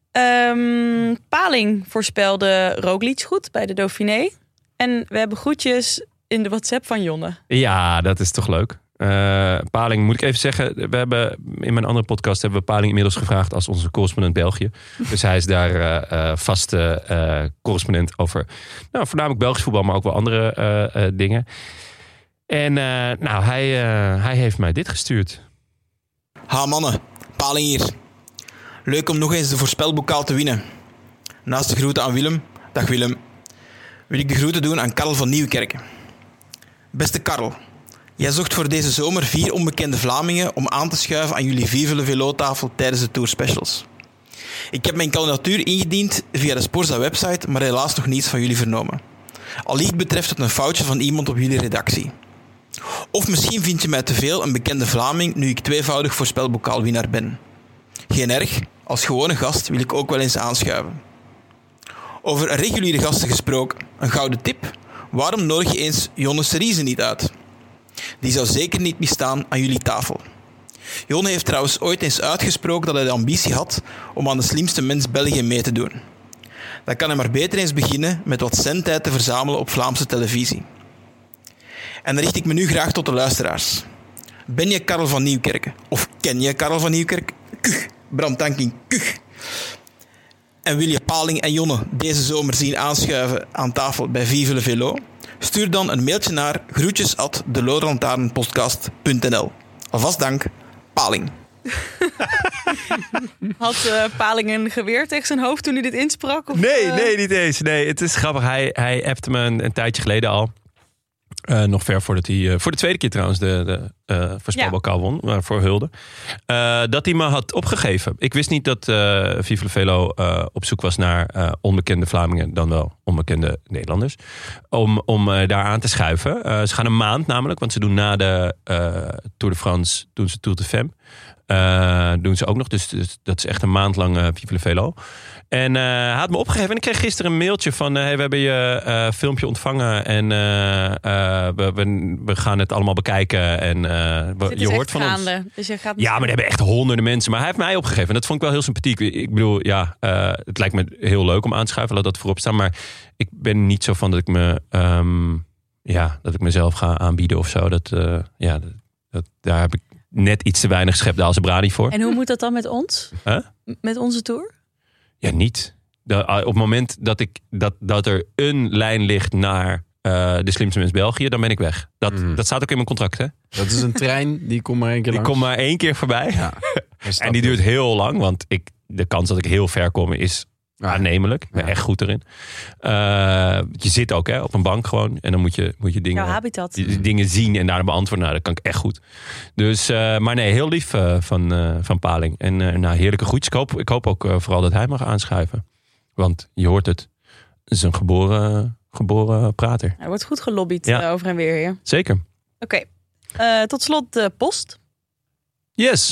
S5: Um, Paling voorspelde Roglic goed bij de Dauphiné. En we hebben groetjes in de WhatsApp van Jonne.
S3: Ja, dat is toch leuk. Uh, Paling, moet ik even zeggen, we hebben in mijn andere podcast hebben we Paling inmiddels gevraagd als onze correspondent België. Dus hij is daar uh, uh, vaste uh, correspondent over, nou, voornamelijk Belgisch voetbal, maar ook wel andere uh, uh, dingen. En uh, nou, hij, uh, hij heeft mij dit gestuurd.
S6: Ha mannen, Paling hier. Leuk om nog eens de voorspelbokaal te winnen. Naast de groeten aan Willem, dag Willem, wil ik de groeten doen aan Karel van Nieuwkerken. Beste Karel, jij zocht voor deze zomer vier onbekende Vlamingen om aan te schuiven aan jullie Vive le Velo-tafel tijdens de Tour Specials. Ik heb mijn kandidatuur ingediend via de Sporza-website, maar helaas nog niets van jullie vernomen. Allicht betreft het een foutje van iemand op jullie redactie. Of misschien vind je mij te veel een bekende Vlaming nu ik tweevoudig voorspelbokaalwinnaar ben. Geen erg, als gewone gast wil ik ook wel eens aanschuiven. Over reguliere gasten gesproken, een gouden tip. Waarom nodig je eens Jonne Seriese niet uit? Die zou zeker niet misstaan aan jullie tafel. Jonne heeft trouwens ooit eens uitgesproken dat hij de ambitie had om aan de slimste mens België mee te doen. Dan kan hij maar beter eens beginnen met wat zendtijd te verzamelen op Vlaamse televisie. En dan richt ik me nu graag tot de luisteraars. Ben je Karel van Nieuwkerken? Of ken je Karel van Nieuwkerken? Kuch, brandtanking, kuch. En wil je Paling en Jonne deze zomer zien aanschuiven aan tafel bij Vive le Velo? Stuur dan een mailtje naar groetjes at delodelantaarnpodcast punt n l. Alvast dank, Paling.
S5: Had uh, Paling een geweer tegen zijn hoofd toen hij dit insprak? Of,
S3: Nee,
S5: uh...
S3: nee, niet eens. Nee, het is grappig. Hij, hij appte me een, een tijdje geleden al. Uh, nog ver voordat hij, uh, voor de tweede keer trouwens, de, de uh, voorspelbokaal won, uh, voor Hulde. Uh, dat hij me had opgegeven. Ik wist niet dat uh, Vive le Velo uh, op zoek was naar uh, onbekende Vlamingen, dan wel onbekende Nederlanders. Om, om uh, daar aan te schuiven. Uh, ze gaan een maand namelijk, want ze doen na de uh, Tour de France, doen ze Tour de Femme. Uh, doen ze ook nog, dus, dus dat is echt een maand lang uh, Vive le Velo. En uh, hij had me opgegeven en ik kreeg gisteren een mailtje van... Uh, hey, we hebben je uh, filmpje ontvangen en uh, uh, we, we, we gaan het allemaal bekijken. En uh, we,
S5: Dit
S3: je
S5: is
S3: hoort
S5: echt
S3: van
S5: gaande,
S3: ons.
S5: Dus je gaat
S3: Ja, maar er hebben echt honderden mensen. Maar hij heeft mij opgegeven en dat vond ik wel heel sympathiek. Ik bedoel, ja, uh, het lijkt me heel leuk om aan te schuiven, laat dat voorop staan. Maar ik ben niet zo van dat ik me... Um, ja, dat ik mezelf ga aanbieden of zo. Dat, uh, ja, dat, dat, daar heb ik net iets te weinig schepdaalse brani voor.
S5: En hoe moet dat dan met ons?
S3: Huh?
S5: Met onze tour?
S3: Ja, niet. De, op het moment dat, ik, dat, dat er een lijn ligt naar uh, de slimste mens België, dan ben ik weg. Dat, mm. dat staat ook in mijn contract, hè?
S4: Dat is een trein, die komt maar één keer langs.
S3: Die komt maar één keer voorbij. Ja, en die duurt heel lang, want ik, de kans dat ik heel ver kom is ja. aannemelijk. Ik ben ja. echt goed erin. Uh, je zit ook hè, op een bank gewoon en dan moet je, moet je dingen,
S5: jouw habitat.
S3: Die, dingen zien en daar beantwoorden. Nou, dat kan ik echt goed. Dus, uh, maar nee, heel lief uh, van, uh, van Paling. En uh, nou, heerlijke groetjes. Ik hoop, ik hoop ook uh, vooral dat hij mag aanschuiven. Want je hoort het, het is een geboren, geboren prater.
S5: Hij wordt goed gelobbyd
S3: ja.
S5: over en weer hier.
S3: Zeker.
S5: Oké, okay. uh, tot slot de post.
S3: Yes.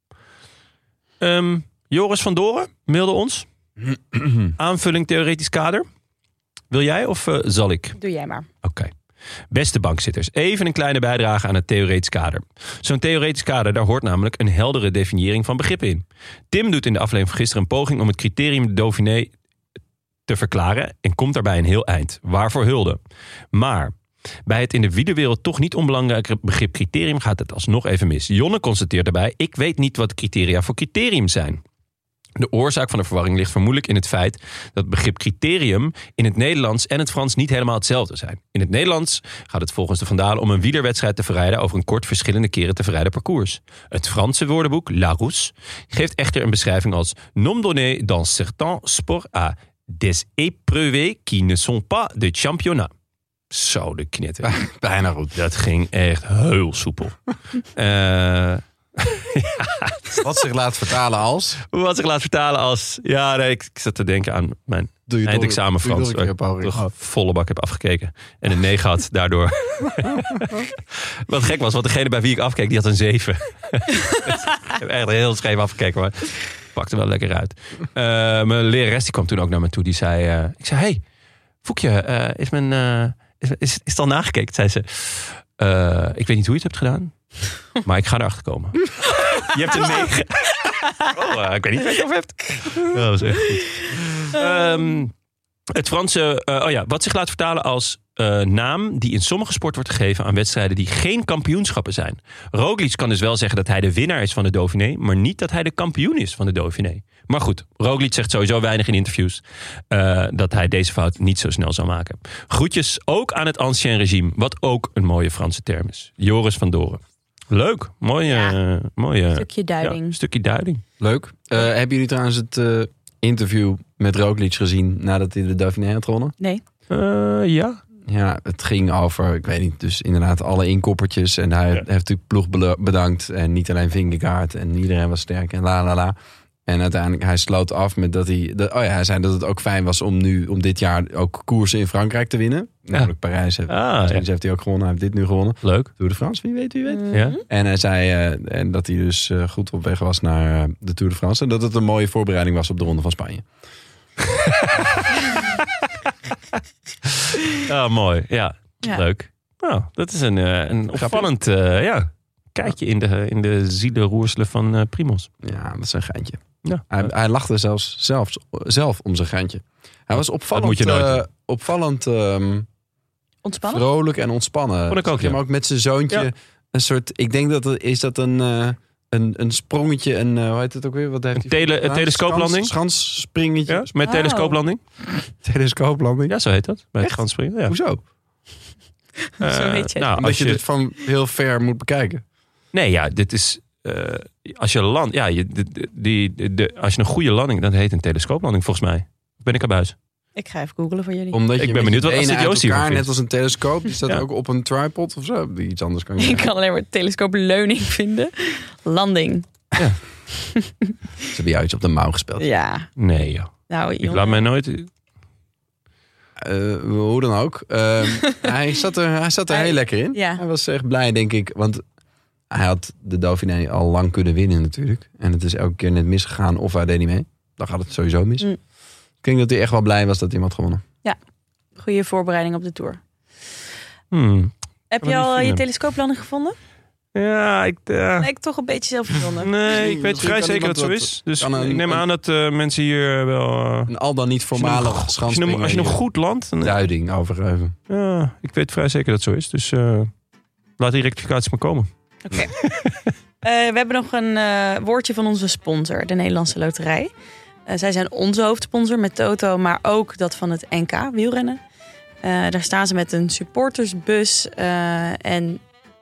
S3: Um, Joris van Doren mailde ons. Aanvulling theoretisch kader. Wil jij of uh, zal ik?
S5: Doe jij maar.
S3: Oké. Okay. Beste bankzitters, even een kleine bijdrage aan het theoretisch kader. Zo'n theoretisch kader, daar hoort namelijk een heldere definiëring van begrippen in. Tim doet in de aflevering van gisteren een poging om het criterium de Dauphiné te verklaren en komt daarbij een heel eind. Waarvoor hulde. Maar bij het in de wielerwereld toch niet onbelangrijke begrip criterium gaat het alsnog even mis. Jonne constateert daarbij, ik weet niet wat criteria voor criterium zijn. De oorzaak van de verwarring ligt vermoedelijk in het feit dat het begrip criterium in het Nederlands en het Frans niet helemaal hetzelfde zijn. In het Nederlands gaat het volgens de Vandalen om een wielerwedstrijd te verrijden over een kort verschillende keren te verrijden parcours. Het Franse woordenboek Larousse geeft echter een beschrijving als nom donné dans certains sports à des épreuves qui ne sont pas de championnat. Zo de knetter.
S4: Bijna goed.
S3: Dat ging echt heel soepel. uh,
S4: ja. Wat zich laat vertalen als?
S3: Wat zich laat vertalen als... Ja, nee, ik, ik zat te denken aan mijn eindexamen Frans. Waar ik toch volle bak heb afgekeken. En een negen had daardoor. Wat gek was, want degene bij wie ik afkeek, die had een zeven. Ik heb echt heel scheef afgekeken, maar pakte wel lekker uit. Uh, mijn lerares die kwam toen ook naar me toe. Die zei... Uh, ik zei, hey, Foekje, uh, is, mijn, uh, is, is, is het al nagekeken? Zei ze, uh, ik weet niet hoe je het hebt gedaan. Maar ik ga erachter komen. Je hebt een negen. Oh, uh, ik weet niet waar je het over hebt. Dat was echt goed. Um, het Franse, uh, oh ja, wat zich laat vertalen als uh, naam die in sommige sport wordt gegeven aan wedstrijden die geen kampioenschappen zijn. Roglic kan dus wel zeggen dat hij de winnaar is van de Dauphiné, maar niet dat hij de kampioen is van de Dauphiné. Maar goed, Roglic zegt sowieso weinig in interviews uh, dat hij deze fout niet zo snel zou maken. Groetjes ook aan het ancien regime, wat ook een mooie Franse term is. Joris van Doren. Leuk, mooie,
S5: Ja.
S3: uh, mooie
S5: Stukje duiding.
S3: Ja, stukje duiding.
S4: Leuk. Uh, hebben jullie trouwens het uh, interview met Roglic gezien nadat hij de Dauphiné had gewonnen?
S5: Nee.
S3: Uh, ja.
S4: Ja, het ging over, ik weet niet, dus inderdaad alle inkoppertjes. En hij
S3: Ja.
S4: heeft natuurlijk ploeg belo- bedankt. En niet alleen Vingegaard en iedereen was sterk en la la la. En uiteindelijk, hij sloot af met dat hij... Dat, oh ja, hij zei dat het ook fijn was om nu, om dit jaar ook koersen in Frankrijk te winnen.
S3: Ja.
S4: Namelijk Parijs. Heeft,
S3: Ah,
S4: misschien
S3: ja.
S4: heeft hij ook gewonnen, hij heeft dit nu gewonnen.
S3: Leuk.
S4: Tour de France, wie weet, wie weet.
S5: Mhm.
S3: Ja.
S4: En hij zei uh, en dat hij dus uh, goed op weg was naar uh, de Tour de France. En dat het een mooie voorbereiding was op de Ronde van Spanje.
S3: Ah, mooi. Ja,
S5: Ja.
S3: leuk. Nou, dat is een, uh, een opvallend uh, ja, kijkje in de, in de zielenroerselen van uh, Primoz.
S4: Ja, dat is een geintje.
S3: Ja.
S4: Hij, hij lachte zelfs zelfs, zelf om zijn geintje. Hij was opvallend,
S3: moet je nooit
S4: uh,
S3: doen.
S4: opvallend um,
S5: Ontspannen?
S4: vrolijk en ontspannen.
S3: Vond ik ook,
S4: Zag je hem
S3: ja.
S4: ook met zijn zoontje.
S3: Ja.
S4: Een soort, ik denk dat het, is dat een, uh, een, een sprongetje, een, uh, hoe heet het ook weer? Wat heeft
S3: Een
S4: hij
S3: tele-
S4: gedaan?
S3: een telescooplanding?
S4: Schans, schansspringetje.
S3: Ja, met
S5: Oh.
S3: telescooplanding.
S4: Telescooplanding.
S3: Ja, zo heet dat. Bij het
S4: Echt?
S3: Schansspringen. Ja.
S4: Hoezo?
S3: Uh,
S5: Zo heet je.
S3: nou,
S4: Omdat
S3: als
S4: je
S3: je,
S4: dit van heel ver moet bekijken.
S3: nee, ja, dit is... Uh, als je land... Ja, je, de, de, die, de, als je een goede landing... Dat heet een telescooplanding, volgens mij. Of ben ik erbij?
S5: Ik ga even googlen voor jullie.
S4: Omdat
S3: Ik
S4: je
S3: ben
S4: met
S3: benieuwd
S4: je
S3: wat
S4: benen
S3: Astrid
S4: uit
S3: Joost hiervan
S4: elkaar,
S3: vindt.
S4: net als een telescoop. Die staat
S3: Ja.
S4: ook op een tripod of zo. Iets anders kan je
S5: Ik
S4: zeggen.
S5: kan alleen maar telescoopleuning vinden. Landing.
S4: Ze hebben jou iets op de mouw gespeeld.
S5: Ja.
S3: Nee, joh.
S5: Nou,
S3: Ik
S5: jongen.
S3: laat mij nooit...
S4: Uh, hoe dan ook. Uh, hij zat er, hij zat er
S5: Hij-
S4: heel lekker in.
S5: ja.
S4: Hij was echt blij, denk ik. Want hij had de Dauphiné al lang kunnen winnen natuurlijk. En het is elke keer net misgegaan of hij deed niet mee. Dan gaat het sowieso mis.
S5: Mm.
S4: Ik denk dat hij echt wel blij was dat hij hem had gewonnen.
S5: Goede voorbereiding op de Tour.
S3: Hmm.
S5: Heb
S3: Kan
S5: je
S3: me niet
S5: al je
S3: vinden.
S5: telescooplanding gevonden?
S3: Ja, ik... Uh...
S5: Lijkt toch een beetje zelfverzonnen.
S3: Nee, ik
S4: Misschien
S3: weet vrij
S4: kan
S3: zeker dat
S4: iemand
S3: het zo
S4: wat-
S3: is. Dus
S4: kan een-
S3: ik neem
S4: een-
S3: aan dat uh, mensen hier wel... Uh,
S4: Een al dan niet
S3: als je hem-
S4: voormalig
S3: als je hem,
S4: schanspringer
S3: als je hem
S4: hier
S3: goed landt... Dan,
S4: duiding overgeven.
S3: ja, ik weet vrij zeker dat het zo is. Dus uh, laat die rectificaties maar komen.
S5: Oké. Uh, we hebben nog een uh, woordje van onze sponsor, de Nederlandse Loterij. Uh, zij zijn onze hoofdsponsor met Toto, maar ook dat van het N K wielrennen. Uh, daar staan ze met een supportersbus uh, en,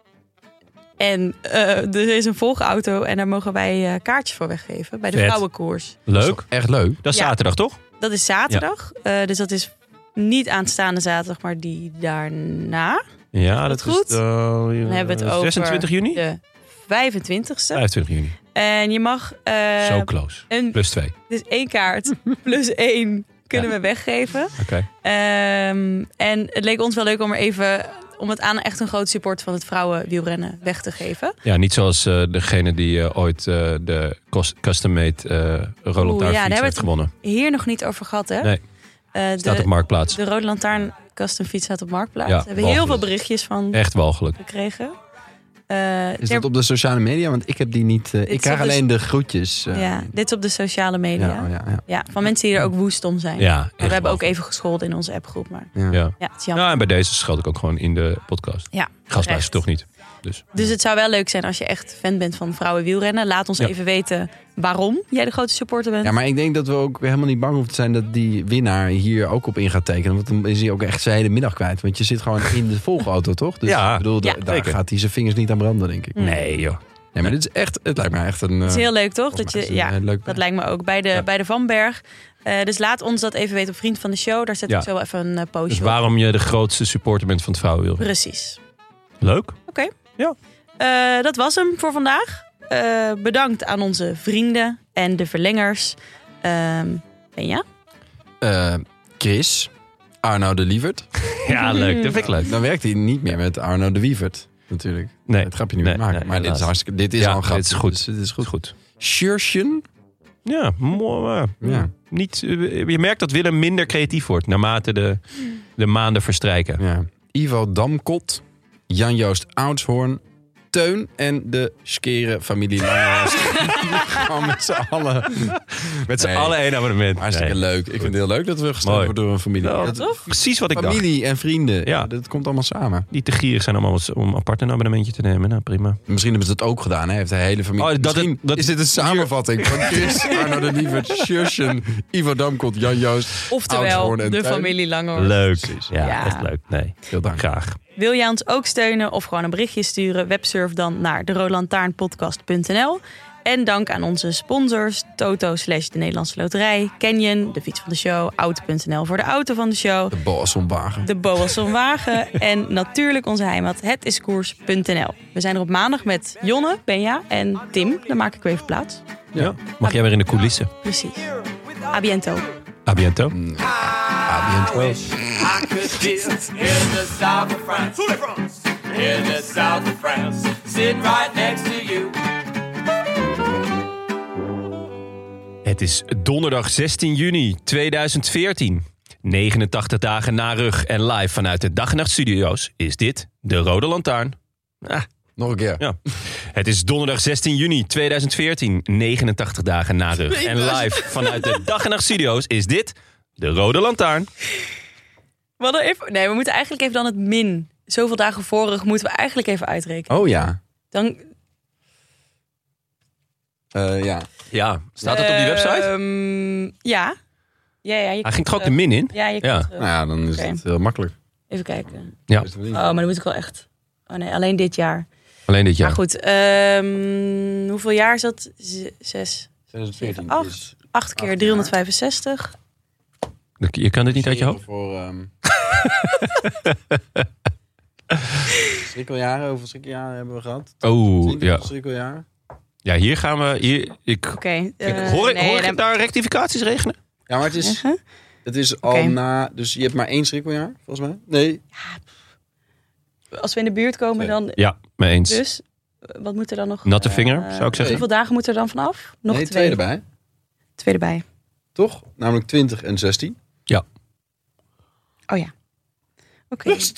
S5: en uh, er is een volgauto en daar mogen wij uh, kaartjes voor weggeven bij de
S3: Vet.
S5: vrouwenkoers.
S3: Leuk.
S4: Echt leuk.
S3: Dat is
S5: Ja.
S3: zaterdag, toch?
S5: Dat is zaterdag, uh, dus dat is niet aanstaande zaterdag, maar die daarna.
S3: Ja, dat
S5: dat goed?
S3: is uh,
S5: Dan hebben we het over
S3: zesentwintig juni?
S5: de vijfentwintigste.
S3: vijfentwintig juni.
S5: En je mag uh,
S3: Zo close.
S5: een,
S3: Plus twee.
S5: dus één kaart plus één kunnen
S3: Ja.
S5: we weggeven.
S3: Oké. Okay.
S5: Um, en het leek ons wel leuk om er even om het aan echt een groot support van het vrouwenwielrennen weg te geven.
S3: Ja, niet zoals uh, degene die uh, ooit uh, de custom-made uh, Roland
S5: Oeh, ja, daar hebben we
S3: heeft
S5: het
S3: gewonnen.
S5: Hier nog niet over gehad, hè?
S3: Nee,
S5: Uh,
S3: staat
S5: de,
S3: op Marktplaats.
S5: de Rode Lantaarn custom fiets staat op Marktplaats.
S3: Ja,
S5: we hebben heel
S3: walgelijk.
S5: veel berichtjes van
S3: Echt walgelijk.
S5: gekregen. Uh,
S4: Is dat op de sociale media? Want ik heb die niet. Uh,
S5: is
S4: ik krijg
S5: op de-
S4: alleen de groetjes. uh,
S5: ja, dit is op de sociale media.
S4: ja,
S5: Ja,
S4: oh, ja, ja.
S5: van mensen die er ook woest om zijn.
S3: Ja,
S5: Maar
S3: echt
S5: we hebben ook
S3: walgelijk.
S5: even gescholden in onze appgroep. Maar
S4: Ja.
S3: Ja.
S5: ja, het is jammer.
S3: Ja, en bij deze scheld ik ook gewoon in de podcast.
S5: Ja,
S3: Gast
S5: terecht.
S3: luistert toch niet. Dus
S5: Dus het zou wel leuk zijn als je echt fan bent van vrouwenwielrennen. Laat ons
S3: Ja.
S5: even weten waarom jij de grote supporter bent.
S4: Ja, maar ik denk dat we ook helemaal niet bang hoeven te zijn dat die winnaar hier ook op in gaat tekenen. Want dan is hij ook echt zijn hele middag kwijt. Want je zit gewoon in de volgauto, toch? Dus
S3: Ja,
S4: ik bedoel, da-
S5: ja.
S4: daar
S3: Zeker.
S4: gaat hij zijn vingers niet aan branden, denk ik.
S5: Nee.
S3: nee joh.
S4: Nee, maar dit is echt, het lijkt me echt een...
S5: Het is heel leuk, toch? Dat je, ja,
S4: leuk
S5: dat lijkt me ook. Bij de,
S3: Ja.
S5: bij de Vanberg. Uh, dus laat ons dat even weten op Vriend van de Show. Daar zet
S3: Ja.
S5: ik zo even een uh, postje
S3: Dus
S5: op.
S3: waarom je de grootste supporter bent van het vrouwenwielrennen.
S5: Precies.
S3: Leuk.
S5: Uh, dat was hem voor vandaag. Uh, bedankt aan onze vrienden en de verlengers. Um, en ja?
S4: Uh, Chris, Arno de Lievert.
S3: Ja, leuk. Dat vind ik leuk.
S4: Dan werkt hij niet meer met Arno de Wievert, natuurlijk.
S3: Nee.
S4: Het grapje niet
S3: Nee,
S4: meer maken.
S3: nee,
S4: maar dit is,
S3: helaas.
S4: hartstikke, dit is
S3: Ja,
S4: al een grap.
S3: dit is goed.
S4: Dus dit is goed.
S3: Goed.
S4: Schursjen.
S3: Ja, mooi.
S4: Ja.
S3: Niet, uh, je merkt dat Willem minder creatief wordt naarmate de, de maanden verstrijken.
S4: Ja. Ivo Damkot, Jan-Joost Oudshoorn, Teun en de Skere familie Langerhorst. Gewoon met z'n allen.
S3: Met z'n
S4: Nee.
S3: allen één abonnement.
S4: Hartstikke
S3: Nee.
S4: leuk. Ik vind het heel leuk dat we gesteund
S3: Mooi.
S4: worden door een familie.
S3: Nou,
S4: Dat-
S3: Precies wat ik dacht.
S4: familie en vrienden.
S3: Ja.
S4: Ja. Dat komt allemaal samen.
S3: Die te gierig zijn allemaal om apart een abonnementje te nemen. Nou, prima.
S4: Misschien hebben ze het ook gedaan. Hè? Heeft de hele familie.
S3: Oh, dat
S4: Misschien
S3: het- dat-
S4: is dit een samenvatting van Chris, Arno de Lievert, Sjusjen, Ivo Damkot, Jan Joost.
S5: Oftewel,
S4: Oudshoorn en
S5: de
S4: Tuin.
S5: familie Langhorst.
S3: Leuk.
S4: Precies.
S3: Ja,
S5: Ja.
S3: echt leuk. Nee,
S4: Veel dank.
S3: graag.
S5: Wil jij ons ook steunen of gewoon een berichtje sturen? Websurf dan naar de roodlantaarnpodcast punt n l. En dank aan onze sponsors Toto slash de Nederlandse Loterij, Canyon, de fiets van de show, auto punt n l voor de auto van de show,
S4: De Boasson-wagen.
S5: de Boasson Wagen en natuurlijk onze heimat hetiskoers punt n l. We zijn er op maandag met Jonne, Benja en Tim. Dan maak ik weer even plaats.
S3: Ja. Mag jij weer in de coulissen?
S5: Precies. A biento.
S3: A biento.
S4: A bientôt.
S7: I could live in the south of France. In the south of France. Sitting right next to you.
S3: Het is donderdag zestien juni tweeduizend veertien. negenentachtig dagen na rug en live vanuit de Dag en Nacht Studio's is dit de Rode Lantaarn. Ah,
S4: Nog een keer.
S3: ja. Het is donderdag zestien juni tweeduizend veertien. negenentachtig dagen na rug en live vanuit de Dag en Nacht Studio's is dit de Rode Lantaarn.
S5: We hadden even, nee, we moeten eigenlijk even dan het min. Zoveel dagen voor rug moeten we eigenlijk even uitrekenen.
S4: Oh ja.
S5: Dan,
S4: Uh, ja.
S3: Ja, staat het op die website?
S5: Ehm, ja. Ja, ja. Je
S3: Hij ging toch ook de min in?
S5: Ja, je kan
S3: Ja.
S5: terug.
S4: Nou ja, dan is
S5: Oké.
S4: het heel makkelijk.
S5: Even kijken.
S3: Ja,
S5: Oh, maar dan moet ik wel echt... Oh nee, alleen dit jaar.
S3: alleen dit jaar.
S5: Maar goed, ehm, hoeveel jaar is dat? Z- Zes,
S4: twintig
S5: zeven,
S4: veertien
S5: acht.
S4: is
S5: Acht keer
S4: jaar.
S5: driehonderdvijfenzestig.
S3: Je kan dit niet uit je hoofd?
S4: Voor, ehm schrikkeljaren, hoeveel schrikkeljaren hebben we gehad?
S3: Oh,
S4: Tien
S3: ja.
S4: schrikkeljaren?
S3: Ja, hier gaan we... Hier, ik,
S5: Oké.
S3: ik,
S5: eh,
S3: hoor ik,
S5: nee,
S3: hoor ik
S5: dan-
S3: daar rectificaties regenen?
S4: Ja, maar het is,
S5: Zeggen?
S4: het is al
S5: Oké.
S4: na... Dus je hebt maar één schrikkeljaar, volgens mij? Nee.
S5: Als we in de buurt komen, dan...
S3: Ja, mee eens.
S5: Dus, eh, wat moet er dan nog?
S3: Natte
S5: eh,
S3: vinger, zou ik zeggen.
S5: Hoeveel dagen moeten er dan vanaf? Nog
S4: nee,
S5: twee.
S4: twee erbij.
S5: Twee erbij.
S4: Toch? Namelijk twintig en zestien.
S3: Ja.
S5: Oh ja. Oké.
S3: Je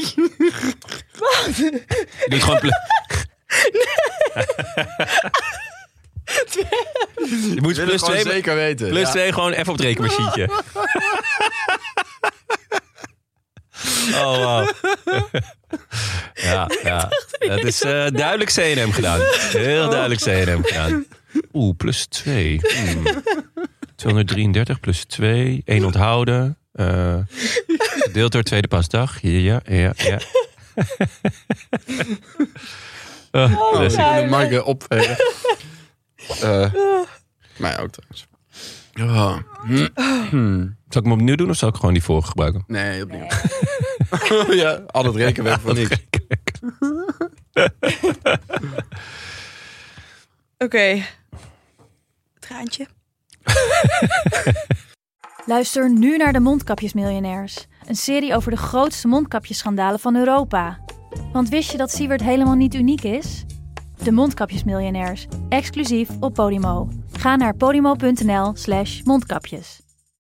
S3: doet gewoon... pl- Je moet plus twee,
S4: zeker weten.
S3: plus
S4: Ja.
S3: twee gewoon even op het rekenmachientje. Oh, wow. Ja, ja. Dat is eh, duidelijk C en M gedaan. Heel duidelijk C en M gedaan. Oeh, plus twee. Hmm. tweehonderddrieëndertig plus twee. één onthouden. Uh, gedeeld door tweede pasdag. Ja, ja, ja. Uh,
S5: Oh,
S3: dus-
S5: ja.
S4: Ik moet de Maaike opvegen. Eh mij ook trouwens. Oh. Hm.
S3: Zal ik hem opnieuw doen of zal ik gewoon die vorige gebruiken?
S4: Nee, opnieuw. Ja, al het rekenwerk voor niks.
S5: Oké. Traantje.
S1: Luister nu naar de Mondkapjesmiljonairs. Een serie over de grootste mondkapjesschandalen van Europa. Want wist je dat Siewert helemaal niet uniek is? De Mondkapjesmiljonairs, exclusief op Podimo. Ga naar podimo punt n l slash mondkapjes.